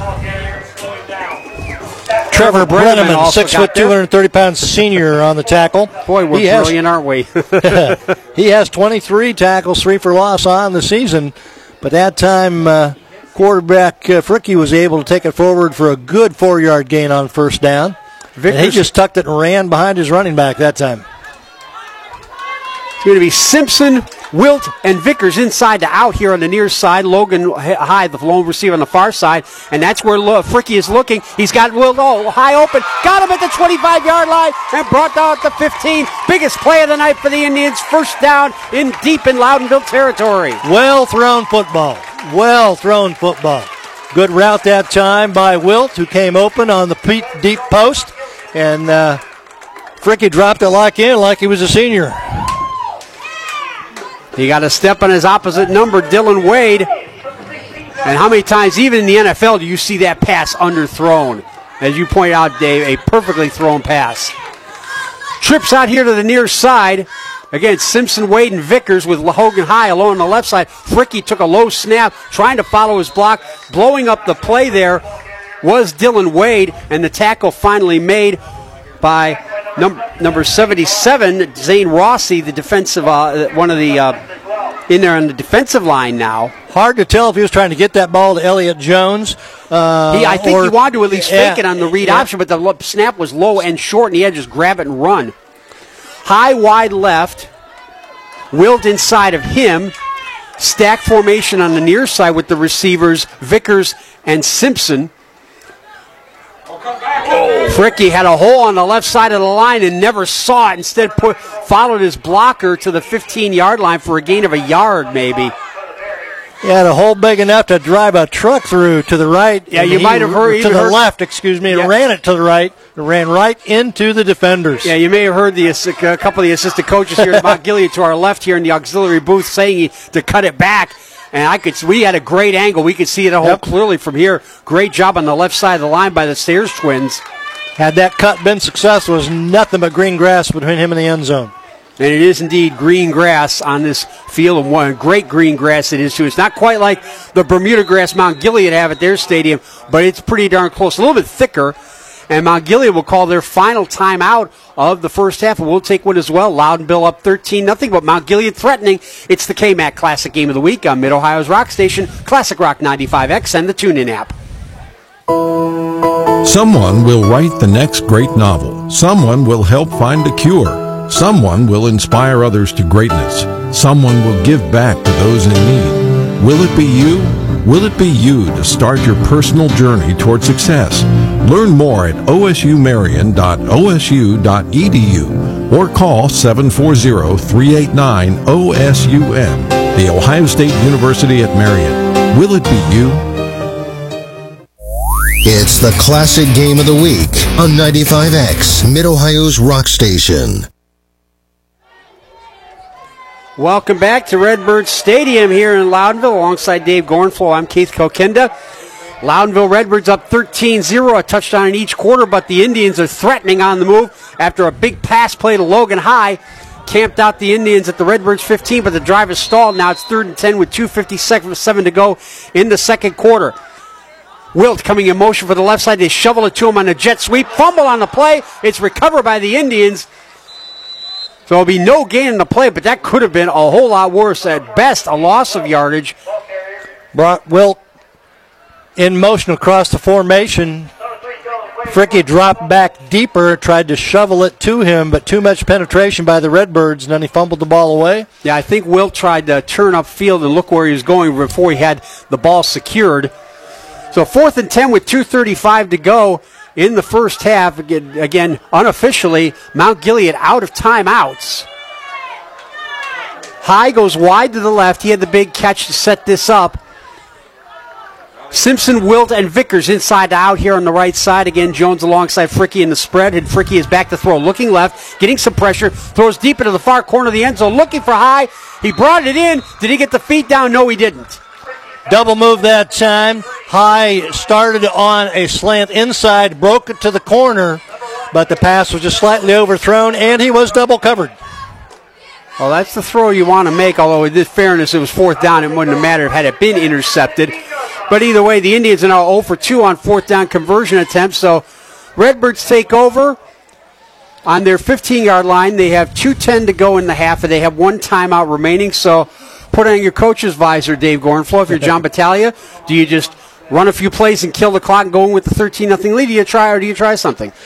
Speaker 14: Trevor Brenneman, 6', 230-pound senior on the tackle.
Speaker 9: Boy, we're brilliant, aren't we?
Speaker 14: He has 23 tackles, 3 for loss on the season. But that time, quarterback Fricky was able to take it forward for a good 4-yard gain on first down. And he just tucked it and ran behind his running back that time.
Speaker 9: It's going to be Simpson, Wilt, and Vickers inside to out here on the near side. Logan High, the lone receiver on the far side. And that's where Fricky is looking. He's got Wilt High open. Got him at the 25-yard line and brought down at the 15. Biggest play of the night for the Indians. First down deep in Loudonville territory.
Speaker 14: Well thrown football. Well thrown football. Good route that time by Wilt, who came open on the deep post. And Fricky dropped it like he was a senior.
Speaker 9: He got a step on his opposite number, Dylan Wade. And how many times, even in the NFL, do you see that pass underthrown? As you point out, Dave, a perfectly thrown pass. Trips out here to the near side. Again, Simpson, Wade, and Vickers with Logan High alone on the left side. Fricky took a low snap, trying to follow his block. Blowing up the play there was Dylan Wade, and the tackle finally made by number 77, Zane Rossi, the defensive, one of the in there on the defensive line now.
Speaker 14: Hard to tell if he was trying to get that ball to Elliott Jones.
Speaker 9: I think he wanted to at least fake it on the read option, but the snap was low and short, and he had to just grab it and run. High, wide left. Wilt inside of him. Stack formation on the near side with the receivers, Vickers and Simpson. Fricky had a hole on the left side of the line and never saw it. Instead, followed his blocker to the 15-yard line for a gain of a yard, maybe.
Speaker 14: He had a hole big enough to drive a truck through to the right.
Speaker 9: Yeah, you might have heard.
Speaker 14: To the left, excuse me. Yeah. Ran it to the right. Ran right into the defenders.
Speaker 9: Yeah, you may have heard a couple of the assistant coaches here at Mount Gilead to our left here in the auxiliary booth saying to cut it back. And we had a great angle. We could see it clearly from here. Great job on the left side of the line by the Sayers twins.
Speaker 14: Had that cut been successful, there was nothing but green grass between him and the end zone.
Speaker 9: And it is indeed green grass on this field, and one great green grass it is too. It's not quite like the Bermuda grass Mount Gilead have at their stadium, but it's pretty darn close. A little bit thicker. And Mount Gilead will call their final timeout of the first half, and we'll take one as well. Loudonville up 13-0, but Mount Gilead threatening. It's the KMAC Classic Game of the Week on Mid-Ohio's Rock Station, Classic Rock 95X, and the TuneIn app.
Speaker 6: Someone will write the next great novel. Someone will help find a cure. Someone will inspire others to greatness. Someone will give back to those in need. Will it be you? Will it be you to start your personal journey toward success? Learn more at osumarion.osu.edu or call 740-389-OSUM. The Ohio State University at Marion. Will it be you?
Speaker 22: It's the Classic Game of the Week on 95X, Mid-Ohio's Rock Station.
Speaker 9: Welcome back to Redbird Stadium here in Loudonville. Alongside Dave Gornflo, I'm Keith Kokinda. Loudonville Redbirds up 13-0, a touchdown in each quarter, but the Indians are threatening on the move after a big pass play to Logan High. Camped out the Indians at the Redbirds 15, but the drive is stalled. Now it's 3rd and 10 with 2:57 to go in the second quarter. Wilt coming in motion for the left side. They shovel it to him on a jet sweep. Fumble on the play. It's recovered by the Indians. So there'll be no gain in the play, but that could have been a whole lot worse. At best, a loss of yardage.
Speaker 14: Brought Wilt in motion across the formation. Fricky dropped back deeper, tried to shovel it to him, but too much penetration by the Redbirds, and then he fumbled the ball away.
Speaker 9: Yeah, I think Wilt tried to turn upfield and look where he was going before he had the ball secured. So 4th and 10 with 2:35 to go in the first half. Again, unofficially, Mount Gilead out of timeouts. High goes wide to the left. He had the big catch to set this up. Simpson, Wilt, and Vickers inside to out here on the right side. Again, Jones alongside Fricky in the spread, and Fricky is back to throw. Looking left, getting some pressure, throws deep into the far corner of the end zone, looking for High. He brought it in. Did he get the feet down? No, he didn't.
Speaker 14: Double move that time. High started on a slant inside, broke it to the corner, but the pass was just slightly overthrown, and he was double covered.
Speaker 9: Well, that's the throw you want to make, although in fairness, it was 4th down. It wouldn't have mattered had it been intercepted. But either way, the Indians are now 0 for 2 on 4th down conversion attempts, so Redbirds take over on their 15-yard line. They have 2:10 to go in the half, and they have one timeout remaining, so put on your coach's visor, Dave Gornflo. If you're John Battaglia, do you just run a few plays and kill the clock and go in with the 13-0 lead? Do you try something?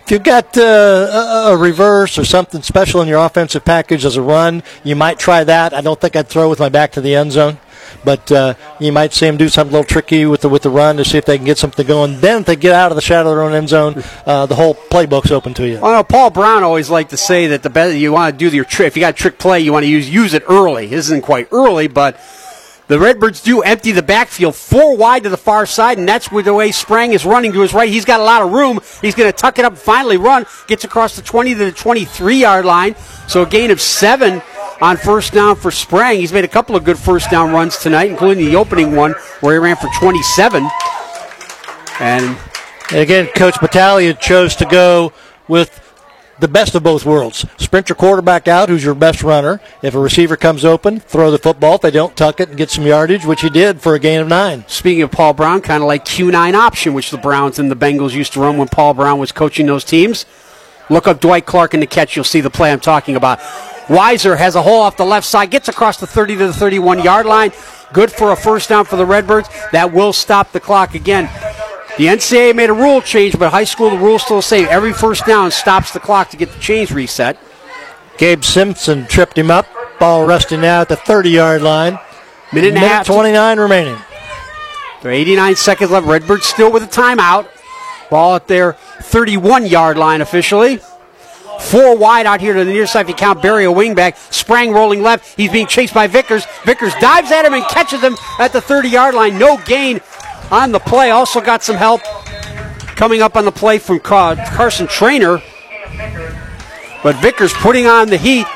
Speaker 14: If you've got a reverse or something special in your offensive package as a run, you might try that. I don't think I'd throw with my back to the end zone. But you might see them do something a little tricky with the run to see if they can get something going. Then if they get out of the shadow of their own end zone, the whole playbook's open to you.
Speaker 9: Well, Paul Brown always liked to say that the better you want to do your trick, if you got a trick play, you want to use it early. This isn't quite early, but the Redbirds do empty the backfield 4 wide to the far side, and that's where the way Sprang is running to his right. He's got a lot of room. He's going to tuck it up and finally run. Gets across the 20 to the 23-yard line. So a gain of 7 on first down for Sprang. He's made a couple of good first down runs tonight, including the opening one where he ran for 27. And
Speaker 14: again, Coach Battaglia chose to go with the best of both worlds. Sprint your quarterback out, who's your best runner. If a receiver comes open, throw the football. If they don't, tuck it and get some yardage, which he did for a gain of 9.
Speaker 9: Speaking of Paul Brown, kind of like Q9 option, which the Browns and the Bengals used to run when Paul Brown was coaching those teams. Look up Dwight Clark in the catch. You'll see the play I'm talking about. Weiser has a hole off the left side, gets across the 30 to the 31-yard line. Good for a first down for the Redbirds. That will stop the clock again. The NCAA made a rule change, but high school, the rule's still the same. Every first down stops the clock to get the chains reset.
Speaker 14: Gabe Simpson tripped him up. Ball resting now at the 30-yard line.
Speaker 9: Minute and a half.
Speaker 14: 29 remaining.
Speaker 9: There are 89 seconds left. Redbirds still with a timeout. Ball at their 31-yard line officially. 4 wide out here to the near side if you count Barry, a wingback. Sprang rolling left. He's being chased by Vickers. Vickers dives at him and catches him at the 30-yard line. No gain on the play. Also got some help coming up on the play from Carson Trainer. But Vickers putting on the heat.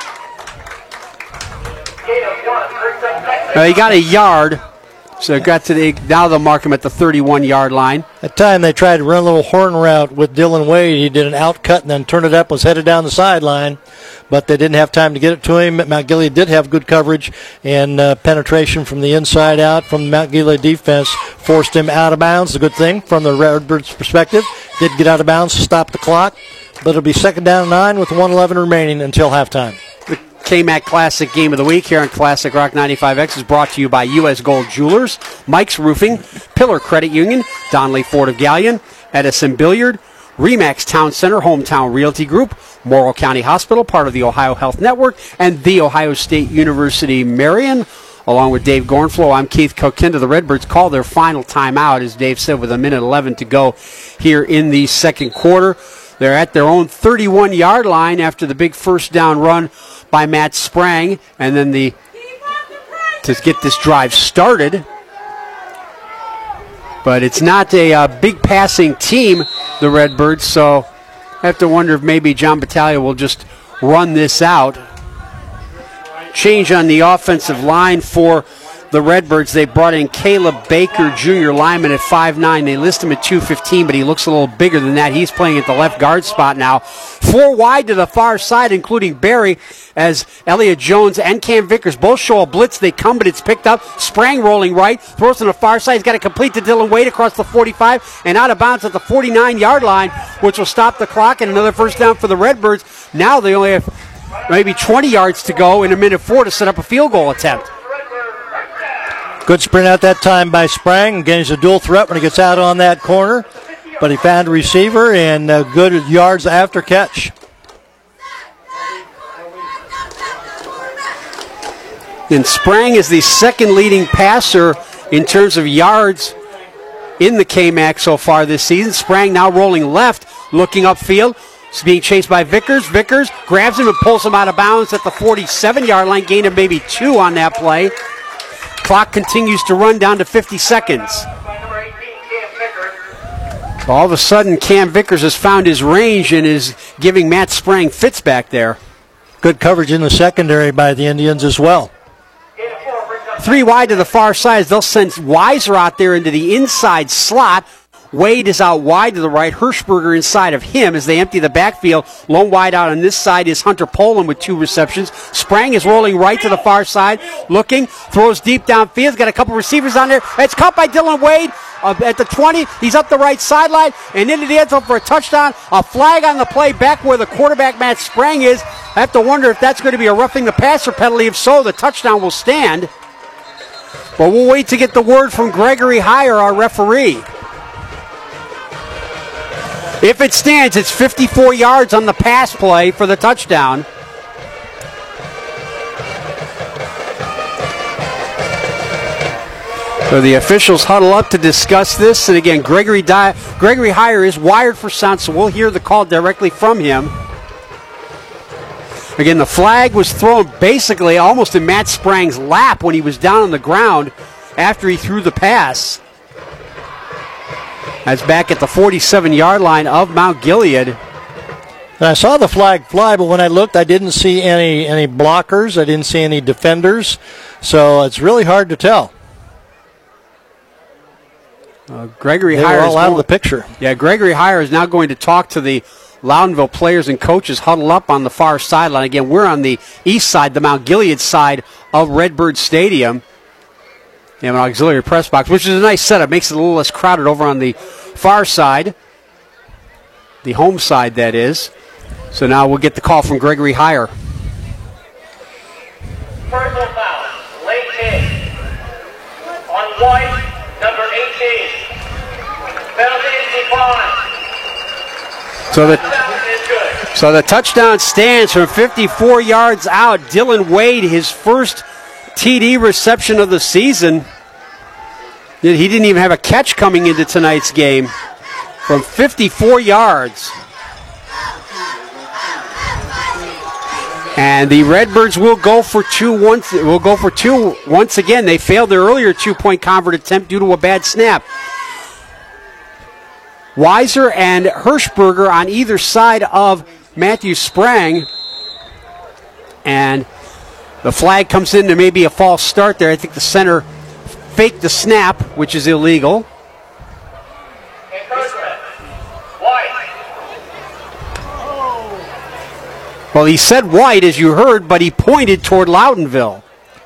Speaker 9: He got a yard. So now they'll mark him at the 31-yard line.
Speaker 14: At the time they tried to run a little horn route with Dylan Wade. He did an out cut and then turned it up, was headed down the sideline, but they didn't have time to get it to him. Mount Gilead did have good coverage, and penetration from the inside out from the Mount Gilead defense forced him out of bounds. A good thing from the Redbirds' perspective. Did get out of bounds to stop the clock, but it'll be 2nd down and 9 with 1:11 remaining until halftime.
Speaker 9: KMAC Classic Game of the Week here on Classic Rock 95X is brought to you by U.S. Gold Jewelers, Mike's Roofing, Pillar Credit Union, Donley Ford of Gallion, Edison Billiard, Remax Town Center, Hometown Realty Group, Morrill County Hospital, part of the Ohio Health Network, and The Ohio State University Marion. Along with Dave Gornflow, I'm Keith Kokinda. The Redbirds call their final timeout, as Dave said, with 1:11 to go here in the second quarter. They're at their own 31-yard line after the big first down run by Matt Sprang, and then to get this drive started. But it's not a big passing team, the Redbirds, so I have to wonder if maybe John Battaglia will just run this out. Change on the offensive line for the Redbirds. They brought in Caleb Baker, junior lineman, at 5'9". They list him at 215, but he looks a little bigger than that. He's playing at the left guard spot now. 4 wide to the far side, including Barry, as Elliott Jones and Cam Vickers both show a blitz. They come, but it's picked up. Sprang rolling right, throws to the far side. He's got to complete to Dylan Wade across the 45 and out of bounds at the 49-yard line, which will stop the clock, and another first down for the Redbirds. Now they only have maybe 20 yards to go in 1:04 to set up a field goal attempt.
Speaker 14: Good sprint out that time by Sprang. Again, he's a dual threat when he gets out on that corner. But he found a receiver and good yards after catch.
Speaker 9: And Sprang is the second leading passer in terms of yards in the KMAC so far this season. Sprang now rolling left, looking upfield. He's being chased by Vickers. Vickers grabs him and pulls him out of bounds at the 47-yard line. Gain of maybe 2 on that play. Clock continues to run down to 50 seconds. All of a sudden, Cam Vickers has found his range and is giving Matt Sprang fits back there.
Speaker 14: Good coverage in the secondary by the Indians as well.
Speaker 9: 3 wide to the far side. They'll send Weiser out there into the inside slot. Wade is out wide to the right. Hirschberger inside of him as they empty the backfield. Lone wide out on this side is Hunter Poland with 2 receptions. Sprang is rolling right to the far side. Looking, throws deep downfield. Got a couple receivers on there. It's caught by Dylan Wade at the 20. He's up the right sideline and into the end zone for a touchdown. A flag on the play back where the quarterback Matt Sprang is. I have to wonder if that's going to be a roughing the passer penalty. If so, the touchdown will stand. But we'll wait to get the word from Gregory Heyer, our referee. If it stands, it's 54 yards on the pass play for the touchdown. So the officials huddle up to discuss this. And again, Gregory Heyer is wired for sound, so we'll hear the call directly from him. Again, the flag was thrown basically almost in Matt Sprang's lap when he was down on the ground after he threw the pass. That's back at the 47-yard line of Mount Gilead.
Speaker 14: And I saw the flag fly, but when I looked, I didn't see any blockers. I didn't see any defenders. So it's really hard to tell.
Speaker 9: Gregory
Speaker 14: They
Speaker 9: Heyer
Speaker 14: were all
Speaker 9: is
Speaker 14: out of the picture.
Speaker 9: Yeah, Gregory Heyer is now going to talk to the Loudonville players and coaches huddle up on the far sideline. Again, we're on the east side, the Mount Gilead side of Redbird Stadium. They have an auxiliary press box, which is a nice setup. Makes it a little less crowded over on the far side. The home side, that is. So now we'll get the call from Gregory Heyer.
Speaker 2: Personal foul, late hit on White, number 18. Penalty is declined.
Speaker 9: So the touchdown stands from 54 yards out. Dylan Wade, his first TD reception of the season. He didn't even have a catch coming into tonight's game from 54 yards. And the Redbirds will go for two once again. They failed their earlier two-point convert attempt due to a bad snap. Weiser and Hirschberger on either side of Matthew Sprang. And the flag comes in. There may be a false start there. I think the center faked the snap, which is illegal. Well, he said White, as you heard, but he pointed toward Loudonville.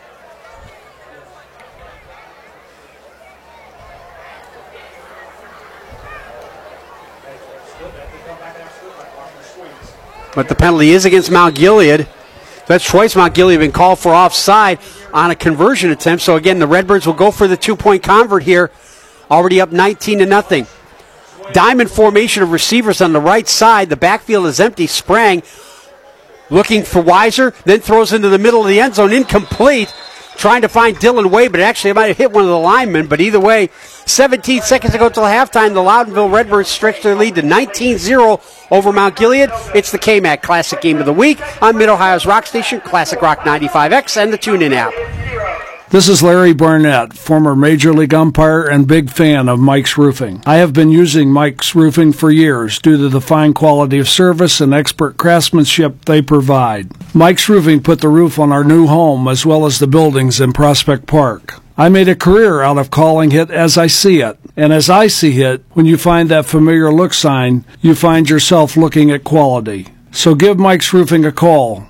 Speaker 9: But the penalty is against Mount Gilead. That's twice Mount Gilead been called for offside on a conversion attempt. So again, the Redbirds will go for the two-point convert here. Already up 19-0. Diamond formation of receivers on the right side. The backfield is empty. Sprang looking for Weiser, then throws into the middle of the end zone, incomplete. Trying to find Dylan Wade, but actually it might have hit one of the linemen. But either way, 17 seconds to go till halftime. The Loudonville Redbirds stretch their lead to 19-0 over Mount Gilead. It's the KMAC Classic Game of the Week on Mid-Ohio's Rock Station, Classic Rock 95X, and the TuneIn app.
Speaker 15: This is Larry Barnett, former Major League umpire and big fan of Mike's Roofing. I have been using Mike's Roofing for years due to the fine quality of service and expert craftsmanship they provide. Mike's Roofing put the roof on our new home as well as the buildings in Prospect Park. I made a career out of calling it as I see it. And as I see it, when you find that familiar look sign, you find yourself looking at quality. So give Mike's Roofing a call,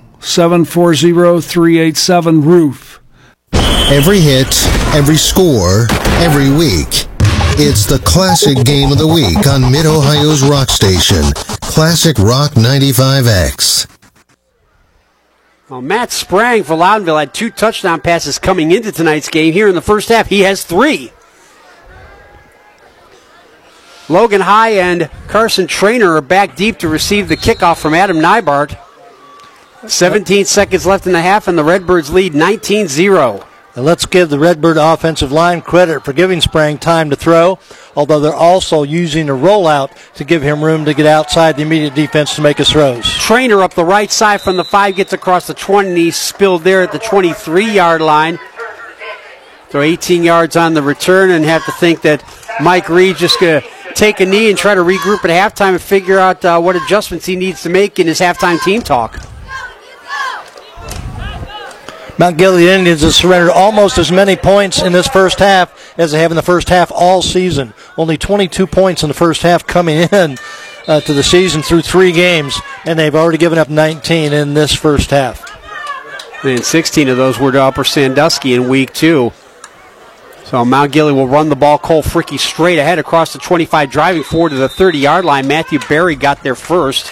Speaker 15: 740-387-ROOF.
Speaker 22: Every hit, every score, every week. It's the Classic Game of the Week on Mid-Ohio's Rock Station, Classic Rock 95X.
Speaker 9: Well, Matt Sprang for Loudonville had 2 touchdown passes coming into tonight's game. Here in the first half, he has 3. Logan High and Carson Trainer are back deep to receive the kickoff from Adam Nybart. 17 seconds left in the half, and the Redbirds lead 19-0.
Speaker 14: And let's give the Redbird offensive line credit for giving Sprang time to throw, although they're also using a rollout to give him room to get outside the immediate defense to make his throws.
Speaker 9: Trainer up the right side from the 5, gets across the 20, and he's spilled there at the 23-yard line. Throw 18 yards on the return, and have to think that Mike Reed just going to take a knee and try to regroup at halftime and figure out what adjustments he needs to make in his halftime team talk.
Speaker 14: Mount Gilead Indians have surrendered almost as many points in this first half as they have in the first half all season. Only 22 points in the first half coming in to the season through 3 games, and they've already given up 19 in this first half.
Speaker 9: And 16 of those were to Upper Sandusky in week 2. So Mount Gilead will run the ball. Cole Fricky straight ahead across the 25, driving forward to the 30-yard line. Matthew Berry got there first.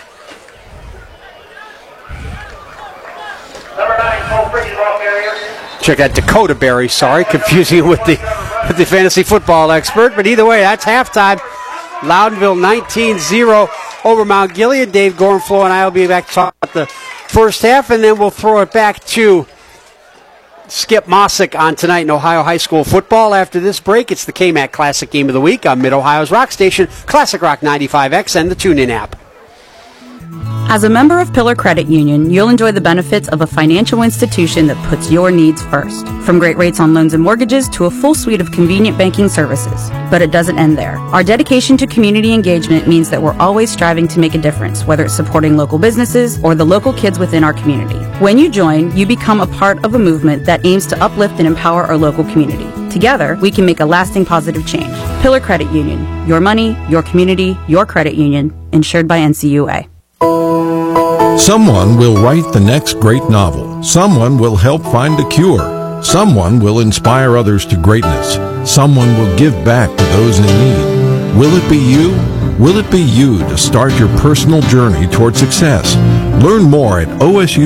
Speaker 2: Number 9, Cole Fricky, ball carrier.
Speaker 9: Check out Dakota Berry, sorry, confusing it with the fantasy football expert. But either way, that's halftime. Loudonville 19-0 over Mount Gilead. Dave Gorenflo and I will be back to talk about the first half, and then we'll throw it back to Skip Mossick on tonight in Ohio High School football. After this break, it's the KMAC Classic Game of the Week on Mid-Ohio's Rock Station, Classic Rock 95X, and the TuneIn app.
Speaker 3: As a member of Pillar Credit Union, you'll enjoy the benefits of a financial institution that puts your needs first. From great rates on loans and mortgages to a full suite of convenient banking services. But it doesn't end there. Our dedication to community engagement means that we're always striving to make a difference, whether it's supporting local businesses or the local kids within our community. When you join, you become a part of a movement that aims to uplift and empower our local community. Together, we can make a lasting positive change. Pillar Credit Union. Your money, your community, your credit union. Insured by NCUA.
Speaker 6: Someone will write the next great novel. Someone will help find a cure. Someone will inspire others to greatness. Someone will give back to those in need. Will it be you? Will it be you to start your personal journey toward success? Learn more at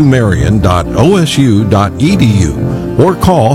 Speaker 6: osumarion.osu.edu or call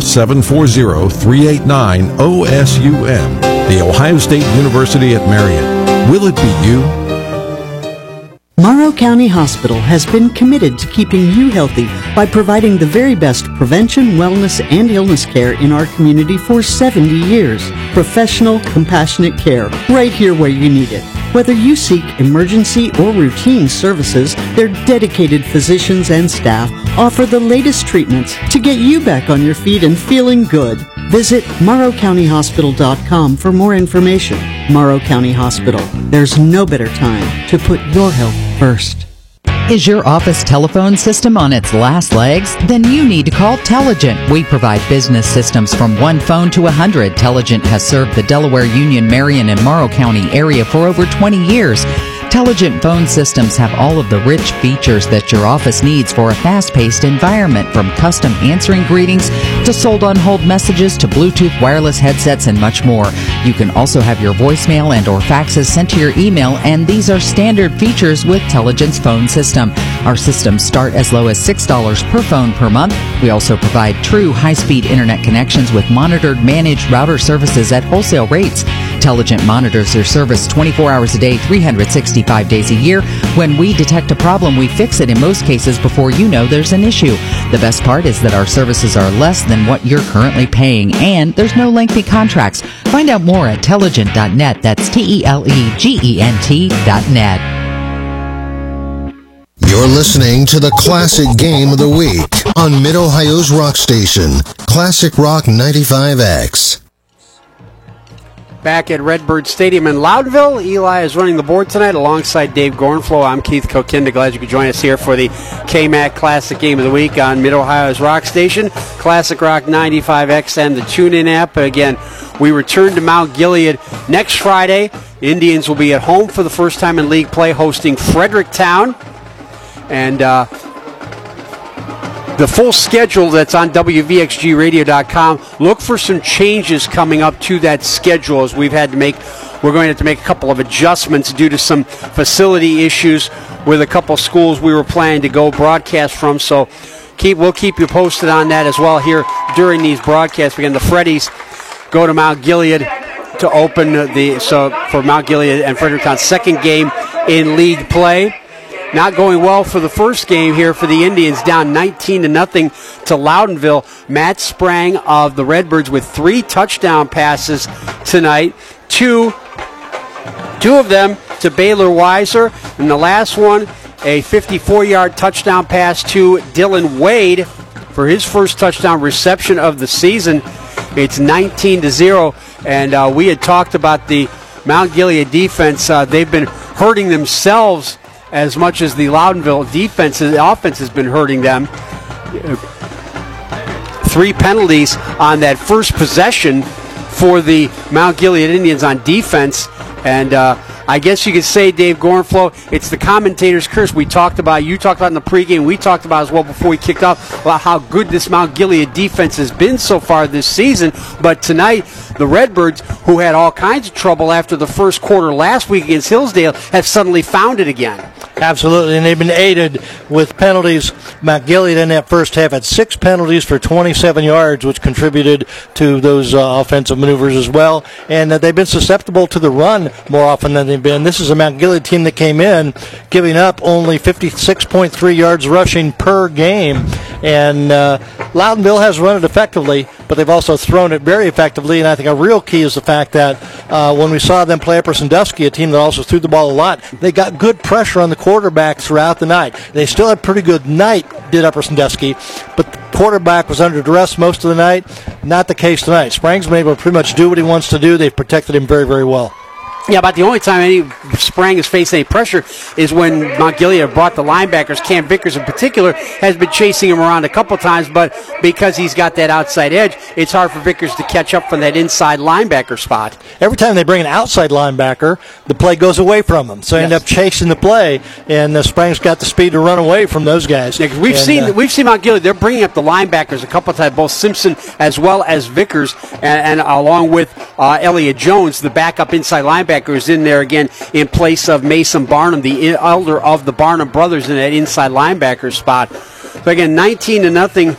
Speaker 6: 740-389-OSUM. The Ohio State University at Marion. Will it be you?
Speaker 13: Morrow County Hospital has been committed to keeping you healthy by providing the very best prevention, wellness, and illness care in our community for 70 years. Professional, compassionate care right here where you need it. Whether you seek emergency or routine services, their dedicated physicians and staff offer the latest treatments to get you back on your feet and feeling good. Visit morrowcountyhospital.com for more information. Morrow County Hospital. There's no better time to put your health first.
Speaker 19: Is your office telephone system on its last legs? Then you need to call Telligent. We provide business systems from 1 phone to 100. Telligent has served the Delaware, Union, Marion, and Morrow County area for over 20 years. Telligent phone systems have all of the rich features that your office needs for a fast-paced environment, from custom answering greetings to sold-on-hold messages to Bluetooth wireless headsets and much more. You can also have your voicemail and or faxes sent to your email, and these are standard features with Telligent's phone system. Our systems start as low as $6 per phone per month. We also provide true high-speed internet connections with monitored managed router services at wholesale rates. Telligent monitors their service 24 hours a day, 365 days a year. When we detect a problem, we fix it in most cases before you know there's an issue. The best part is that our services are less than what you're currently paying, and there's no lengthy contracts. Find out more at Telligent.net. That's TELEGENT.net.
Speaker 22: You're listening to the Classic Game of the Week on Mid-Ohio's Rock Station, Classic Rock 95X.
Speaker 9: Back at Redbird Stadium in Loudonville, Eli is running the board tonight alongside Dave Gorenflo. I'm Keith Kokinda. Glad you could join us here for the KMAC Classic Game of the Week on Mid-Ohio's Rock Station, Classic Rock 95X, and the TuneIn app. Again, we return to Mount Gilead next Friday. Indians will be at home for the first time in league play, hosting Fredericktown. And the full schedule that's on WVXGradio.com. Look for some changes coming up to that schedule as we're going to have to make a couple of adjustments due to some facility issues with a couple schools we were planning to go broadcast from. So we'll keep you posted on that as well here during these broadcasts. Again, the Freddies go to Mount Gilead to open for Mount Gilead and Fredericktown's second game in league play. Not going well for the first game here for the Indians, down 19-0 to Loudonville. Matt Sprang of the Redbirds with 3 touchdown passes tonight. Two of them to Baylor Weiser, and the last one, a 54-yard touchdown pass to Dylan Wade for his first touchdown reception of the season. It's 19-0, and we had talked about the Mount Gilead defense. They've been hurting themselves as much as the Loudonville offense has been hurting them. 3 penalties on that first possession for the Mount Gilead Indians on defense. And I guess you could say, Dave Gorenflo, it's the commentator's curse. You talked about in the pregame. We talked about as well before we kicked off about how good this Mount Gilead defense has been so far this season. But tonight, the Redbirds, who had all kinds of trouble after the first quarter last week against Hillsdale, have suddenly found it again.
Speaker 14: Absolutely, and they've been aided with penalties. Mount Gilead in that first half had 6 penalties for 27 yards, which contributed to those offensive maneuvers as well. And they've been susceptible to the run more often than they've been. This is a Mount Gilead team that came in giving up only 56.3 yards rushing per game. And Loudonville has run it effectively, but they've also thrown it very effectively. And I think a real key is the fact that when we saw them play Upper Sandusky, a team that also threw the ball a lot, they got good pressure on the quarterback throughout the night. They still had a pretty good night, did Upper Sandusky, but the quarterback was under duress most of the night. Not the case tonight. Sprang's been able to pretty much do what he wants to do. They've protected him very, very well.
Speaker 9: Yeah, about the only time any Sprang has faced any pressure is when Mount Gilead brought the linebackers. Cam Vickers in particular has been chasing him around a couple times, but because he's got that outside edge, it's hard for Vickers to catch up from that inside linebacker spot.
Speaker 14: Every time they bring an outside linebacker, the play goes away from them. So they end up chasing the play, and Sprang's got the speed to run away from those guys.
Speaker 9: Yeah, we've seen Mount Gilead. They're bringing up the linebackers a couple of times, both Simpson as well as Vickers, and along with Elliott Jones, the backup inside linebacker, is in there again in place of Mason Barnum, the elder of the Barnum brothers, in that inside linebacker spot. So again, 19-0.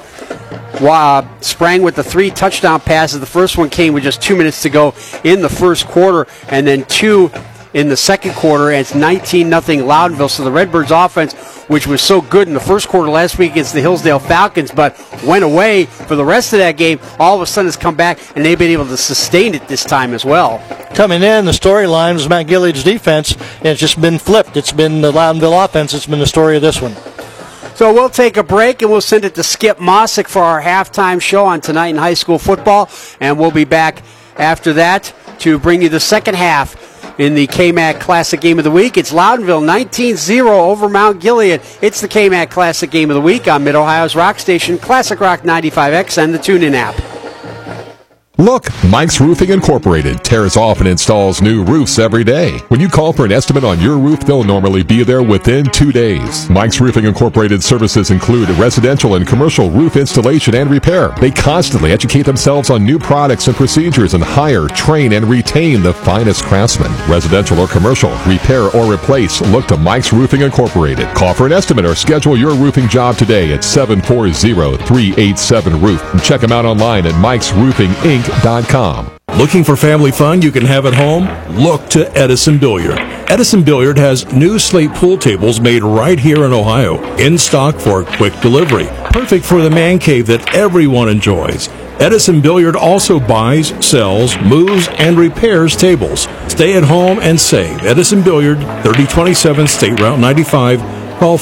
Speaker 9: Sprang with the 3 touchdown passes. The first one came with just 2 minutes to go in the first quarter, and then 2 in the second quarter, and it's 19-0 Loudonville. So the Redbirds offense, which was so good in the first quarter last week against the Hillsdale Falcons, but went away for the rest of that game, all of a sudden has come back, and they've been able to sustain it this time as well.
Speaker 14: Coming in, the storyline was Mount Gilead's defense, and it's just been flipped. It's been the Loudonville offense that's been the story of this one.
Speaker 9: So we'll take a break, and we'll send it to Skip Mossick for our halftime show on Tonight in High School Football, and we'll be back after that to bring you the second half in the KMAC Classic Game of the Week. It's Loudonville 19-0 over Mount Gilead. It's the KMAC Classic Game of the Week on Mid-Ohio's Rock Station, Classic Rock 95X, and the TuneIn app.
Speaker 4: Look, Mike's Roofing Incorporated tears off and installs new roofs every day. When you call for an estimate on your roof, they'll normally be there within 2 days. Mike's Roofing Incorporated services include residential and commercial roof installation and repair. They constantly educate themselves on new products and procedures and hire, train, and retain the finest craftsmen. Residential or commercial, repair or replace, look to Mike's Roofing Incorporated. Call for an estimate or schedule your roofing job today at 740-387-ROOF. And check them out online at mikesroofinginc.com.
Speaker 7: Looking for family fun you can have at home? Look to Edison Billiard. Edison Billiard has new slate pool tables made right here in Ohio, in stock for quick delivery. Perfect for the man cave that everyone enjoys. Edison Billiard also buys, sells, moves, and repairs tables. Stay at home and save. Edison Billiard, 3027 State Route 95. Call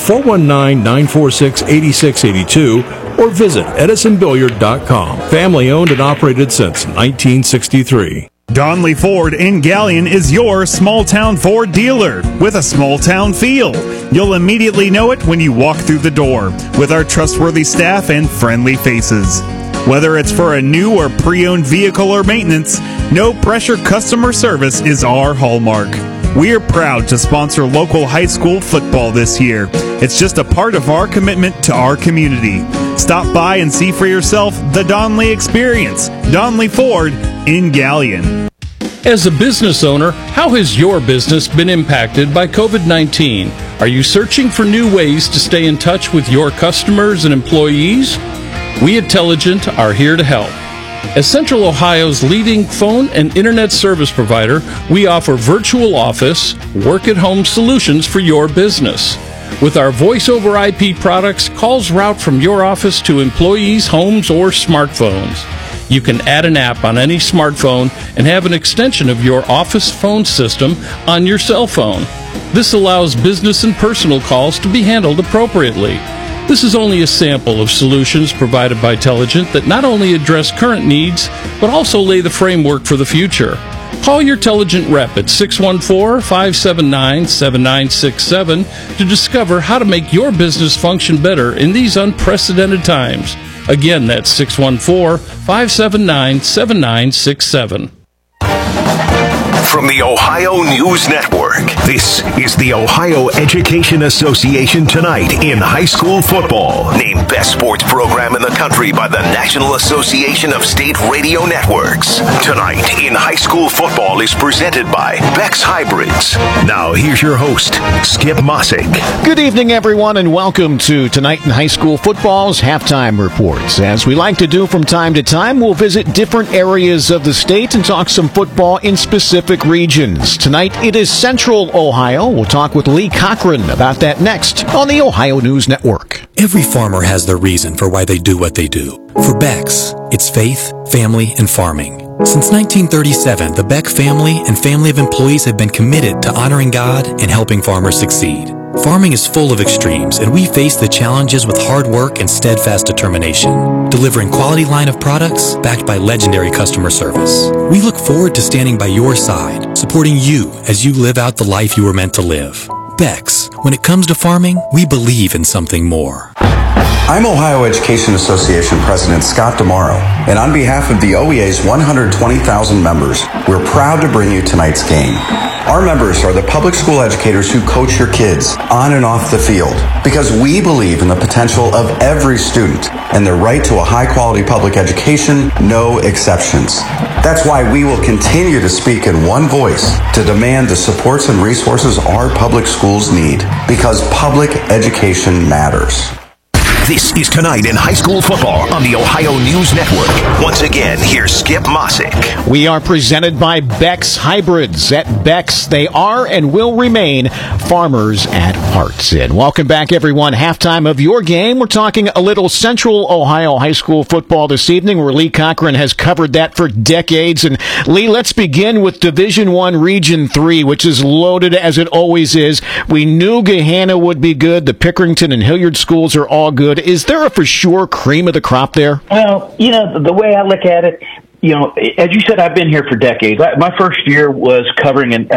Speaker 7: 419-946-8682 or visit edisonbilliard.com. Family owned and operated since 1963.
Speaker 8: Donley Ford in Galion is your small-town Ford dealer with a small-town feel. You'll immediately know it when you walk through the door with our trustworthy staff and friendly faces. Whether it's for a new or pre-owned vehicle or maintenance, no-pressure customer service is our hallmark. We're proud to sponsor local high school football this year. It's just a part of our commitment to our community. Stop by and see for yourself the Donley experience. Donley Ford in Galion.
Speaker 11: As a business owner, how has your business been impacted by COVID-19? Are you searching for new ways to stay in touch with your customers and employees? We at Telligent are here to help. As Central Ohio's leading phone and internet service provider, we offer virtual office, work-at-home solutions for your business. With our voice-over IP products, calls route from your office to employees' homes or smartphones. You can add an app on any smartphone and have an extension of your office phone system on your cell phone. This allows business and personal calls to be handled appropriately. This is only a sample of solutions provided by Telligent that not only address current needs, but also lay the framework for the future. Call your Telligent rep at 614-579-7967 to discover how to make your business function better in these unprecedented times. Again, that's 614-579-7967.
Speaker 17: From the Ohio News Network, this is the Ohio Education Association Tonight in High School Football. Named Best Sports Program in the Country by the National Association of State Radio Networks. Tonight in High School Football is presented by Beck's Hybrids. Now here's your host, Skip Mossick.
Speaker 18: Good evening, everyone, and welcome to Tonight in High School Football's Halftime Reports. As we like to do from time to time, we'll visit different areas of the state and talk some football in specific Pacific regions. Tonight it is Central Ohio. We'll talk with Lee Cochran about that next on the Ohio News Network.
Speaker 5: Every farmer has their reason for why they do what they do. For Beck's, it's faith, family, and farming. Since 1937, the Beck family and family of employees have been committed to honoring God and helping farmers succeed. Farming is full of extremes, and we face the challenges with hard work and steadfast determination, delivering quality line of products backed by legendary customer service. We look forward to standing by your side, supporting you as you live out the life you were meant to live. Beck's, when it comes to farming, we believe in something more.
Speaker 20: I'm Ohio Education Association President Scott DeMauro, and on behalf of the OEA's 120,000 members, we're proud to bring you tonight's game. Our members are the public school educators who coach your kids on and off the field, because we believe in the potential of every student and their right to a high-quality public education, no exceptions. That's why we will continue to speak in one voice to demand the supports and resources our public schools need, because public education matters.
Speaker 17: This is Tonight in High School Football on the Ohio News Network. Once again, here's Skip Mossick.
Speaker 18: We are presented by Beck's Hybrids. At Beck's, they are and will remain farmers at heart. And welcome back, everyone. Halftime of your game. We're talking a little Central Ohio high school football this evening, where Lee Cochran has covered that for decades. And Lee, let's begin with Division I Region 3, which is loaded as it always is. We knew Gahanna would be good. The Pickerington and Hilliard schools are all good. Is there a for sure cream of the crop there?
Speaker 21: Well, the way I look at it, as you said, I've been here for decades. My first year was covering in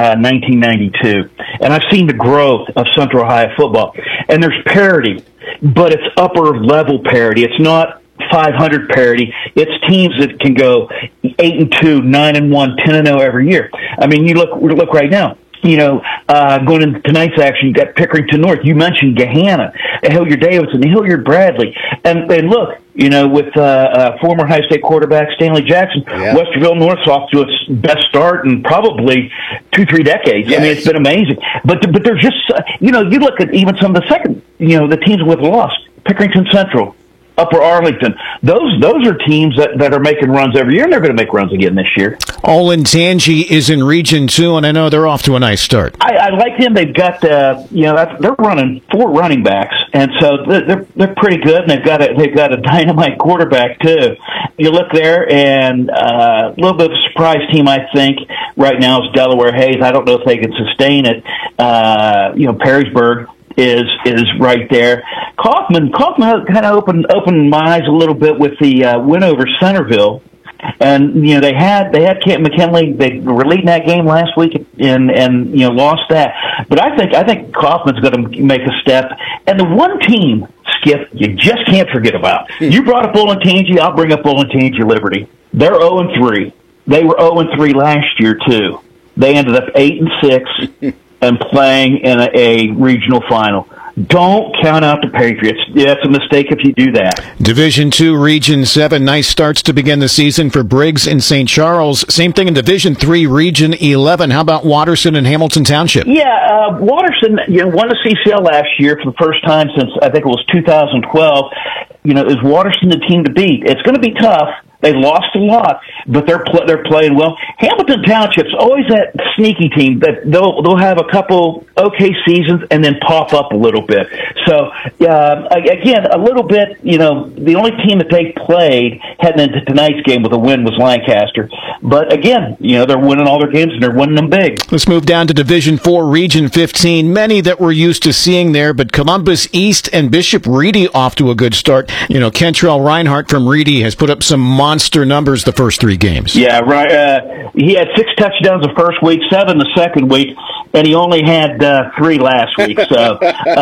Speaker 21: 1992, and I've seen the growth of Central Ohio football. And there's parity, but it's upper level parity. It's not 500 parity. It's teams that can go 8-2, 9-1, 10-0 every year. I mean, you look right now. Going into tonight's action, you got Pickerington North. You mentioned Gahanna, Hilliard Davidson, Hilliard Bradley. And look, with former Ohio State quarterback Stanley Jackson, Westerville North's off to its best start in probably 2-3 decades. Yes. I mean, it's been amazing. But there's just, you look at even some of the second, the teams with lost, Pickerington Central, Upper Arlington. Those are teams that are making runs every year, and they're going to make runs again this year.
Speaker 18: Olentangy is in Region 2, and I know they're off to a nice start.
Speaker 21: I like them. They've got, they're running 4 running backs, and so they're pretty good, and they've got a dynamite quarterback too. You look there, and a little bit of a surprise team, I think, right now is Delaware Hayes. I don't know if they can sustain it. Perrysburg is right there. Kaufman kind of opened my eyes a little bit with the win over Centerville, and they had Kent McKinley. They were leading that game last week and lost that. But I think Kaufman's going to make a step. And the one team, Skip, you just can't forget about. You brought up Olentangy. I'll bring up Olentangy Liberty. They're 0-3. They were 0-3 last year too. They ended up 8-6. And playing in a regional final. Don't count out the Patriots. That's a mistake if you do that.
Speaker 18: Division II, Region 7, nice starts to begin the season for Briggs and St. Charles. Same thing in Division III, Region 11. How about Watterson and Hamilton Township?
Speaker 21: Yeah, Watterson won the CCL last year for the first time since, I think it was 2012. Is Watterson the team to beat? It's going to be tough. They lost a lot, but they're playing well. Hamilton Township's always that sneaky team that they'll have a couple okay seasons and then pop up a little bit. So again, a little bit. The only team that they played heading into tonight's game with a win was Lancaster. But again, they're winning all their games and they're winning them big.
Speaker 18: Let's move down to Division 4, Region 15. Many that we're used to seeing there, but Columbus East and Bishop Reedy off to a good start. Kentrell Reinhardt from Reedy has put up some monster numbers the first 3 games.
Speaker 21: Yeah, right. He had 6 touchdowns the first week, 7 the second week, and he only had 3 last week. So,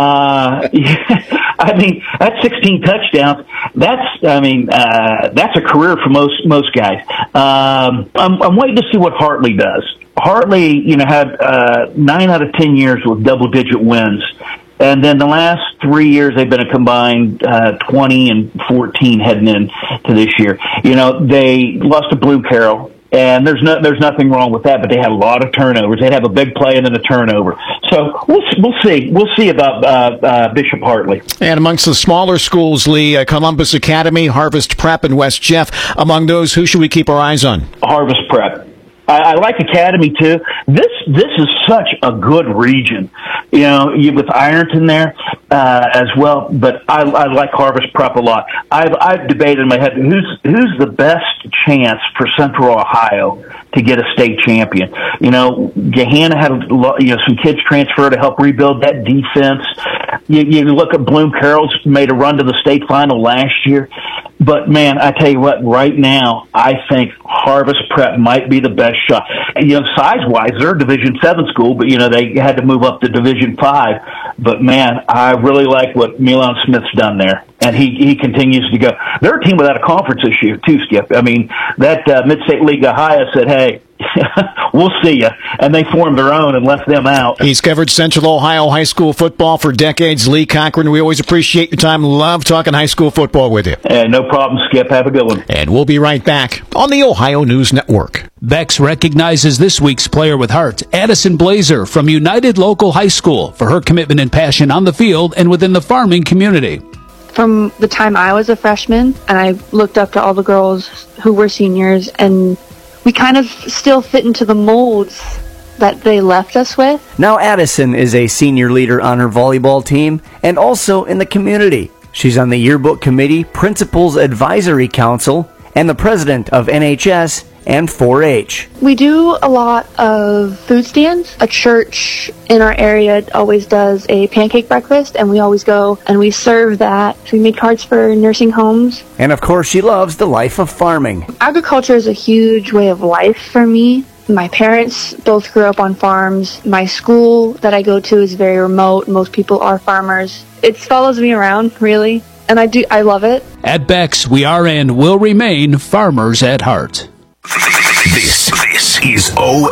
Speaker 21: I mean, that's 16 touchdowns. That's a career for most guys. I'm waiting to see what Hartley does. Hartley, had 9 out of 10 years with double-digit wins. And then the last 3 years, they've been a combined 20 and 14 heading into this year. They lost to Blue Carroll, and there's nothing wrong with that. But they had a lot of turnovers. They'd have a big play and then a turnover. So we'll see. We'll see about Bishop Hartley.
Speaker 18: And amongst the smaller schools, Lee, Columbus Academy, Harvest Prep, and West Jeff. Among those, who should we keep our eyes on?
Speaker 21: Harvest Prep. I like Academy too. This is such a good region, with Ironton there as well. But I like Harvest Prep a lot. I've debated in my head who's the best chance for Central Ohio to get a state champion. Gahanna had some kids transfer to help rebuild that defense. You look at Bloom Carroll's made a run to the state final last year. But, man, I tell you what, right now, I think Harvest Prep might be the best shot. Size-wise, they're a Division 7 school, but, they had to move up to Division 5. But, man, I really like what Milan Smith's done there. And he continues to go. They're a team without a conference this year, too, Skip. I mean, that Mid-State League Ohio said, hey, we'll see you. And they formed their own and left them out.
Speaker 18: He's covered Central Ohio high school football for decades. Lee Cochran, we always appreciate your time. Love talking high school football with you.
Speaker 21: No problem, Skip. Have a good one.
Speaker 18: And we'll be right back on the Ohio News Network.
Speaker 10: Bex recognizes this week's player with heart, Addison Blazer from United Local High School, for her commitment and passion on the field and within the farming community.
Speaker 12: From the time I was a freshman, and I looked up to all the girls who were seniors, and we kind of still fit into the molds that they left us with.
Speaker 16: Now Addison is a senior leader on her volleyball team and also in the community. She's on the yearbook committee, principals advisory council, and the president of NHS and 4-H.
Speaker 12: We do a lot of food stands. A church in our area always does a pancake breakfast, and we always go and we serve that. So we make cards for nursing homes.
Speaker 16: And of course, she loves the life of farming.
Speaker 12: Agriculture is a huge way of life for me. My parents both grew up on farms. My school that I go to is very remote. Most people are farmers. It follows me around, really, and I love it.
Speaker 10: At Bex, we are and will remain farmers at heart.
Speaker 17: This is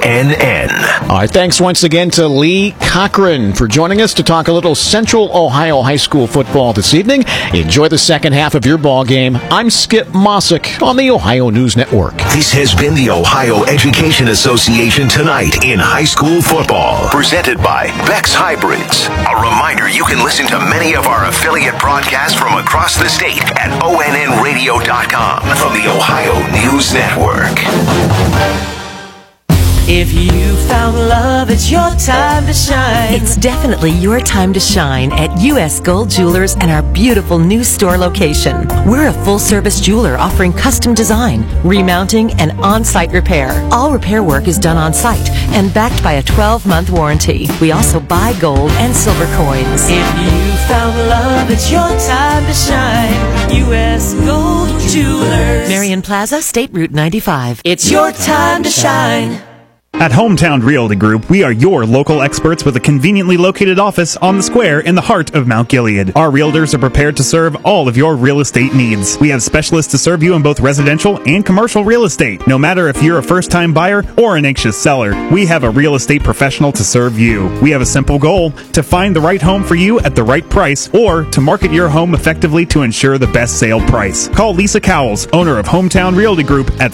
Speaker 17: ONN.
Speaker 18: All right, thanks once again to Lee Cochran for joining us to talk a little Central Ohio high school football this evening. Enjoy the second half of your ball game. I'm Skip Mossick on the Ohio News Network.
Speaker 17: This has been the Ohio Education Association Tonight in High School Football, presented by Bex Hybrids. A reminder, you can listen to many of our affiliate broadcasts from across the state at onnradio.com from the Ohio News Network.
Speaker 1: If you found love, it's your time to shine. It's definitely your time to shine at U.S. Gold Jewelers and our beautiful new store location. We're a full-service jeweler offering custom design, remounting, and on-site repair. All repair work is done on-site and backed by a 12-month warranty. We also buy gold and silver coins. If you found love, it's your time to shine. U.S. Gold Jewelers. Marion Plaza, State Route 95. It's your time to shine.
Speaker 8: At Hometown Realty Group, we are your local experts with a conveniently located office on the square in the heart of Mount Gilead. Our realtors are prepared to serve all of your real estate needs. We have specialists to serve you in both residential and commercial real estate. No matter if you're a first-time buyer or an anxious seller, we have a real estate professional to serve you. We have a simple goal: to find the right home for you at the right price, or to market your home effectively to ensure the best sale price. Call Lisa Cowles, owner of Hometown Realty Group, at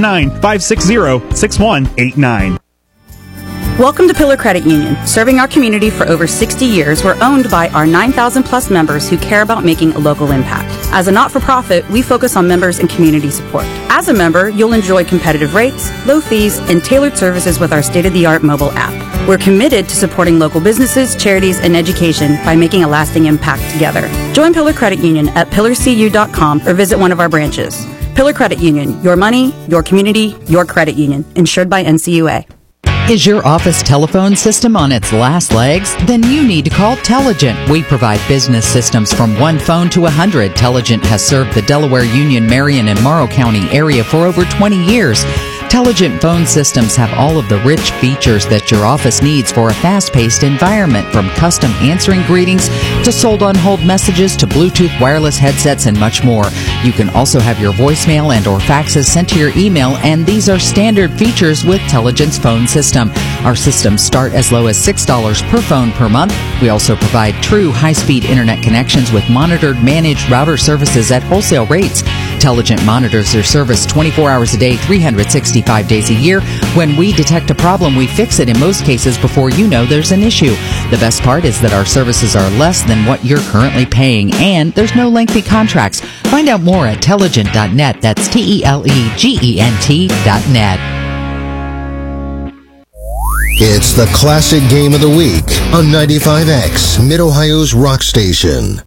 Speaker 8: 419-560-6189.
Speaker 3: Welcome to Pillar Credit Union. Serving our community for over 60 years, we're owned by our 9,000 plus members who care about making a local impact. As a not-for-profit, we focus on members and community support. As a member, you'll enjoy competitive rates, low fees, and tailored services with our state-of-the-art mobile app. We're committed to supporting local businesses, charities, and education by making a lasting impact together. Join Pillar Credit Union at pillarcu.com or visit one of our branches. Pillar Credit Union, your money, your community, your credit union. Insured by NCUA.
Speaker 19: Is your office telephone system on its last legs? Then you need to call Telligent. We provide business systems from one phone to 100. Telligent has served the Delaware Union, Marion, and Morrow County area for over 20 years. Telligent phone systems have all of the rich features that your office needs for a fast-paced environment, from custom answering greetings to sold-on-hold messages to Bluetooth wireless headsets and much more. You can also have your voicemail and or faxes sent to your email, and these are standard features with Telligent's phone system. Our systems start as low as $6 per phone per month. We also provide true high-speed internet connections with monitored, managed router services at wholesale rates. Telligent monitors their service 24 hours a day, 365 days a year. When we detect a problem, we fix it in most cases before you know there's an issue. The best part is that our services are less than what you're currently paying, and there's no lengthy contracts. Find out more at Telligent.net. That's TELEGENT.net.
Speaker 22: It's the classic game of the week on 95X, Mid-Ohio's rock station.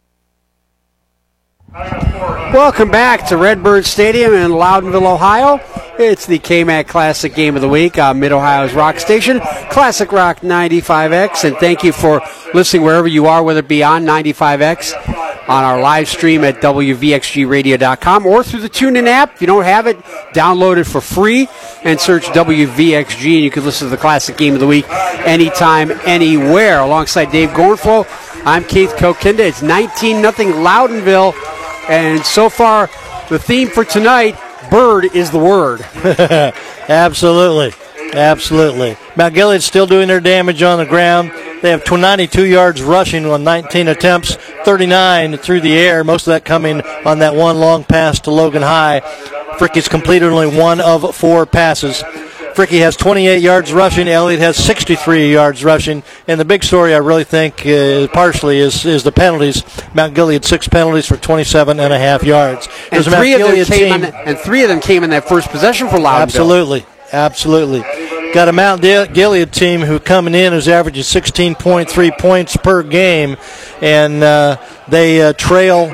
Speaker 9: Welcome back to Redbird Stadium in Loudonville, Ohio. It's the KMAC Classic Game of the Week on Mid-Ohio's rock station, Classic Rock 95X. And thank you for listening wherever you are, whether it be on 95X, on our live stream at WVXGradio.com, or through the TuneIn app. If you don't have it, download it for free and search WVXG, and you can listen to the Classic Game of the Week anytime, anywhere. Alongside Dave Gornflo, I'm Keith Kokinda. It's 19-0 Loudonville, and so far the theme for tonight, bird is the word.
Speaker 14: Absolutely. Mount Gilead's still doing their damage on the ground. They have 92 yards rushing on 19 attempts, 39 through the air, most of that coming on that one long pass to Logan High. Fricke's completed only 1 of 4 passes. Fricke has 28 yards rushing. Elliott has 63 yards rushing. And the big story, I really think, partially is the penalties. Mount Gilead 6 penalties for 27.5 yards.
Speaker 9: And three of them came in that first possession for Loudonville.
Speaker 14: Absolutely. Got a Mount Gilead team who coming in is averaging 16.3 points per game, and they trail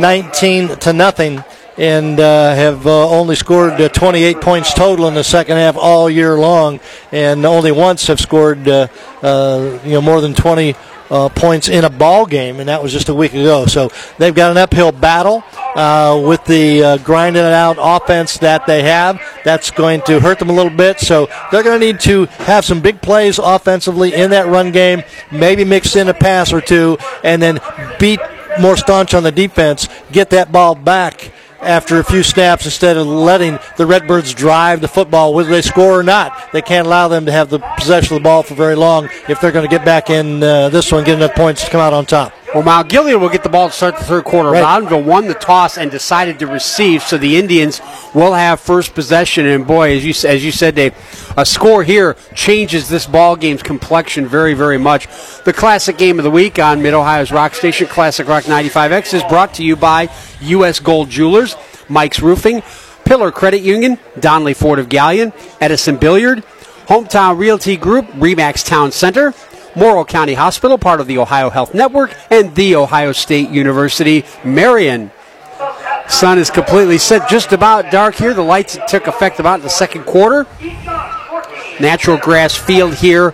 Speaker 14: 19-0. And have only scored 28 points total in the second half all year long, and only once have scored more than 20 points in a ball game, and that was just a week ago. So they've got an uphill battle with the grinding it out offense that they have. That's going to hurt them a little bit. So they're going to need to have some big plays offensively in that run game, maybe mix in a pass or two, and then beat more staunch on the defense, get that ball back after a few snaps instead of letting the Redbirds drive the football, whether they score or not. They can't allow them to have the possession of the ball for very long if they're going to get back in this one, get enough points to come out on top.
Speaker 9: Well, Mount Gilead will get the ball to start the third quarter. Right. Loudonville won the toss and decided to receive, so the Indians will have first possession. And boy, as you said, Dave, a score here changes this ball game's complexion very, very much. The Classic Game of the Week on Mid-Ohio's rock station, Classic Rock 95X, is brought to you by U.S. Gold Jewelers, Mike's Roofing, Pillar Credit Union, Donley Ford of Gallion, Edison Billiard, Hometown Realty Group, Remax Town Center, Morrill County Hospital, part of the Ohio Health Network, and The Ohio State University, Marion. Sun is completely set, just about dark here. The lights took effect about in the second quarter. Natural grass field here.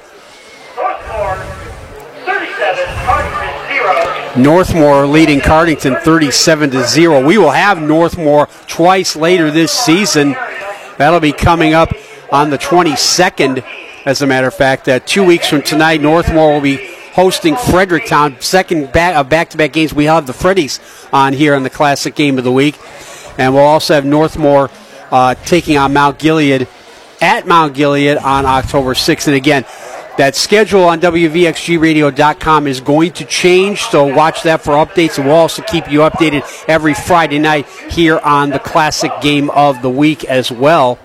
Speaker 9: Northmore leading Cardington 37-0. We will have Northmore twice later this season. That'll be coming up on the 22nd. As a matter of fact, 2 weeks from tonight, Northmore will be hosting Fredericktown. Second back-to-back games. We have the Freddies on here on the Classic Game of the Week. And we'll also have Northmore taking on Mount Gilead at Mount Gilead on October 6th. And again, that schedule on WVXGradio.com is going to change, so watch that for updates. And we'll also keep you updated every Friday night here on the Classic Game of the Week as well.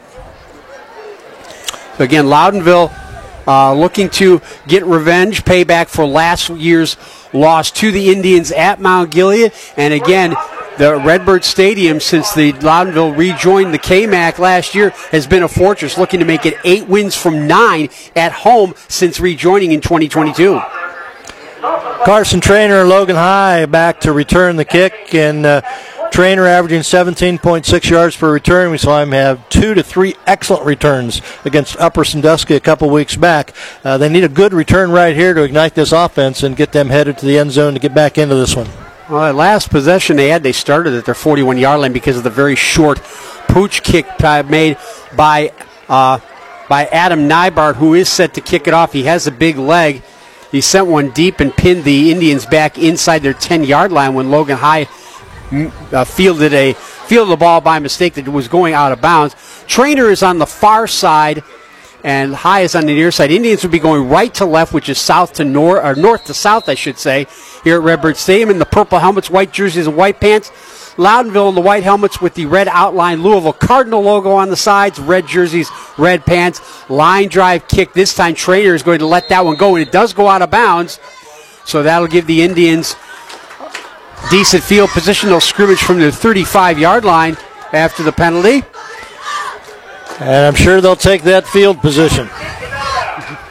Speaker 9: So again, Loudonville looking to get revenge, payback for last year's loss to the Indians at Mount Gilead. And again, the Redbird Stadium, since the Loudonville rejoined the KMAC last year, has been a fortress, looking to make it 8 wins from 9 at home since rejoining in 2022.
Speaker 14: Carson Trainer, Logan High back to return the kick, and Trainer averaging 17.6 yards per return. We saw him have 2 to 3 excellent returns against Upper Sandusky a couple weeks back. They need a good return right here to ignite this offense and get them headed to the end zone to get back into this one.
Speaker 9: Well, that last possession they started at their 41-yard line because of the very short pooch kick made by Adam Nybart, who is set to kick it off. He has a big leg. He sent one deep and pinned the Indians back inside their 10-yard line when Logan High fielded the ball by mistake that was going out of bounds. Trainer is on the far side, and High is on the near side. Indians would be going right to left, which is south to north, or north to south, I should say, here at Redbird Stadium. In the purple helmets, white jerseys, and white pants. Loudonville in the white helmets with the red outline Louisville Cardinal logo on the sides, red jerseys, red pants. Line drive kick. This time Trainer is going to let that one go, and it does go out of bounds. So that'll give the Indians decent field position. They'll scrimmage from their 35-yard line after the penalty.
Speaker 14: And I'm sure they'll take that field position.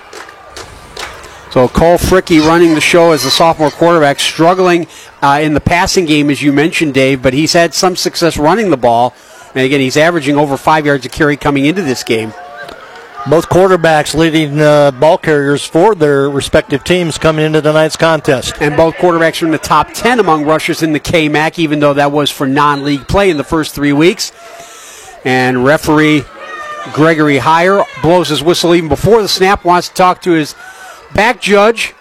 Speaker 9: So Cole Fricke running the show as the sophomore quarterback, struggling in the passing game, as you mentioned, Dave, but he's had some success running the ball. And again, he's averaging over 5 yards a carry coming into this game.
Speaker 14: Both quarterbacks leading ball carriers for their respective teams coming into tonight's contest.
Speaker 9: And both quarterbacks are in the top 10 among rushers in the KMAC, even though that was for non-league play in the first 3 weeks. And referee Gregory Heyer blows his whistle even before the snap, wants to talk to his back judge.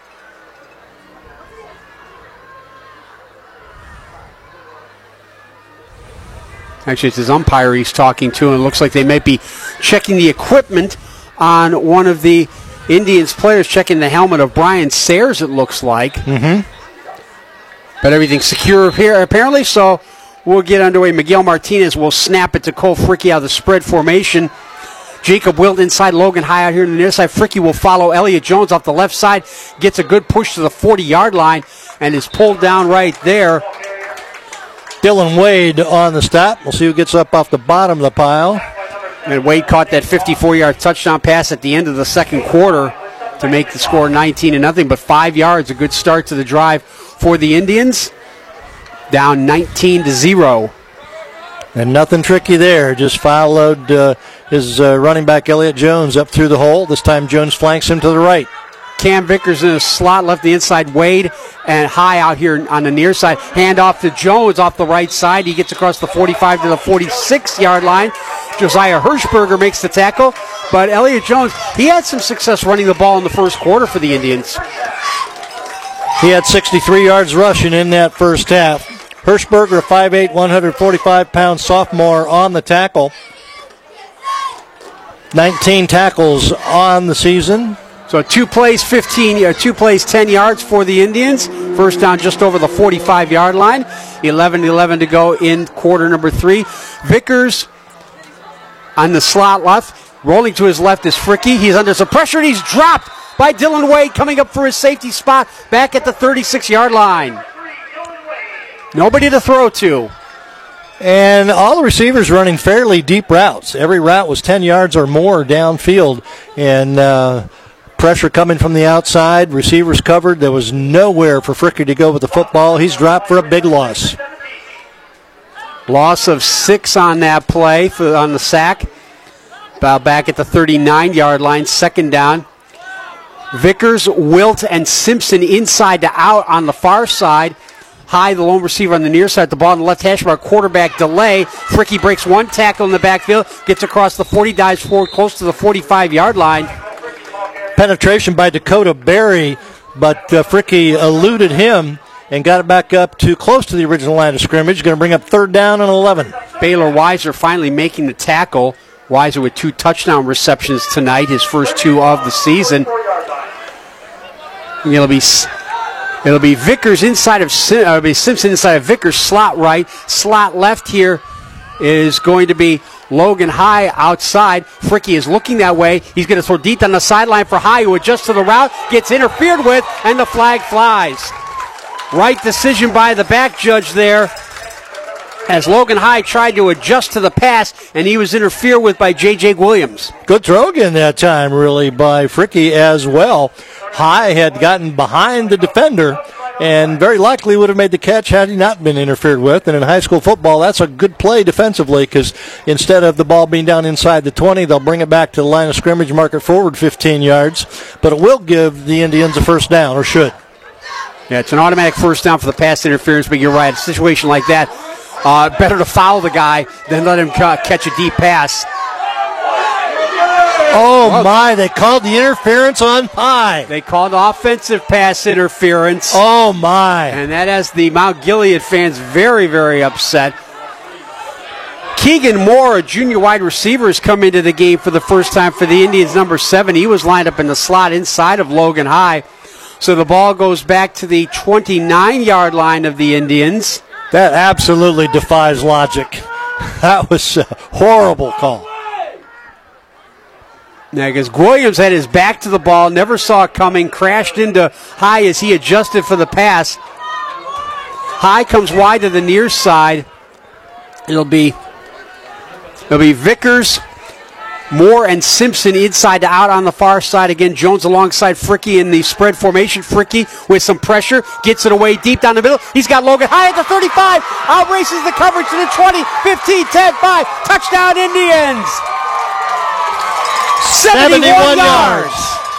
Speaker 9: Actually, it's his umpire he's talking to, and it looks like they might be checking the equipment on one of the Indians players, checking the helmet of Brian Sayers, it looks like.
Speaker 14: Mm-hmm.
Speaker 9: But everything's secure here, apparently, so we'll get underway. Miguel Martinez will snap it to Cole Fricke out of the spread formation. Jacob Wilt inside, Logan High out here on the near side. Fricke will follow Elliott Jones off the left side, gets a good push to the 40-yard line, and is pulled down right there.
Speaker 14: Dylan Wade on the stop. We'll see who gets up off the bottom of the pile.
Speaker 9: And Wade caught that 54-yard touchdown pass at the end of the second quarter to make the score 19-0. But 5 yards, a good start to the drive for the Indians. Down 19-0.
Speaker 14: And nothing tricky there. Just followed his running back Elliott Jones up through the hole. This time Jones flanks him to the right.
Speaker 9: Cam Vickers in a slot, left the inside. Wade and High out here on the near side. Hand off to Jones off the right side. He gets across the 45 to the 46-yard line. Josiah Hirschberger makes the tackle. But Elliott Jones, he had some success running the ball in the first quarter for the Indians.
Speaker 14: He had 63 yards rushing in that first half. Hirschberger, 5'8", 145-pound sophomore on the tackle. 19 tackles on the season.
Speaker 9: So 2 plays, 10 yards for the Indians. First down just over the 45-yard line. 11-11 to go in quarter number 3. Vickers on the slot left. Rolling to his left is Fricke. He's under some pressure, and he's dropped by Dylan Wade, coming up for his safety spot back at the 36-yard line. Nobody to throw to.
Speaker 14: And all the receivers running fairly deep routes. Every route was 10 yards or more downfield. And pressure coming from the outside. Receivers covered. There was nowhere for Fricke to go with the football. He's dropped for a big loss.
Speaker 9: Loss of 6 on that play on the sack. About back at the 39-yard line. Second down. Vickers, Wilt, and Simpson inside to out on the far side. High, the lone receiver on the near side, the ball on the left hash mark, quarterback delay. Fricke breaks one tackle in the backfield, gets across the 40, dives forward close to the 45-yard line.
Speaker 14: Penetration by Dakota Berry, but Fricke eluded him and got it back up to close to the original line of scrimmage. Going to bring up third down and 11.
Speaker 9: Baylor Weiser finally making the tackle. Weiser with 2 touchdown receptions tonight, his first 2 of the season. It'll be Vickers inside of Simpson inside of Vickers, slot right. Slot left here is going to be Logan High outside. Fricke is looking that way. He's going to throw deep on the sideline for High, who adjusts to the route, gets interfered with, and the flag flies. Right decision by the back judge there, as Logan High tried to adjust to the pass, and he was interfered with by J.J. Williams.
Speaker 14: Good throw again that time, really, by Fricke as well. High had gotten behind the defender and very likely would have made the catch had he not been interfered with. And in high school football, that's a good play defensively, because instead of the ball being down inside the 20, they'll bring it back to the line of scrimmage, mark it forward 15 yards. But it will give the Indians a first down, or should.
Speaker 9: Yeah, it's an automatic first down for the pass interference, but you're right. A situation like that, better to foul the guy than let him catch a deep pass.
Speaker 14: Oh, my, they called the interference on High.
Speaker 9: They called offensive pass interference.
Speaker 14: Oh, my.
Speaker 9: And that has the Mount Gilead fans very, very upset. Keegan Moore, a junior wide receiver, has come into the game for the first time for the Indians, number 7. He was lined up in the slot inside of Logan High. So the ball goes back to the 29-yard line of the Indians.
Speaker 14: That absolutely defies logic. That was a horrible call.
Speaker 9: Now, because Williams had his back to the ball, never saw it coming, crashed into High as he adjusted for the pass. High comes wide to the near side. It'll be Vickers Moore and Simpson inside to out on the far side. Again, Jones alongside Fricky in the spread formation. Fricky with some pressure, gets it away deep down the middle. He's got Logan High at the 35, outraces the coverage to the 20, 15, 10, 5. Touchdown Indians! 71 yards!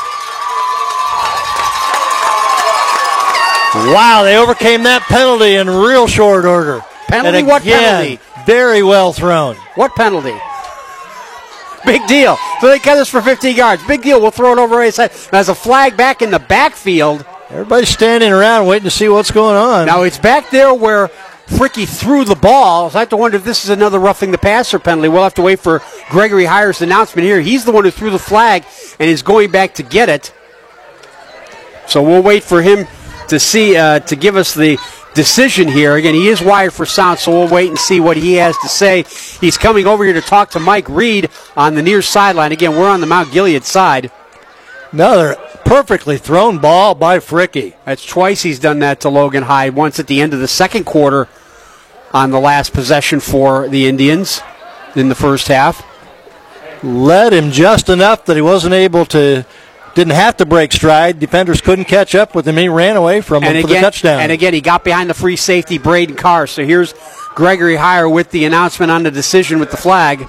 Speaker 14: Wow, they overcame that penalty in real short order.
Speaker 9: Penalty?
Speaker 14: And
Speaker 9: What
Speaker 14: again,
Speaker 9: penalty?
Speaker 14: Very well thrown.
Speaker 9: What penalty? Big deal. So they cut us for 15 yards. Big deal. We'll throw it over right side. There's a flag back in the backfield.
Speaker 14: Everybody's standing around waiting to see what's going on.
Speaker 9: Now it's back there where Fricky threw the ball. So I have to wonder if this is another roughing the passer penalty. We'll have to wait for Gregory Heyer's announcement here. He's the one who threw the flag and is going back to get it. So we'll wait for him to see to give us the decision here. Again, he is wired for sound, so we'll wait and see what he has to say. He's coming over here to talk to Mike Reed on the near sideline. Again, we're on the Mount Gilead side.
Speaker 14: Another perfectly thrown ball by Fricky.
Speaker 9: That's twice he's done that to Logan High, once at the end of the second quarter on the last possession for the Indians in the first half.
Speaker 14: Led him just enough that he wasn't able to, didn't have to break stride. Defenders couldn't catch up with him. He ran away from him for the touchdown.
Speaker 9: And again, he got behind the free safety, Braden Carr. So here's Gregory Heyer with the announcement on the decision with the flag.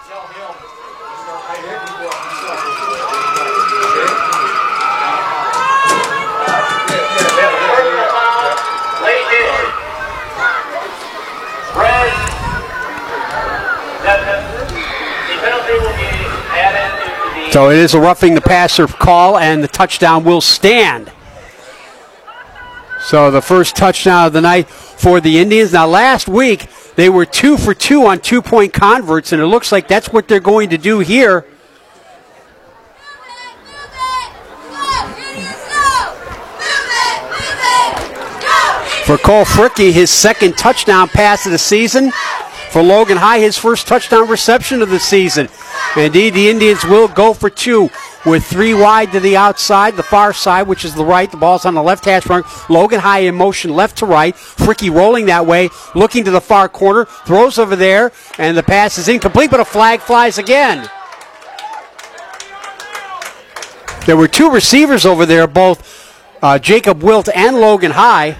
Speaker 9: So it is a roughing the passer call, and the touchdown will stand. So the first touchdown of the night for the Indians. Now last week they were 2 for 2 on 2-point converts, and it looks like that's what they're going to do here. For Cole Fricky, his second touchdown pass of the season. For Logan High, his first touchdown reception of the season. Indeed, the Indians will go for 2 with 3 wide to the outside, the far side, which is the right. The ball's on the left hash mark. Logan High in motion left to right. Fricky rolling that way, looking to the far corner, throws over there, and the pass is incomplete, but a flag flies again. There were 2 receivers over there, both Jacob Wilt and Logan High.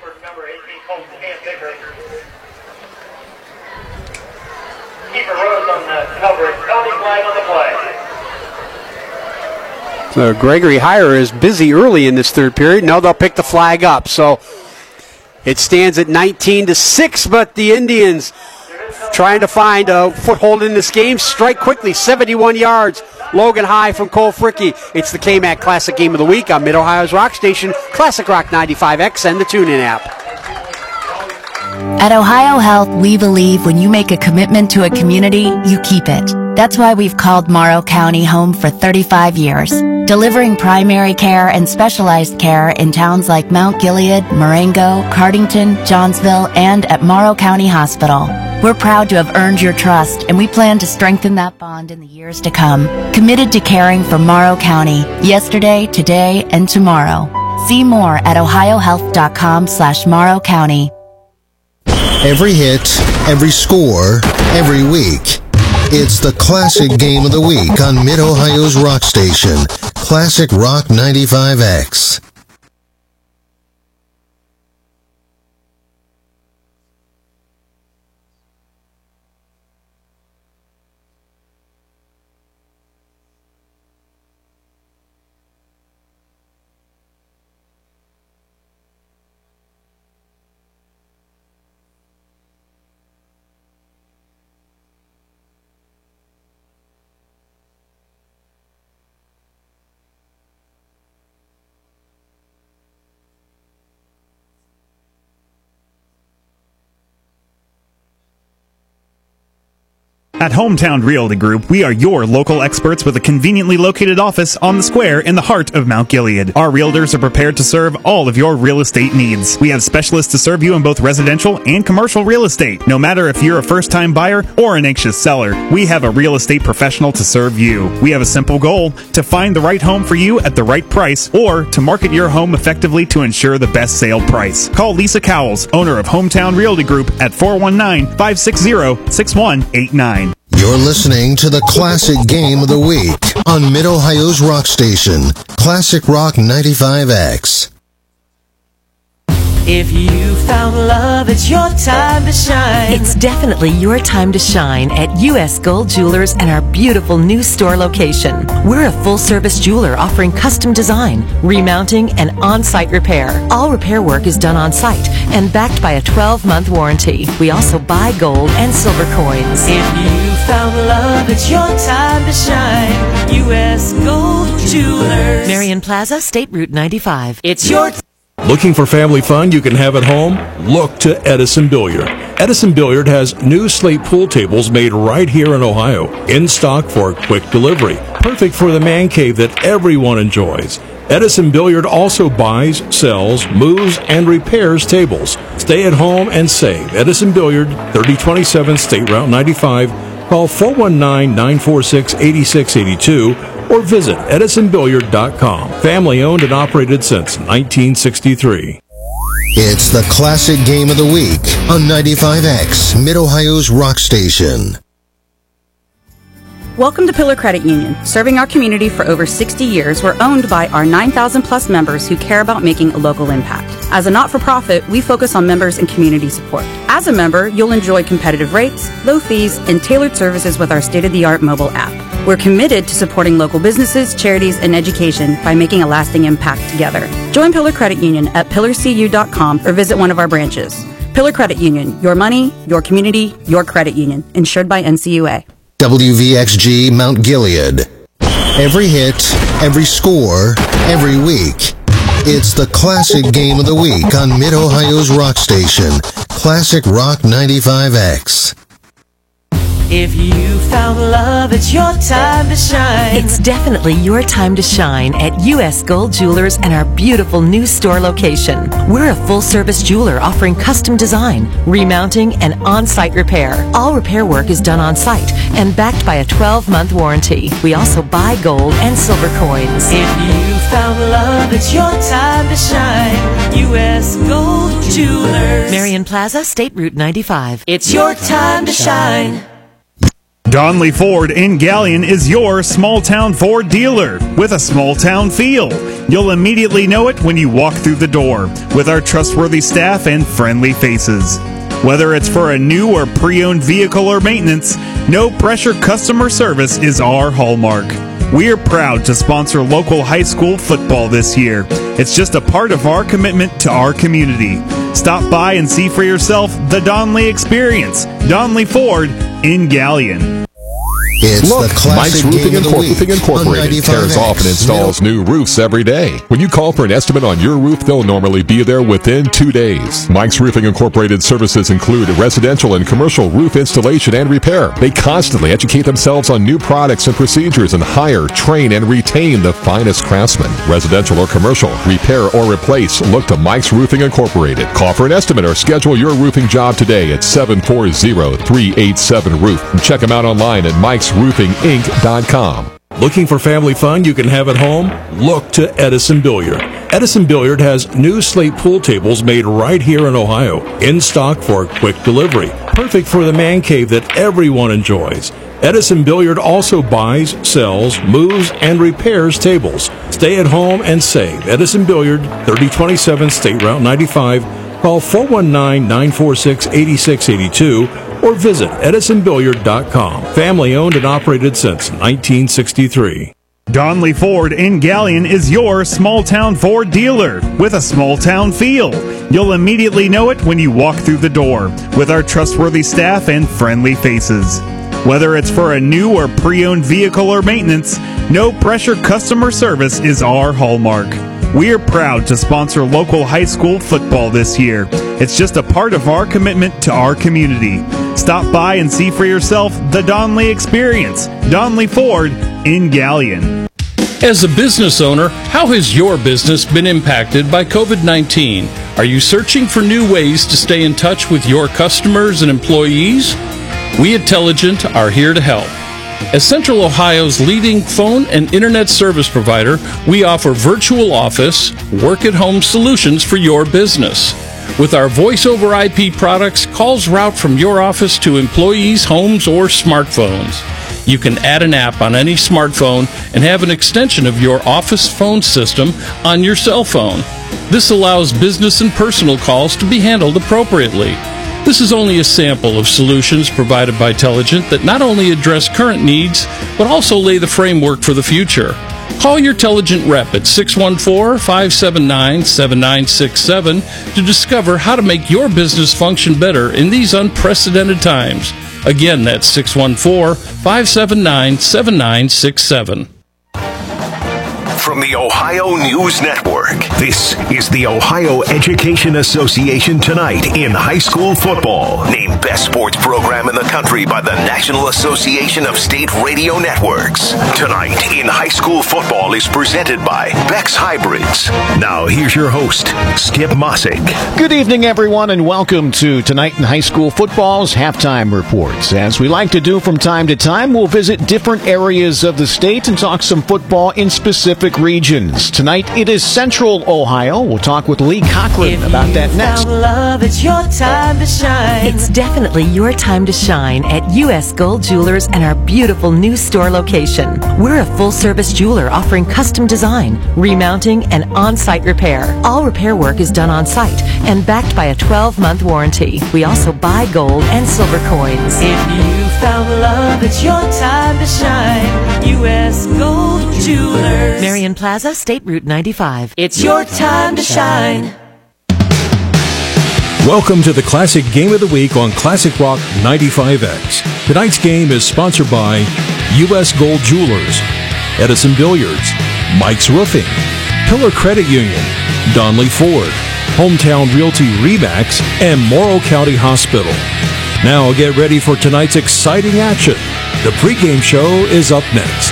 Speaker 9: So Gregory Heyer is busy early in this third period. No, they'll pick the flag up. So it stands at 19-6, but the Indians trying to find a foothold in this game. Strike quickly, 71 yards. Logan High from Cole Fricky. It's the KMAC Classic Game of the Week on Mid-Ohio's Rock Station, Classic Rock 95X, and the TuneIn app.
Speaker 2: At Ohio Health, we believe when you make a commitment to a community, you keep it. That's why we've called Morrow County home for 35 years, delivering primary care and specialized care in towns like Mount Gilead, Marengo, Cardington, Johnsville, and at Morrow County Hospital. We're proud to have earned your trust, and we plan to strengthen that bond in the years to come. Committed to caring for Morrow County, yesterday, today, and tomorrow. See more at ohiohealth.com/Morrow County.
Speaker 22: Every hit, every score, every week. It's the Classic Game of the Week on Mid-Ohio's Rock Station, Classic Rock 95X.
Speaker 8: At Hometown Realty Group, we are your local experts with a conveniently located office on the square in the heart of Mount Gilead. Our realtors are prepared to serve all of your real estate needs. We have specialists to serve you in both residential and commercial real estate. No matter if you're a first-time buyer or an anxious seller, we have a real estate professional to serve you. We have a simple goal: to find the right home for you at the right price, or to market your home effectively to ensure the best sale price. Call Lisa Cowles, owner of Hometown Realty Group, at 419-560-6189.
Speaker 22: You're listening to the Classic Game of the Week on Mid-Ohio's Rock Station, Classic Rock 95X.
Speaker 1: If you found love, it's your time to shine. It's definitely your time to shine at U.S. Gold Jewelers and our beautiful new store location. We're a full-service jeweler offering custom design, remounting, and on-site repair. All repair work is done on-site and backed by a 12-month warranty. We also buy gold and silver coins. If you found love, it's your time to shine. U.S. Gold Jewelers. Marion Plaza, State Route 95. It's your
Speaker 7: Looking for family fun you can have at home? Look to Edison Billiard. Edison Billiard has new slate pool tables made right here in Ohio, in stock for quick delivery. Perfect for the man cave that everyone enjoys. Edison Billiard also buys, sells, moves, and repairs tables. Stay at home and save. Edison Billiard, 3027 State Route 95. Call 419-946-8682 or visit edisonbilliard.com. Family owned and operated since 1963.
Speaker 22: It's the Classic Game of the Week on 95X, Mid-Ohio's Rock Station.
Speaker 3: Welcome to Pillar Credit Union. Serving our community for over 60 years, we're owned by our 9,000 plus members who care about making a local impact. As a not-for-profit, we focus on members and community support. As a member, you'll enjoy competitive rates, low fees, and tailored services with our state-of-the-art mobile app. We're committed to supporting local businesses, charities, and education by making a lasting impact together. Join Pillar Credit Union at pillarcu.com or visit one of our branches. Pillar Credit Union, your money, your community, your credit union. Insured by NCUA.
Speaker 22: WVXG Mount Gilead. Every hit, every score, every week. It's the Classic Game of the Week on Mid-Ohio's Rock Station, Classic Rock 95X.
Speaker 1: If you found love, it's your time to shine. It's definitely your time to shine at U.S. Gold Jewelers and our beautiful new store location. We're a full-service jeweler offering custom design, remounting, and on-site repair. All repair work is done on-site and backed by a 12-month warranty. We also buy gold and silver coins. If you found love, it's your time to shine. U.S. Gold Jewelers. Marion Plaza, State Route 95. It's your time to shine.
Speaker 8: Donley Ford in Gallion is your small-town Ford dealer with a small-town feel. You'll immediately know it when you walk through the door with our trustworthy staff and friendly faces. Whether it's for a new or pre-owned vehicle or maintenance, no-pressure customer service is our hallmark. We're proud to sponsor local high school football this year. It's just a part of our commitment to our community. Stop by and see for yourself the Donley experience. Donley Ford in Gallion.
Speaker 22: It's
Speaker 4: Look,
Speaker 22: the Classic
Speaker 4: Mike's
Speaker 22: Game of the Week
Speaker 4: Incorporated tears off and installs new roofs every day. When you call for an estimate on your roof, they'll normally be there within 2 days. Mike's Roofing Incorporated services include residential and commercial roof installation and repair. They constantly educate themselves on new products and procedures and hire, train, and retain the finest craftsmen. Residential or commercial, repair or replace, look to Mike's Roofing Incorporated. Call for an estimate or schedule your roofing job today at 740-387-ROOF. And check them out online at Mike'sRoofingInc.com.
Speaker 7: Looking for family fun you can have at home? Look to Edison Billiard. Edison Billiard has new slate pool tables made right here in Ohio, in stock for quick delivery. Perfect for the man cave that everyone enjoys. Edison Billiard also buys, sells, moves, and repairs tables. Stay at home and save. Edison Billiard, 3027 State Route 95. Call 419-946-8682 or visit edisonbilliard.com. Family owned and operated since 1963.
Speaker 8: Donley Ford in Gallion is your small-town Ford dealer with a small-town feel. You'll immediately know it when you walk through the door with our trustworthy staff and friendly faces. Whether it's for a new or pre-owned vehicle or maintenance, no-pressure customer service is our hallmark. We're proud to sponsor local high school football this year. It's just a part of our commitment to our community. Stop by and see for yourself the Donley experience. Donley Ford in Gallion.
Speaker 11: As a business owner, how has your business been impacted by COVID-19? Are you searching for new ways to stay in touch with your customers and employees? We at Telligent are here to help. As Central Ohio's leading phone and internet service provider, we offer virtual office, work-at-home solutions for your business. With our voice-over IP products, calls route from your office to employees' homes or smartphones. You can add an app on any smartphone and have an extension of your office phone system on your cell phone. This allows business and personal calls to be handled appropriately. This is only a sample of solutions provided by Telligent that not only address current needs, but also lay the framework for the future. Call your Telligent rep at 614-579-7967 to discover how to make your business function better in these unprecedented times. Again, that's 614-579-7967.
Speaker 17: From the Ohio News Network, this is the Ohio Education Association Tonight in High School Football. Named Best Sports Program in the Country by the National Association of State Radio Networks. Tonight in High School Football is presented by Beck's Hybrids. Now here's your host, Skip Mossick.
Speaker 18: Good evening, everyone, and welcome to Tonight in High School Football's Halftime Reports. As we like to do from time to time, we'll visit different areas of the state and talk some football in specific regions. Tonight, it is Central Ohio. We'll talk with Lee Cochran about that next.
Speaker 1: Love, it's your time to shine. It's definitely your time to shine at U.S. Gold Jewelers and our beautiful new store location. We're a full-service jeweler offering custom design, remounting, and on-site repair. All repair work is done on-site and backed by a 12-month warranty. We also buy gold and silver coins. If you found love, it's your time to shine. U.S. Gold Jewelers. Marion Plaza, State Route 95. It's your time to shine.
Speaker 7: Welcome to the Classic Game of the Week on Classic Rock 95X. Tonight's game is sponsored by U.S. Gold Jewelers, Edison Billiards, Mike's Roofing, Pillar Credit Union, Donley Ford, Hometown Realty Remax, and Morrow County Hospital. Now get ready for tonight's exciting action. The pregame show is up next.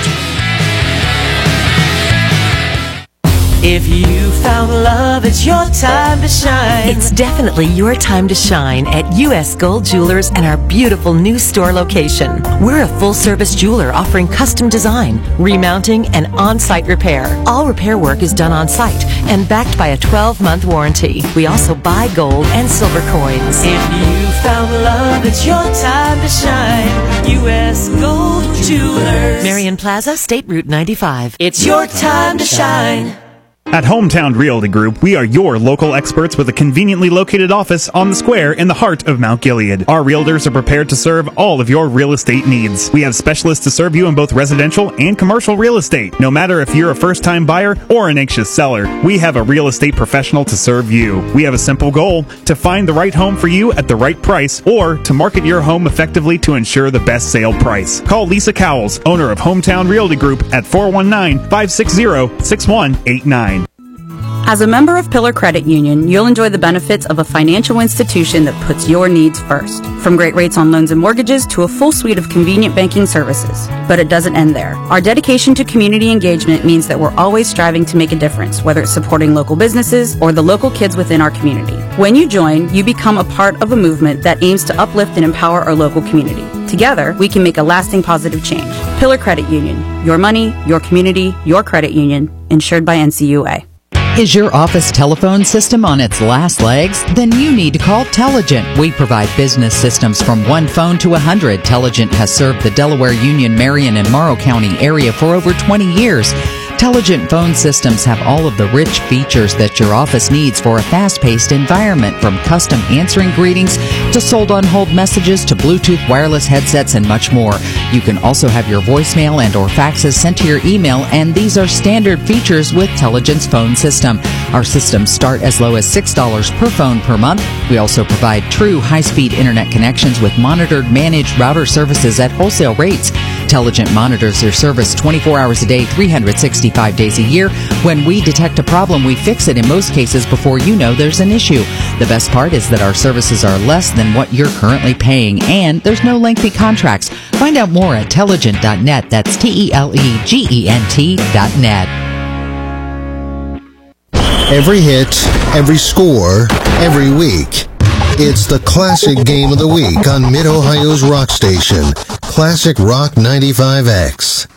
Speaker 1: If you found love, it's your time to shine. It's definitely your time to shine at U.S. Gold Jewelers and our beautiful new store location. We're a full-service jeweler offering custom design, remounting, and on-site repair. All repair work is done on-site and backed by a 12-month warranty. We also buy gold and silver coins. If you found love, it's your time to shine. U.S. Gold Jewelers. Marion Plaza, State Route 95. It's your time to shine.
Speaker 8: At Hometown Realty Group, we are your local experts with a conveniently located office on the square in the heart of Mount Gilead. Our realtors are prepared to serve all of your real estate needs. We have specialists to serve you in both residential and commercial real estate. No matter if you're a first-time buyer or an anxious seller, we have a real estate professional to serve you. We have a simple goal: to find the right home for you at the right price, or to market your home effectively to ensure the best sale price. Call Lisa Cowles, owner of Hometown Realty Group, at 419-560-6189.
Speaker 3: As a member of Pillar Credit Union, you'll enjoy the benefits of a financial institution that puts your needs first. From great rates on loans and mortgages to a full suite of convenient banking services. But it doesn't end there. Our dedication to community engagement means that we're always striving to make a difference, whether it's supporting local businesses or the local kids within our community. When you join, you become a part of a movement that aims to uplift and empower our local community. Together, we can make a lasting positive change. Pillar Credit Union. Your money, your community, your credit union. Insured by NCUA.
Speaker 19: Is your office telephone system on its last legs? Then you need to call Telligent. We provide business systems from one phone to 100. Telligent has served the Delaware, Union, Marion, and Morrow County area for over 20 years. Telligent phone systems have all of the rich features that your office needs for a fast-paced environment, from custom answering greetings to sold-on-hold messages to Bluetooth wireless headsets and much more. You can also have your voicemail and or faxes sent to your email, and these are standard features with Telligent's phone system. Our systems start as low as $6 per phone per month. We also provide true high-speed internet connections with monitored, managed router services at wholesale rates. Telligent monitors their service 24 hours a day, 365 days a year. When we detect a problem, we fix it in most cases before you know there's an issue. The best part is that our services are less than what you're currently paying, and there's no lengthy contracts. Find out more at Telligent.net. That's TELEGENT.net.
Speaker 22: Every hit, every score, every week. It's the Classic Game of the Week on Mid-Ohio's rock station, Classic Rock 95X.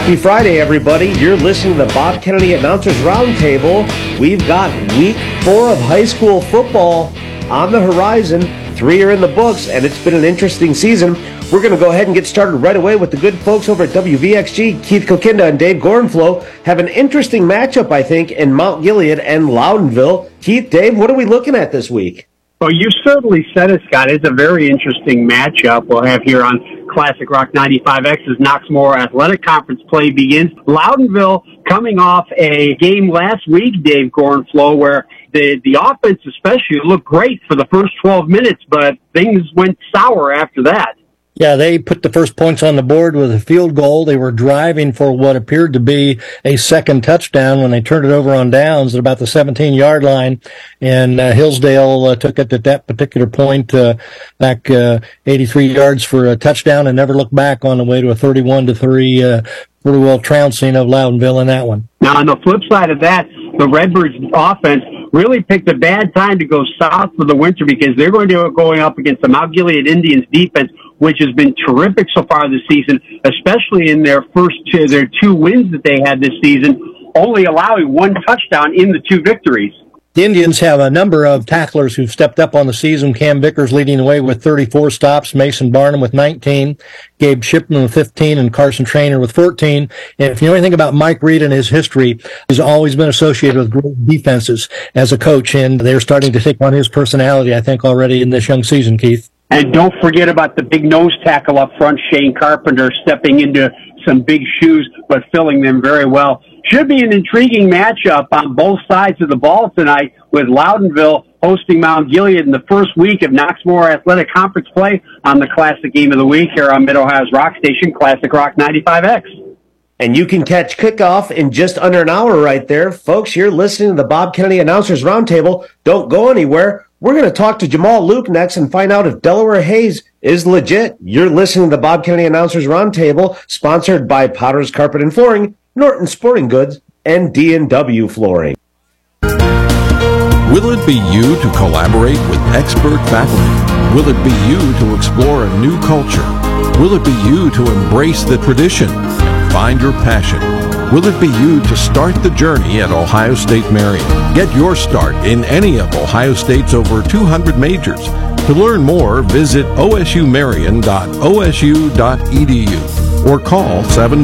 Speaker 6: Happy Friday, everybody. You're listening to the Bob Kennedy Announcers Roundtable. We've got week 4 of high school football on the horizon. 3 are in the books, and it's been an interesting season. We're going to go ahead and get started right away with the good folks over at WVXG. Keith Kilkinda and Dave Gorenflo have an interesting matchup, I think, in Mount Gilead and Loudonville. Keith, Dave, what are we looking at this week?
Speaker 9: Well, you certainly said it, Scott. It's a very interesting matchup we'll have here on Classic Rock 95X as Knoxmore Athletic Conference play begins. Loudonville coming off a game last week, Dave Gorenflo, where the offense especially looked great for the first 12 minutes, but things went sour after that.
Speaker 14: Yeah, they put the first points on the board with a field goal. They were driving for what appeared to be a second touchdown when they turned it over on downs at about the 17-yard line. And Hillsdale took it at that particular point back 83 yards for a touchdown and never looked back on the way to a 31-3 pretty well trouncing of Loudonville in that one.
Speaker 9: Now, on the flip side of that, the Redbirds offense really picked a bad time to go south for the winter because they're going up against the Mount Gilead Indians defense, which has been terrific so far this season, especially in their their 2 wins that they had this season, only allowing 1 touchdown in the 2 victories.
Speaker 14: The Indians have a number of tacklers who've stepped up on the season. Cam Vickers leading the way with 34 stops, Mason Barnum with 19, Gabe Shipman with 15, and Carson Trainer with 14. And if you know anything about Mike Reed and his history, he's always been associated with great defenses as a coach, and they're starting to take on his personality, I think, already in this young season, Keith.
Speaker 9: And don't forget about the big nose tackle up front, Shane Carpenter, stepping into some big shoes, but filling them very well. Should be an intriguing matchup on both sides of the ball tonight, with Loudonville hosting Mount Gilead in the first week of Knoxmore Athletic Conference play on the Classic Game of the Week here on Mid-Ohio's Rock Station, Classic Rock 95X.
Speaker 6: And you can catch kickoff in just under an hour right there. Folks, you're listening to the Bob Kennedy Announcers Roundtable. Don't go anywhere. We're going to talk to Jamal Luke next and find out if Delaware Hayes is legit. You're listening to the Bob Kennedy Announcers Roundtable, sponsored by Potter's Carpet and Flooring, Norton Sporting Goods, and D&W Flooring.
Speaker 15: Will it be you to collaborate with expert faculty? Will it be you to explore a new culture? Will it be you to embrace the tradition and find your passion? Will it be you to start the journey at Ohio State Marian? Get your start in any of Ohio State's over 200 majors. To learn more, visit osumarian.osu.edu or call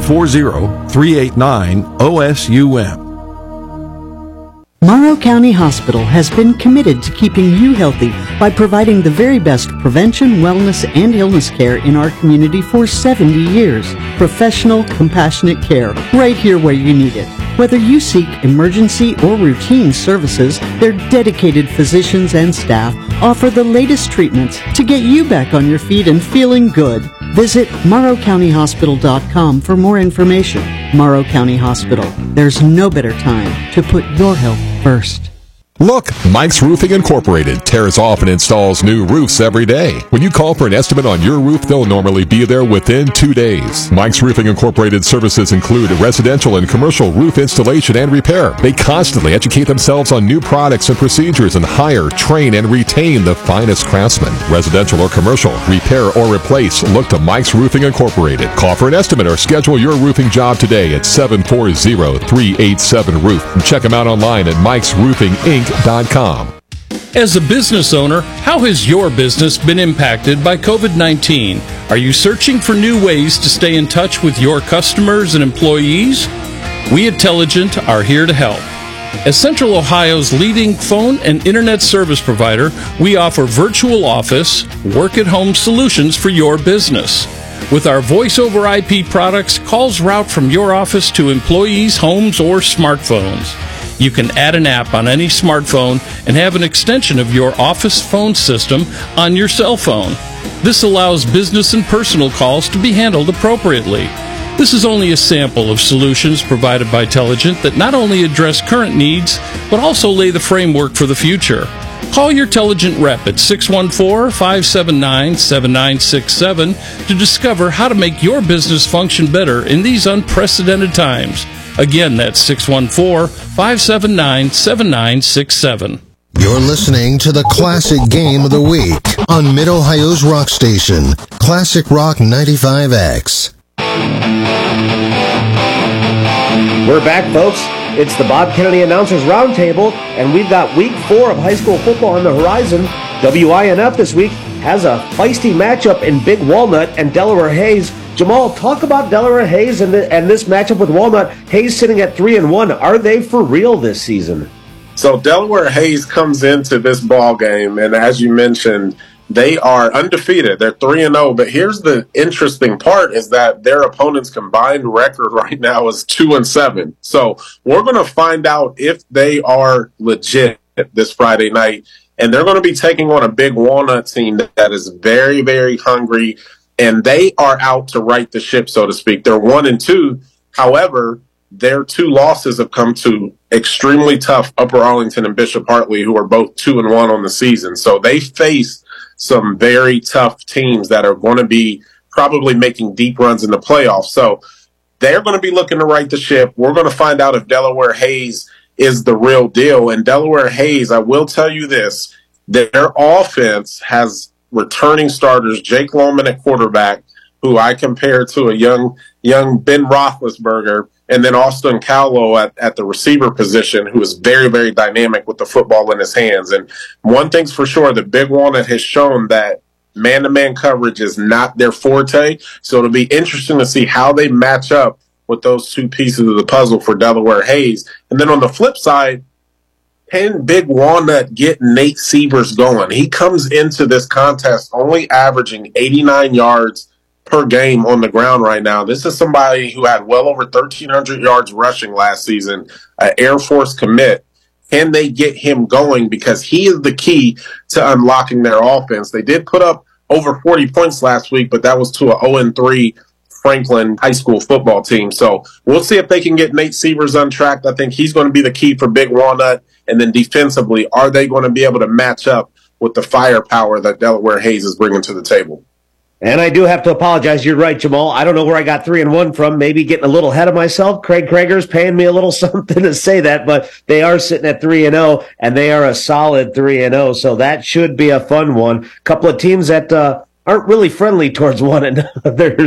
Speaker 15: 740-389-OSUM.
Speaker 13: Morrow County Hospital has been committed to keeping you healthy by providing the very best prevention, wellness, and illness care in our community for 70 years. Professional, compassionate care right here where you need it. Whether you seek emergency or routine services, their dedicated physicians and staff offer the latest treatments to get you back on your feet and feeling good. Visit morrowcountyhospital.com for more information. Morrow County Hospital. There's no better time to put your health first.
Speaker 4: Look, Mike's Roofing Incorporated tears off and installs new roofs every day. When you call for an estimate on your roof, they'll normally be there within 2 days. Mike's Roofing Incorporated services include residential and commercial roof installation and repair. They constantly educate themselves on new products and procedures and hire, train, and retain the finest craftsmen. Residential or commercial, repair or replace, look to Mike's Roofing Incorporated. Call for an estimate or schedule your roofing job today at 740-387-ROOF. And check them out online at mikesroofinginc.com.
Speaker 11: As a business owner, how has your business been impacted by COVID-19? Are you searching for new ways to stay in touch with your customers and employees? We at Telligent are here to help. As Central Ohio's leading phone and internet service provider, we offer virtual office, work-at-home solutions for your business. With our voice-over IP products, calls route from your office to employees' homes or smartphones. You can add an app on any smartphone and have an extension of your office phone system on your cell phone. This allows business and personal calls to be handled appropriately. This is only a sample of solutions provided by Telligent that not only address current needs, but also lay the framework for the future. Call your Telligent rep at 614-579-7967 to discover how to make your business function better in these unprecedented times. Again, that's 614-579-7967.
Speaker 22: You're listening to the Classic Game of the Week on Mid-Ohio's Rock Station, Classic Rock 95X.
Speaker 6: We're back, folks. It's the Bob Kennedy Announcers Roundtable, and we've got week 4 of high school football on the horizon. WINF this week has a feisty matchup in Big Walnut and Delaware Hayes. Jamal, talk about Delaware Hayes and this matchup with Walnut. Hayes sitting at 3-1. Are they for real this season?
Speaker 5: So Delaware Hayes comes into this ball game, and as you mentioned, they are undefeated. They're 3-0. But here's the interesting part is that their opponent's combined record right now is 2-7. So we're going to find out if they are legit this Friday night. And they're going to be taking on a Big Walnut team that is very, very hungry. And they are out to right the ship, so to speak. They're 1-2. However, their 2 losses have come to extremely tough Upper Arlington and Bishop Hartley, who are both 2-1 on the season. So they face some very tough teams that are going to be probably making deep runs in the playoffs. So they're going to be looking to right the ship. We're going to find out if Delaware Hayes is the real deal. And Delaware Hayes, I will tell you this, their offense has returning starters, Jake Lohman at quarterback, who I compare to a young Ben Roethlisberger, and then Austin Cowlow at the receiver position, who is very, very dynamic with the football in his hands. And one thing's for sure, the Big Walnut has shown that man-to-man coverage is not their forte. So it'll be interesting to see how they match up with those 2 pieces of the puzzle for Delaware Hayes. And then on the flip side, can Big Walnut get Nate Sievers going? He comes into this contest only averaging 89 yards per game on the ground right now. This is somebody who had well over 1,300 yards rushing last season, an Air Force commit. Can they get him going? Because he is the key to unlocking their offense. They did put up over 40 points last week, but that was to a 0-3 Franklin high school football team. So we'll see if they can get Nate Sievers untracked. I think he's going to be the key for Big Walnut. And then defensively, are they going to be able to match up with the firepower that Delaware Hayes is bringing to the table?
Speaker 6: And I do have to apologize. You're right, Jamal. I don't know where I got 3-1 from. Maybe getting a little ahead of myself. Craig Krager's paying me a little something to say that, but they are sitting at 3-0, and they are a solid 3-0. So that should be a fun one. A couple of teams that aren't really friendly towards one another.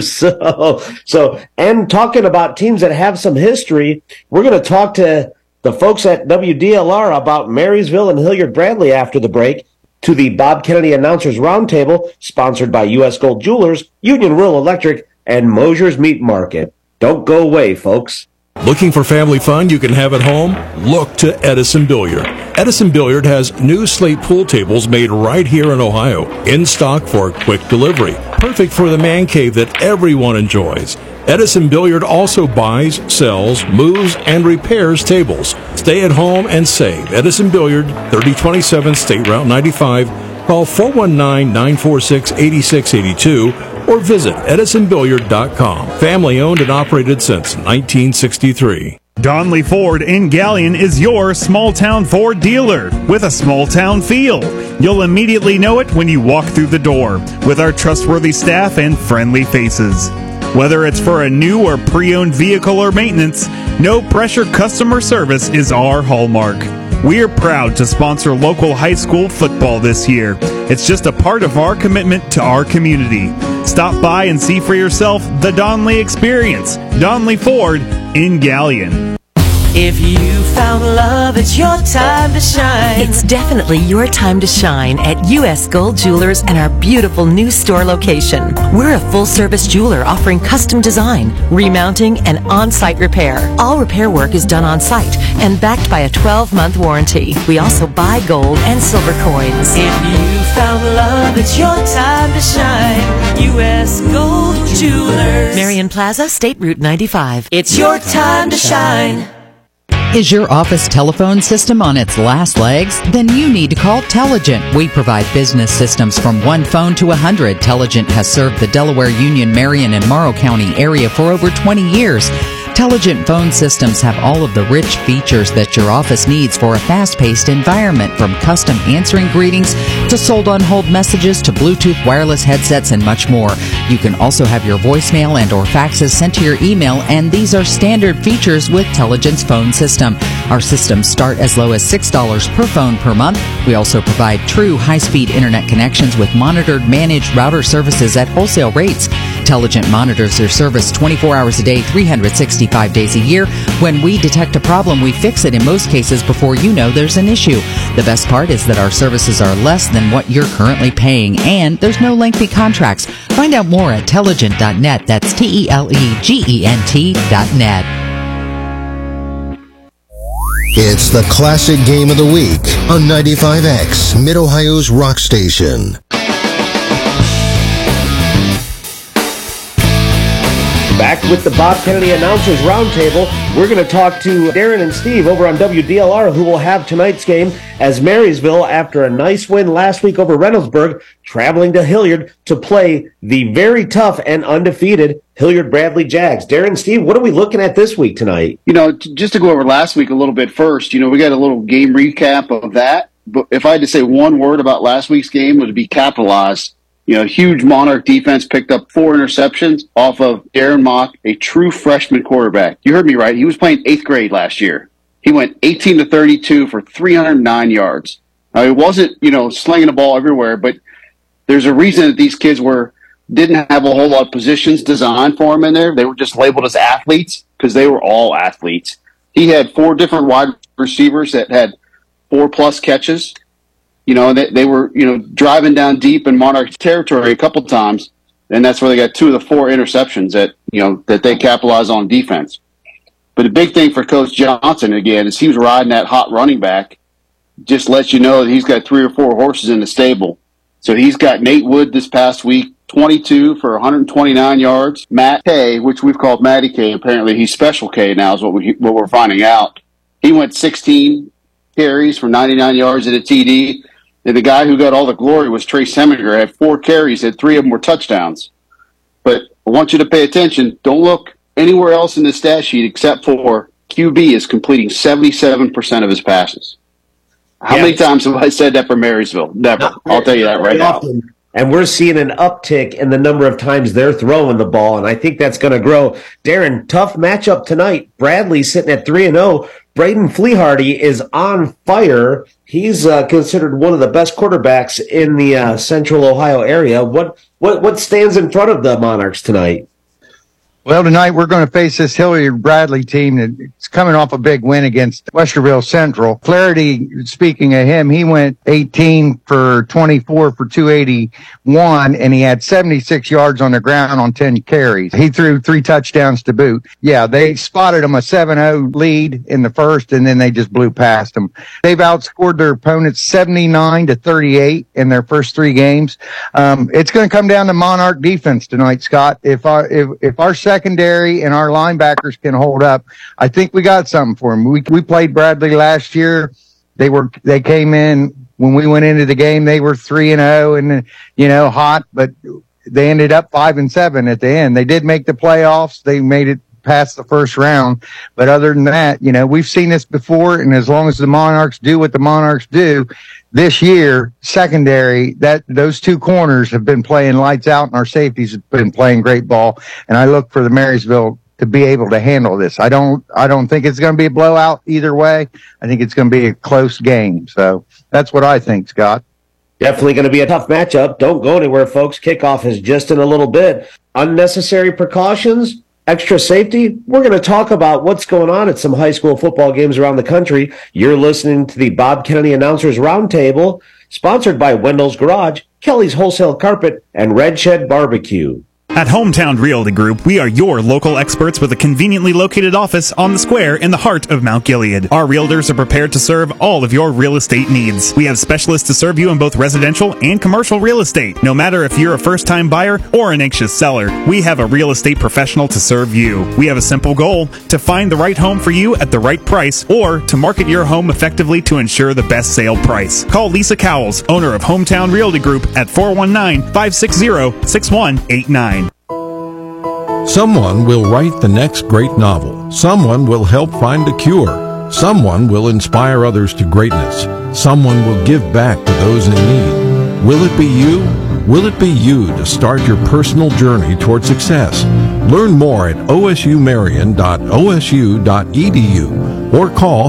Speaker 6: So, and talking about teams that have some history, we're going to talk to the folks at WDLR about Marysville and Hilliard Bradley after the break. To the Bob Kennedy Announcers Roundtable, sponsored by U.S. Gold Jewelers, Union Rural Electric, and Mosier's Meat Market. Don't go away, folks.
Speaker 7: Looking for family fun you can have at home? Look to Edison Billiard. Edison Billiard has new slate pool tables made right here in Ohio, in stock for quick delivery. Perfect for the man cave that everyone enjoys. Edison Billiard also buys, sells, moves, and repairs tables. Stay at home and save. Edison Billiard, 3027 State Route 95. Call 419-946-8682 or visit edisonbilliard.com. Family owned and operated since 1963.
Speaker 8: Donley Ford in Galion is your small-town Ford dealer with a small-town feel. You'll immediately know it when you walk through the door with our trustworthy staff and friendly faces. Whether it's for a new or pre-owned vehicle or maintenance, no-pressure customer service is our hallmark. We're proud to sponsor local high school football this year. It's just a part of our commitment to our community. Stop by and see for yourself the Donley experience. Donley Ford in Galion.
Speaker 1: If you found love, it's your time to shine. It's definitely your time to shine at U.S. Gold Jewelers and our beautiful new store location. We're a full-service jeweler offering custom design, remounting, and on-site repair. All repair work is done on-site and backed by a 12-month warranty. We also buy gold and silver coins. If you found love, it's your time to shine. U.S. Gold Jewelers. Marion Plaza, State Route 95. It's your time to shine.
Speaker 19: Is your office telephone system on its last legs? Then you need to call Telligent. We provide business systems from 1 phone to 100. Telligent has served the Delaware, Union, Marion, and Morrow County area for over 20 years. Telligent phone systems have all of the rich features that your office needs for a fast-paced environment, from custom answering greetings to sold-on-hold messages to Bluetooth wireless headsets and much more. You can also have your voicemail and or faxes sent to your email, and these are standard features with Telligent's phone system. Our systems start as low as $6 per phone per month. We also provide true high-speed internet connections with monitored managed router services at wholesale rates. Telligent monitors their service 24 hours a day, 365 days a year. When we detect a problem, we fix it in most cases before you know there's an issue. The best part is that our services are less than what you're currently paying, and there's no lengthy contracts. Find out more at Telligent.net. That's TELEGENT.net.
Speaker 22: It's the classic game of the week on 95X, Mid-Ohio's rock station.
Speaker 6: Back with the Bob Kennedy Announcers Roundtable, we're going to talk to Darren and Steve over on WDLR, who will have tonight's game as Marysville, after a nice win last week over Reynoldsburg, traveling to Hilliard to play the very tough and undefeated Hilliard Bradley Jags. Darren, Steve, what are we looking at this week tonight?
Speaker 20: Just to go over last week a little bit first, we got a little game recap of that. But if I had to say one word about last week's game, it would be capitalized. Huge Monarch defense picked up 4 interceptions off of Darren Mock, a true freshman quarterback. You heard me right. He was playing 8th grade last year. He went 18-32 for 309 yards. Now, it wasn't, slinging the ball everywhere, but there's a reason that these kids didn't have a whole lot of positions designed for them in there. They were just labeled as athletes because they were all athletes. He had 4 different wide receivers that had 4+ catches. They were, driving down deep in Monarch territory a couple times, and that's where they got 2 of the 4 interceptions that they capitalized on defense. But the big thing for Coach Johnson, again, is he was riding that hot running back. Just lets you know that he's got 3 or 4 horses in the stable. So he's got Nate Wood this past week, 22 for 129 yards. Matt K, which we've called Matty K, apparently he's Special K now is what we're finding out. He went 16 carries for 99 yards at a TD. And the guy who got all the glory was Trace Heminger, had 4 carries, had 3 of them were touchdowns. But I want you to pay attention. Don't look anywhere else in the stat sheet except for QB is completing 77% of his passes. How many times have I said that for Marysville? Never. I'll tell you that right now.
Speaker 6: And we're seeing an uptick in the number of times they're throwing the ball, and I think that's going to grow. Darren, tough matchup tonight. Bradley sitting at 3-0. Braden Flehardy is on fire. He's considered one of the best quarterbacks in the Central Ohio area. What stands in front of the Monarchs tonight?
Speaker 21: Well, tonight we're going to face this Hilliard Bradley team that's coming off a big win against Westerville Central. Flaherty, speaking of him, he went 18 for 24 for 281, and he had 76 yards on the ground on 10 carries. He threw 3 touchdowns to boot. Yeah, they spotted him a 7-0 lead in the first, and then they just blew past him. They've outscored their opponents 79-38 in their first 3 games. It's going to come down to Monarch defense tonight, Scott. If our secondary and our linebackers can hold up, I think we got something for them. We played Bradley last year. They came in when we went into the game. They were 3-0 and hot, but they ended up 5-7 at the end. They did make the playoffs. They made it past the first round, but other than that, we've seen this before. And as long as the Monarchs do what the Monarchs do this year, secondary, those 2 corners have been playing lights out, and our safeties have been playing great ball. And I look for the Marysville to be able to handle this. I don't think it's going to be a blowout either way. I think it's going to be a close game. So that's what I think, Scott.
Speaker 6: Definitely going to be a tough matchup. Don't go anywhere, folks. Kickoff is just in a little bit. Unnecessary precautions, extra safety. We're going to talk about what's going on at some high school football games around the country. You're listening to the Bob Kennedy Announcers Roundtable, sponsored by Wendell's Garage, Kelly's Wholesale Carpet, and Red Shed Barbecue.
Speaker 8: At Hometown Realty Group, we are your local experts with a conveniently located office on the square in the heart of Mount Gilead. Our realtors are prepared to serve all of your real estate needs. We have specialists to serve you in both residential and commercial real estate. No matter if you're a first-time buyer or an anxious seller, we have a real estate professional to serve you. We have a simple goal: to find the right home for you at the right price, or to market your home effectively to ensure the best sale price. Call Lisa Cowles, owner of Hometown Realty Group, at 419-560-6189.
Speaker 15: Someone will write the next great novel. Someone will help find a cure. Someone will inspire others to greatness. Someone will give back to those in need. Will it be you? Will it be you to start your personal journey toward success? Learn more at osumarion.osu.edu or call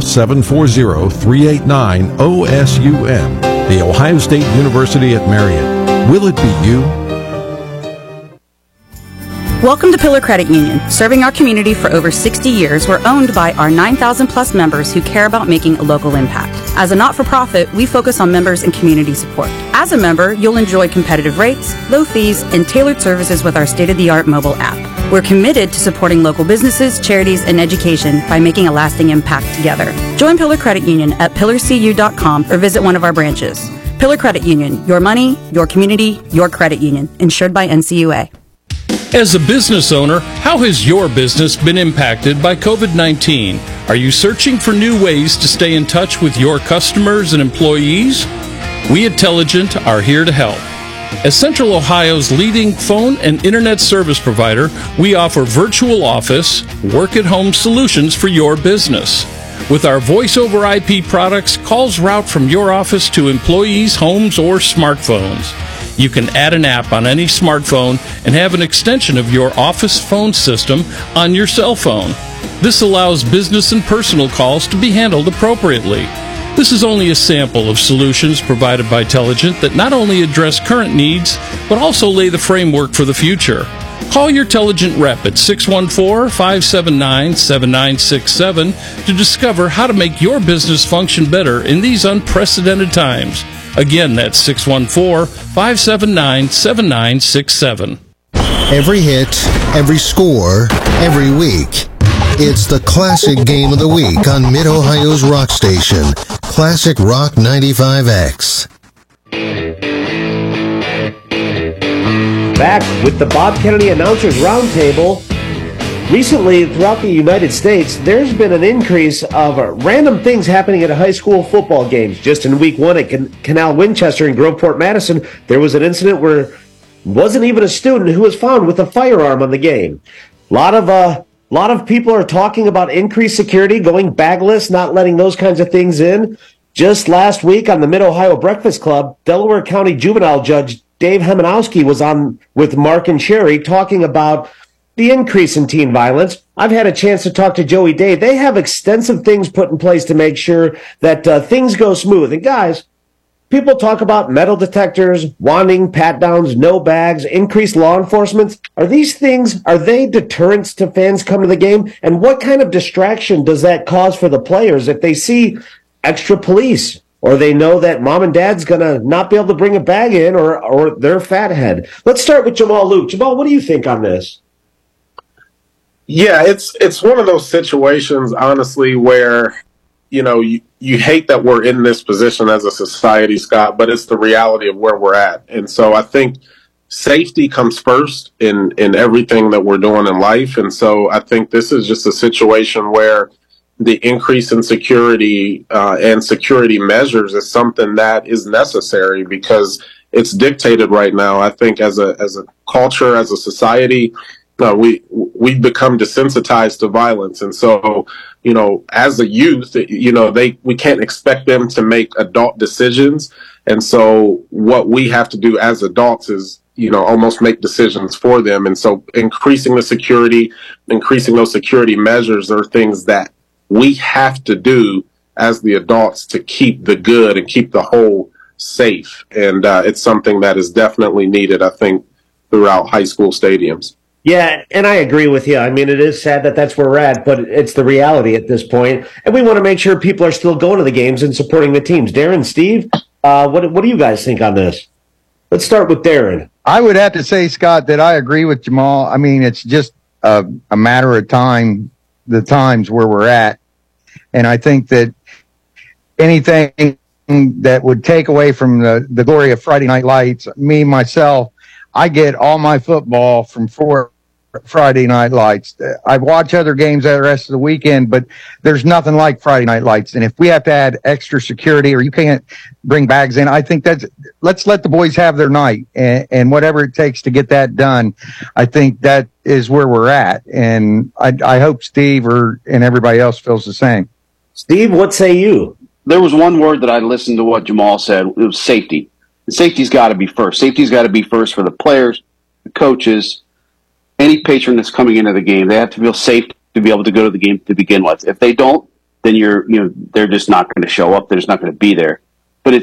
Speaker 15: 740-389-OSUM. The Ohio State University at Marion. Will it be you?
Speaker 3: Welcome to Pillar Credit Union. Serving our community for over 60 years, we're owned by our 9,000 plus members who care about making a local impact. As a not-for-profit, we focus on members and community support. As a member, you'll enjoy competitive rates, low fees, and tailored services with our state-of-the-art mobile app. We're committed to supporting local businesses, charities, and education by making a lasting impact together. Join Pillar Credit Union at pillarcu.com or visit one of our branches. Pillar Credit Union, your money, your community, your credit union. Insured by NCUA.
Speaker 11: As a business owner, how has your business been impacted by COVID-19? Are you searching for new ways to stay in touch with your customers and employees? We at Telligent are here to help. As Central Ohio's leading phone and internet service provider, we offer virtual office, work-at-home solutions for your business. With our voice-over IP products, calls route from your office to employees' homes or smartphones. You can add an app on any smartphone and have an extension of your office phone system on your cell phone. This allows business and personal calls to be handled appropriately. This is only a sample of solutions provided by Telligent that not only address current needs, but also lay the framework for the future. Call your Telligent rep at 614-579-7967 to discover how to make your business function better in these unprecedented times. Again, that's 614-579-7967.
Speaker 22: Every hit, every score, every week. It's the Classic Game of the Week on Mid-Ohio's rock station, Classic Rock 95X.
Speaker 6: Back with the Bob Kennedy Announcers Roundtable. Recently, throughout the United States, there's been an increase of random things happening at high school football games. Just in week one at Canal Winchester in Groveport, Madison, there was an incident where wasn't even a student who was found with a firearm on the game. A lot of people are talking about increased security, going bagless, not letting those kinds of things in. Just last week on the Mid-Ohio Breakfast Club, Delaware County Juvenile Judge Dave Hemanowski was on with Mark and Sherry talking about the increase in teen violence. I've had a chance to talk to Joey Day. They have extensive things put in place to make sure that things go smooth. And guys, people talk about metal detectors, wanting, pat-downs, no bags, increased law enforcement. Are these things, are they deterrents to fans coming to the game? And what kind of distraction does that cause for the players if they see extra police, or they know that mom and dad's going to not be able to bring a bag in, or they're fathead? Let's start with Jamal Luke. Jamal, what do you think on this?
Speaker 5: Yeah, it's one of those situations, honestly, where, you know, you hate that we're in this position as a society, Scott, but it's the reality of where we're at. And so I think safety comes first in everything that we're doing in life. And so I think this is just a situation where the increase in security and security measures is something that is necessary because it's dictated right now. I think as a culture, as a society, we've become desensitized to violence. And so, you know, as a youth, you know, we can't expect them to make adult decisions. And so what we have to do as adults is, you know, almost make decisions for them. And so increasing the security, increasing those security measures are things that we have to do as the adults to keep the good and keep the whole safe. And it's something that is definitely needed, I think, throughout high school stadiums.
Speaker 6: Yeah, and I agree with you. I mean, it is sad that that's where we're at, but it's the reality at this point. And we want to make sure people are still going to the games and supporting the teams. Darren, Steve, what do you guys think on this? Let's start with Darren.
Speaker 21: I would have to say, Scott, that I agree with Jamal. I mean, it's just a matter of time, the times where we're at. And I think that anything that would take away from the glory of Friday Night Lights, myself, I get all my football from Friday Night Lights. I watch other games the rest of the weekend, but there's nothing like Friday Night Lights. And if we have to add extra security or you can't bring bags in, I think let's let the boys have their night and whatever it takes to get that done. I think that is where we're at. And I hope Steve and everybody else feels the same.
Speaker 6: Steve, what say you?
Speaker 20: There was one word that I listened to what Jamal said. It was safety. And safety's got to be first. Safety's got to be first for the players, the coaches, any patron that's coming into the game. They have to feel safe to be able to go to the game to begin with. If they don't, then they're just not going to show up. They're just not going to be there. But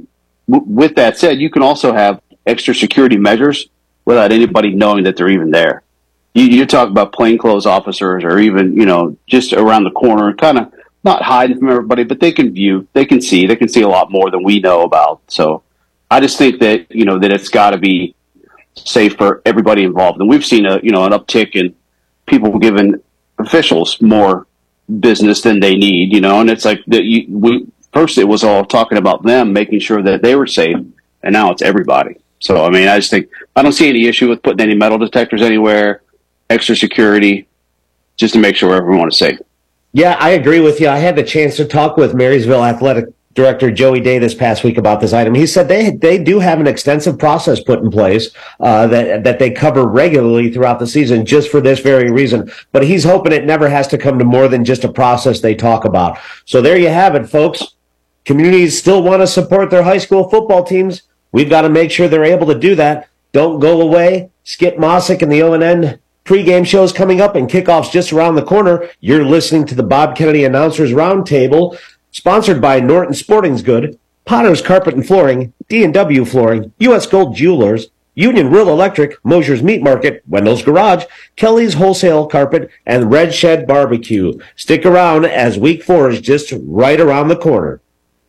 Speaker 20: with that said, you can also have extra security measures without anybody knowing that they're even there. you talk about plainclothes officers or even, just around the corner, kind of not hiding from everybody, but they can see a lot more than we know about. So I just think that, that it's got to be safe for everybody involved. And we've seen an uptick in people giving officials more business than they need, and it's like first it was all talking about them, making sure that they were safe, and now it's everybody. So, I just think I don't see any issue with putting any metal detectors anywhere, extra security, just to make sure everyone is safe.
Speaker 6: Yeah, I agree with you. I had the chance to talk with Marysville Athletic Director Joey Day this past week about this item. He said they do have an extensive process put in place that they cover regularly throughout the season just for this very reason. But he's hoping it never has to come to more than just a process they talk about. So there you have it, folks. Communities still want to support their high school football teams. We've got to make sure they're able to do that. Don't go away. Skip Mossick and the ONN pregame shows coming up and kickoffs just around the corner. You're listening to the Bob Kennedy Announcers Roundtable, sponsored by Norton Sporting's Good, Potter's Carpet and Flooring, D&W Flooring, U.S. Gold Jewelers, Union Rural Electric, Mosher's Meat Market, Wendell's Garage, Kelly's Wholesale Carpet, and Red Shed Barbecue. Stick around as Week 4 is just right around the corner.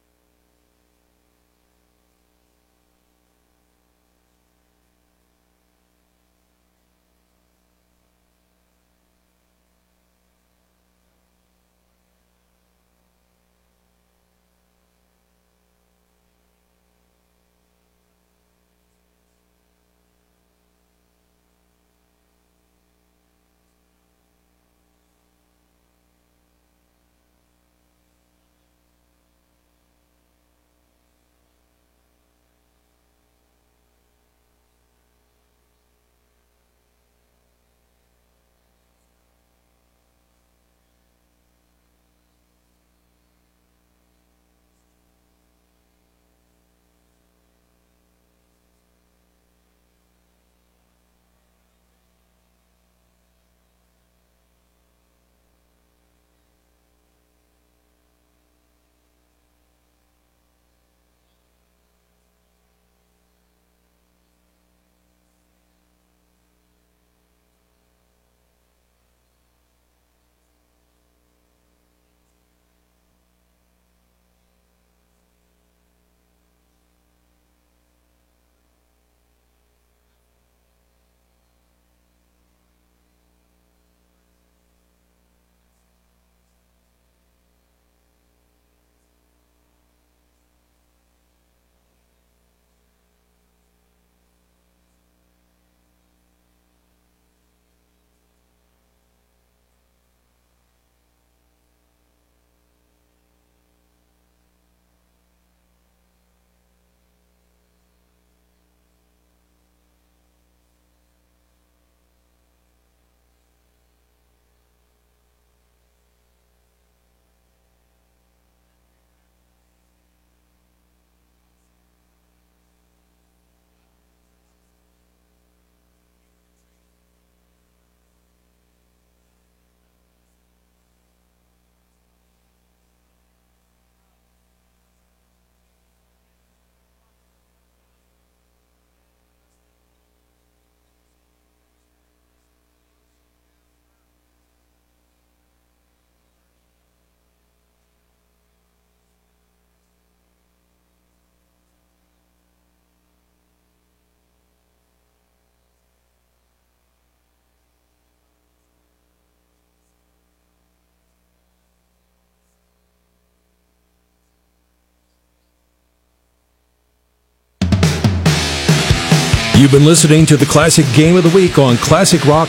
Speaker 7: You've been listening to the Classic Game of the Week on Classic Rock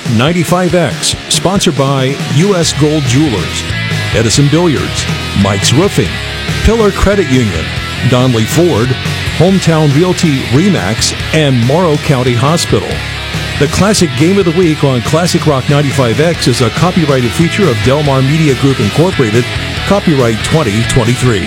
Speaker 7: 95X, sponsored by U.S. Gold Jewelers, Edison Billiards, Mike's Roofing, Pillar Credit Union, Donley Ford, Hometown Realty RE/MAX, and Morrow County Hospital. The Classic Game of the Week on Classic Rock 95X is a copyrighted feature of Delmar Media Group Incorporated, copyright 2023.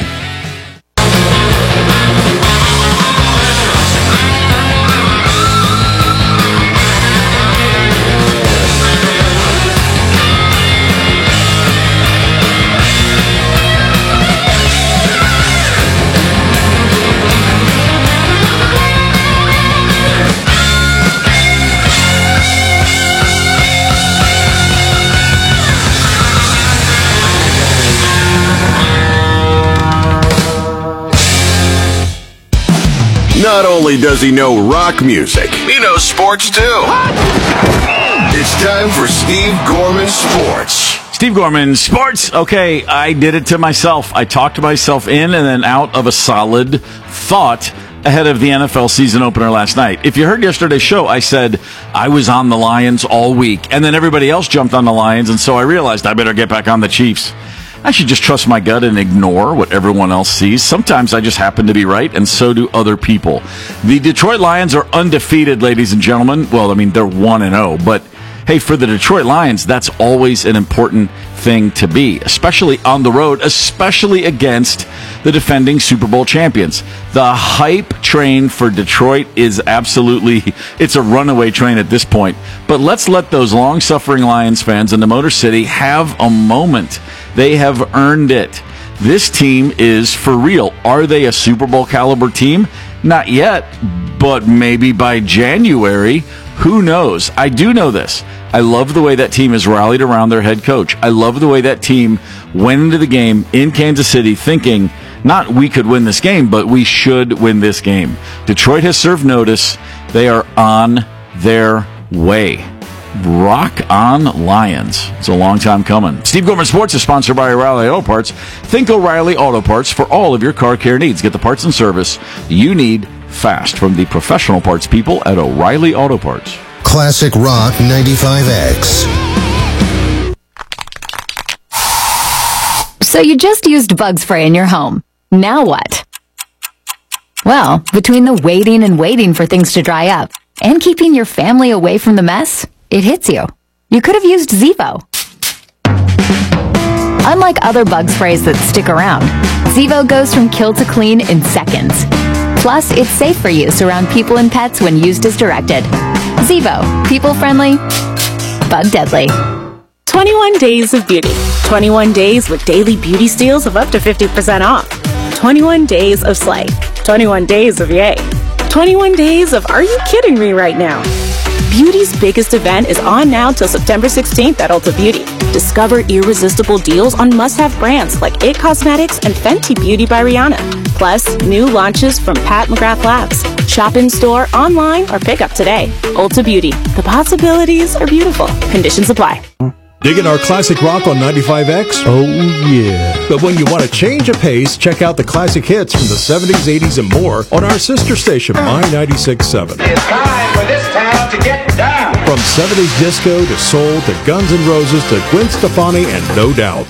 Speaker 17: Not only does he know rock music, he knows sports too. It's time for Steve Gorman Sports.
Speaker 12: Steve Gorman Sports. Okay, I did it to myself. I talked myself in and then out of a solid thought ahead of the NFL season opener last night. If you heard yesterday's show, I said I was on the Lions all week, and then everybody else jumped on the Lions, and so I realized I better get back on the Chiefs. I should just trust my gut and ignore what everyone else sees. Sometimes I just happen to be right, and so do other people. The Detroit Lions are undefeated, ladies and gentlemen. Well, I mean, they're 1-0, but hey, for the Detroit Lions, that's always an important thing to be, especially on the road, especially against the defending Super Bowl champions. The hype train for Detroit is absolutely, it's a runaway train at this point. But let's let those long-suffering Lions fans in the Motor City have a moment. They have earned it. This team is for real. Are they a Super Bowl caliber team? Not yet, but maybe by January, who knows? I do know this. I love the way that team has rallied around their head coach. I love the way that team went into the game in Kansas City thinking, not we could win this game, but we should win this game. Detroit has served notice. They are on their way. Rock on, Lions. It's a long time coming. Steve Gorman Sports is sponsored by O'Reilly Auto Parts. Think O'Reilly Auto Parts for all of your car care needs. Get the parts and service you need fast from the professional parts people at O'Reilly Auto Parts.
Speaker 22: Classic Rock 95X.
Speaker 2: So you just used bug spray in your home. Now what? Well, between the waiting for things to dry up and keeping your family away from the mess, it hits you. You could have used Zevo. Unlike other bug sprays that stick around, Zevo goes from kill to clean in seconds. Plus, it's safe for use around people and pets when used as directed. Zevo. People-friendly, bug-deadly.
Speaker 16: 21 Days of Beauty. 21 days with daily beauty steals of up to 50% off. 21 days of Slay. 21 days of Yay. 21 days of Are You Kidding Me right now? Beauty's biggest event is on now till September 16th at Ulta Beauty. Discover irresistible deals on must-have brands like IT Cosmetics and Fenty Beauty by Rihanna. Plus, new launches from Pat McGrath Labs. Shop in-store, online, or pick up today. Ulta Beauty. The possibilities are beautiful. Conditions apply.
Speaker 7: Digging our classic rock on 95X? Oh, yeah. But when you want to change a pace, check out the classic hits from the 70s, 80s, and more on our sister station, My 96.7.
Speaker 23: It's time for this town to get down.
Speaker 7: From 70s disco to soul to Guns N' Roses to Gwen Stefani and No Doubt.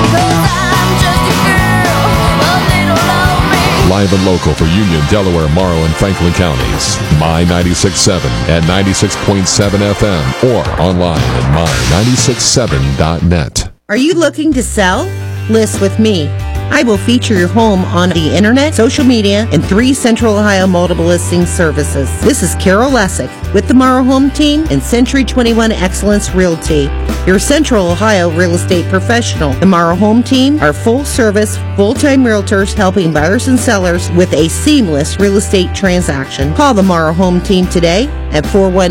Speaker 4: Live and local for Union, Delaware, Morrow, and Franklin counties. My 96.7 at 96.7 FM or online at my967.net.
Speaker 24: Are you looking to sell? List with me. I will feature your home on the internet, social media, and 3 Central Ohio multiple listing services. This is Carol Lessick with the Morrow Home Team and Century 21 Excellence Realty, your Central Ohio real estate professional. The Morrow Home Team are full-service, full-time realtors helping buyers and sellers with a seamless real estate transaction. Call the Morrow Home Team today at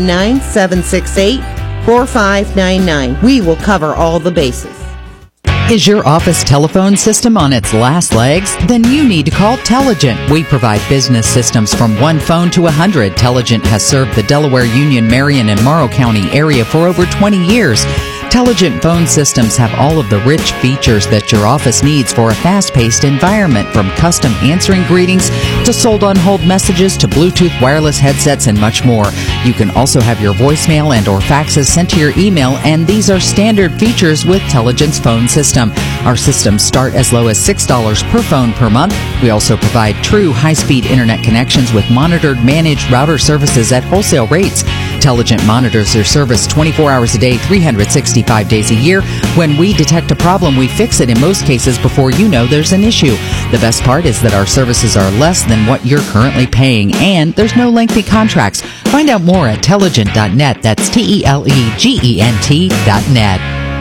Speaker 24: 419-768-4599. We will cover all the bases.
Speaker 19: Is your office telephone system on its last legs? Then you need to call Telligent. We provide business systems from 1 phone to 100. Telligent has served the Delaware, Union, Marion, and Morrow County area for over 20 years. Telligent phone systems have all of the rich features that your office needs for a fast-paced environment, from custom answering greetings to sold-on-hold messages to Bluetooth wireless headsets and much more. You can also have your voicemail and or faxes sent to your email, and these are standard features with Telligent's phone system. Our systems start as low as $6 per phone per month. We also provide true high-speed internet connections with monitored managed router services at wholesale rates. Telligent monitors their service 24 hours a day, 365 days a year. When we detect a problem, we fix it in most cases before you know there's an issue. The best part is that our services are less than what you're currently paying, and there's no lengthy contracts. Find out more at Telligent.net. That's Tellegent.net.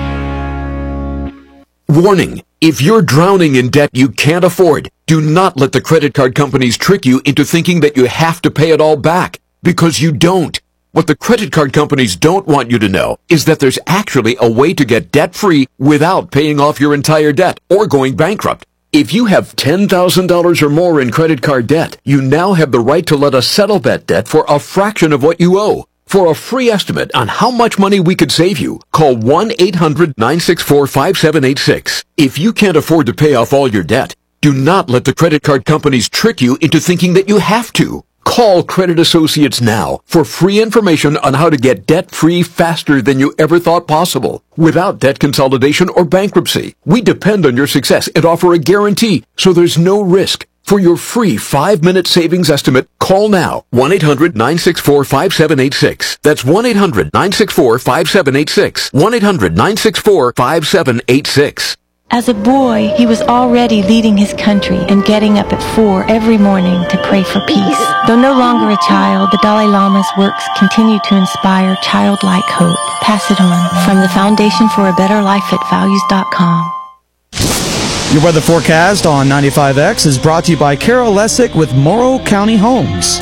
Speaker 15: Warning. If you're drowning in debt you can't afford, do not let the credit card companies trick you into thinking that you have to pay it all back, because you don't. What the credit card companies don't want you to know is that there's actually a way to get debt-free without paying off your entire debt or going bankrupt.
Speaker 9: If you have $10,000 or more in credit card debt, you now have the right to let us settle that debt for a fraction of what you owe. For a free estimate on how much money we could save you, call 1-800-964-5786. If you can't afford to pay off all your debt, do not let the credit card companies trick you into thinking that you have to. Call Credit Associates now for free information on how to get debt-free faster than you ever thought possible, without debt consolidation or bankruptcy. We depend on your success and offer a guarantee, so there's no risk. For your free 5-minute savings estimate, call now. 1-800-964-5786. That's 1-800-964-5786. 1-800-964-5786.
Speaker 10: As a boy, he was already leading his country and getting up at 4 every morning to pray for peace. Though no longer a child, the Dalai Lama's works continue to inspire childlike hope. Pass it on. From the Foundation for a Better Life at Values.com.
Speaker 14: Your weather forecast on 95X is brought to you by Carol Lessick with Morrow County Homes,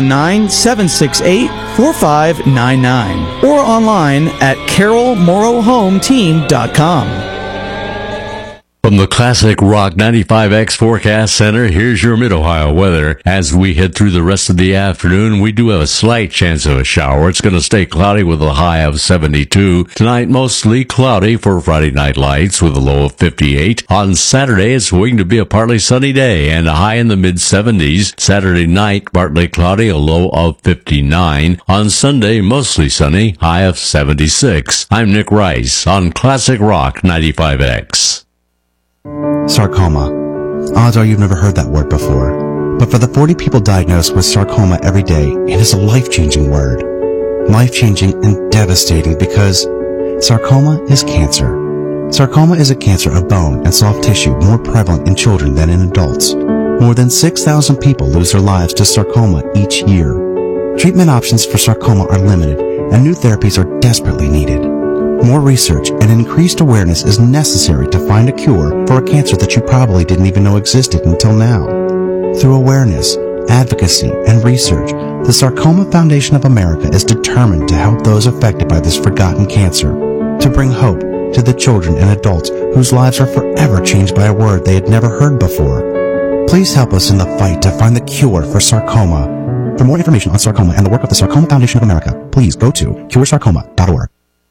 Speaker 14: 419-768-4599, or online at carolmorrowhometeam.com.
Speaker 18: From the Classic Rock 95X Forecast Center, here's your Mid-Ohio weather. As we head through the rest of the afternoon, we do have a slight chance of a shower. It's going to stay cloudy with a high of 72. Tonight, mostly cloudy for Friday Night Lights with a low of 58. On Saturday, it's going to be a partly sunny day and a high in the mid-70s. Saturday night, partly cloudy, a low of 59. On Sunday, mostly sunny, high of 76. I'm Nick Rice on Classic Rock 95X.
Speaker 25: Sarcoma. Odds are you've never heard that word before. But for the 40 people diagnosed with sarcoma every day, it is a life-changing word. Life-changing and devastating because sarcoma is cancer. Sarcoma is a cancer of bone and soft tissue more prevalent in children than in adults. More than 6,000 people lose their lives to sarcoma each year. Treatment options for sarcoma are limited and new therapies are desperately needed. More research and increased awareness is necessary to find a cure for a cancer that you probably didn't even know existed until now. Through awareness, advocacy, and research, the Sarcoma Foundation of America is determined to help those affected by this forgotten cancer, to bring hope to the children and adults whose lives are forever changed by a word they had never heard before. Please help us in the fight to find the cure for sarcoma. For more information on sarcoma and the work of the Sarcoma Foundation of America, please go to curesarcoma.org.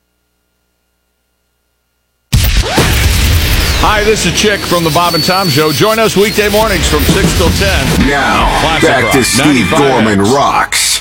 Speaker 12: Hi, this is Chick from the Bob and Tom Show. Join us weekday mornings from 6 till 10.
Speaker 17: Now,
Speaker 12: Classic
Speaker 17: back
Speaker 12: Rock,
Speaker 17: to Steve
Speaker 12: 95X.
Speaker 17: Gorman Rocks.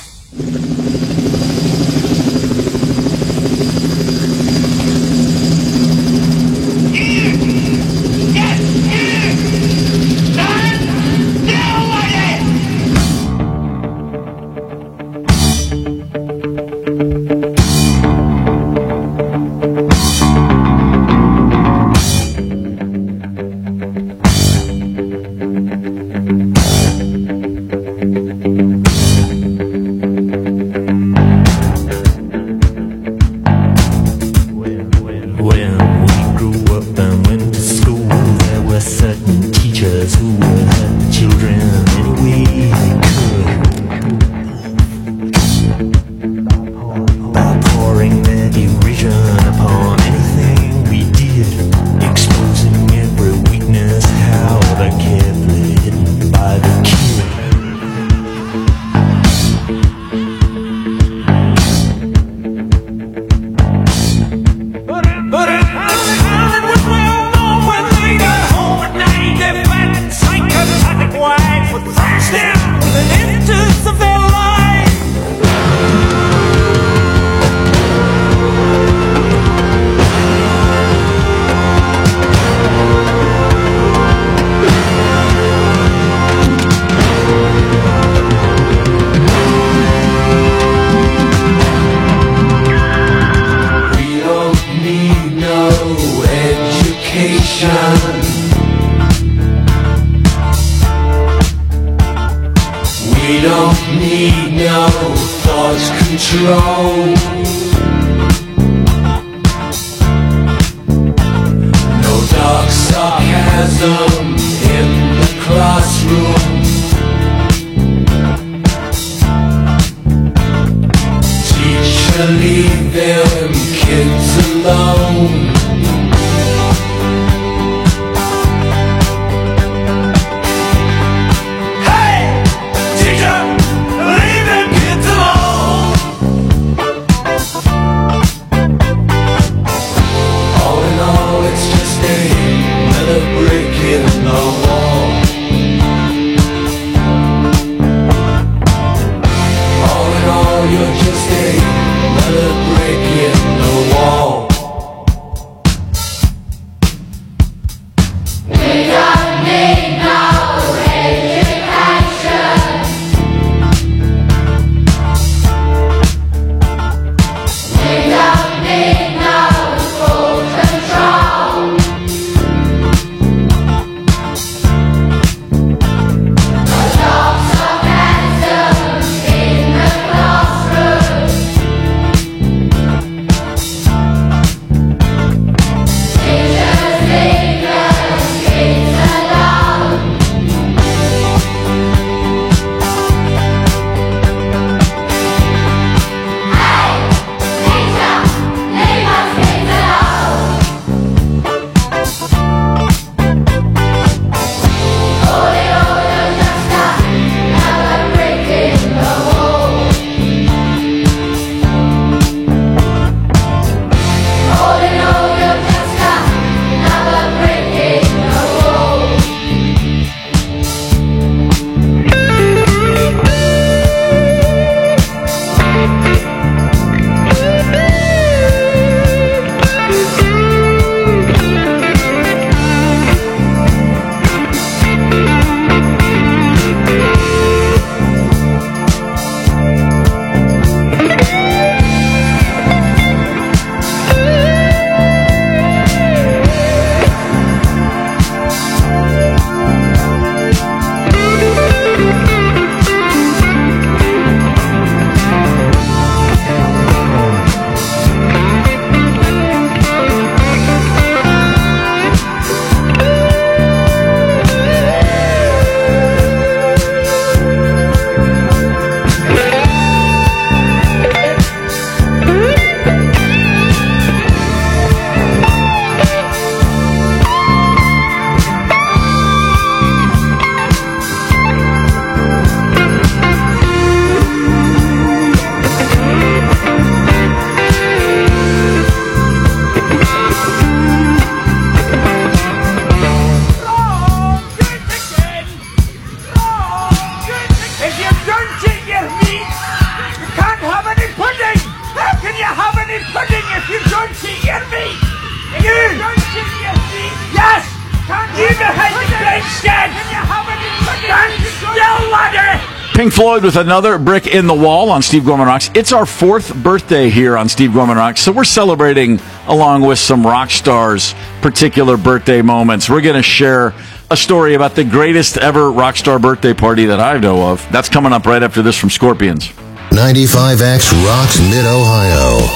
Speaker 12: Pink Floyd with another brick in the wall on Steve Gorman Rocks. It's our 4th birthday here on Steve Gorman Rocks, so we're celebrating along with some rock stars' particular birthday moments. We're going to share a story about the greatest ever rock star birthday party that I know of. That's coming up right after this from Scorpions.
Speaker 22: 95X rocks Mid-Ohio.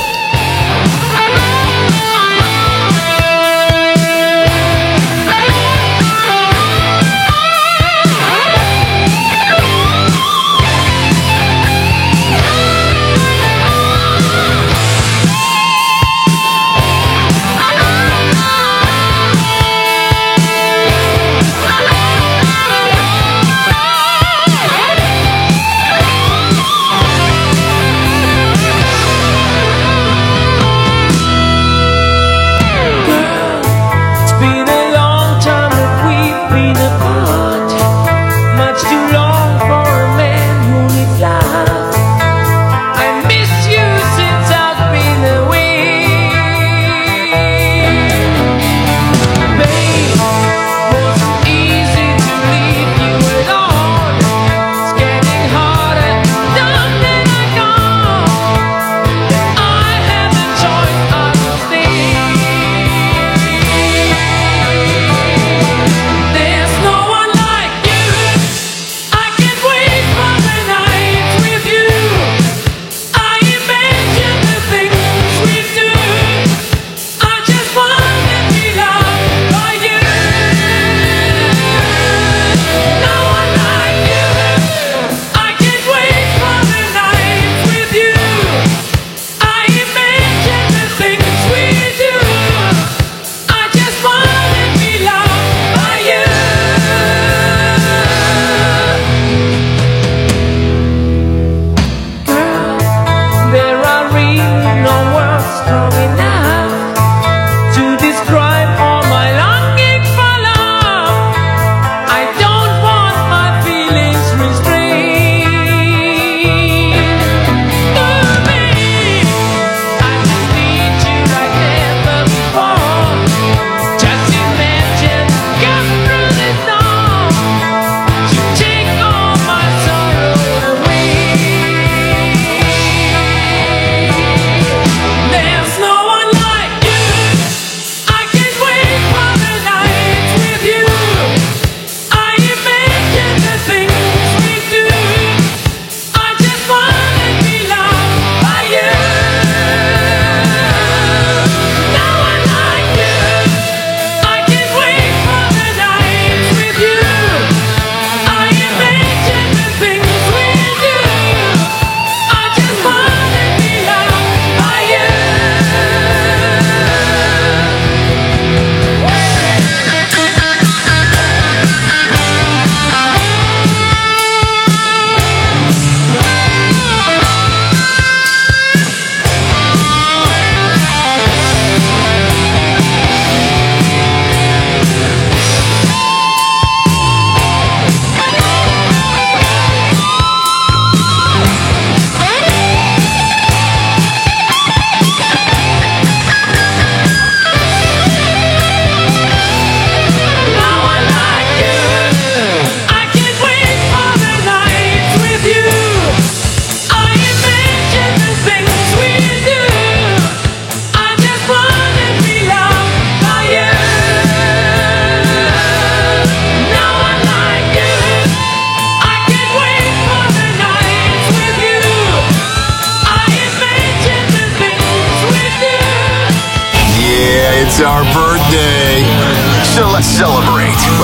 Speaker 17: It's our birthday, so let's celebrate.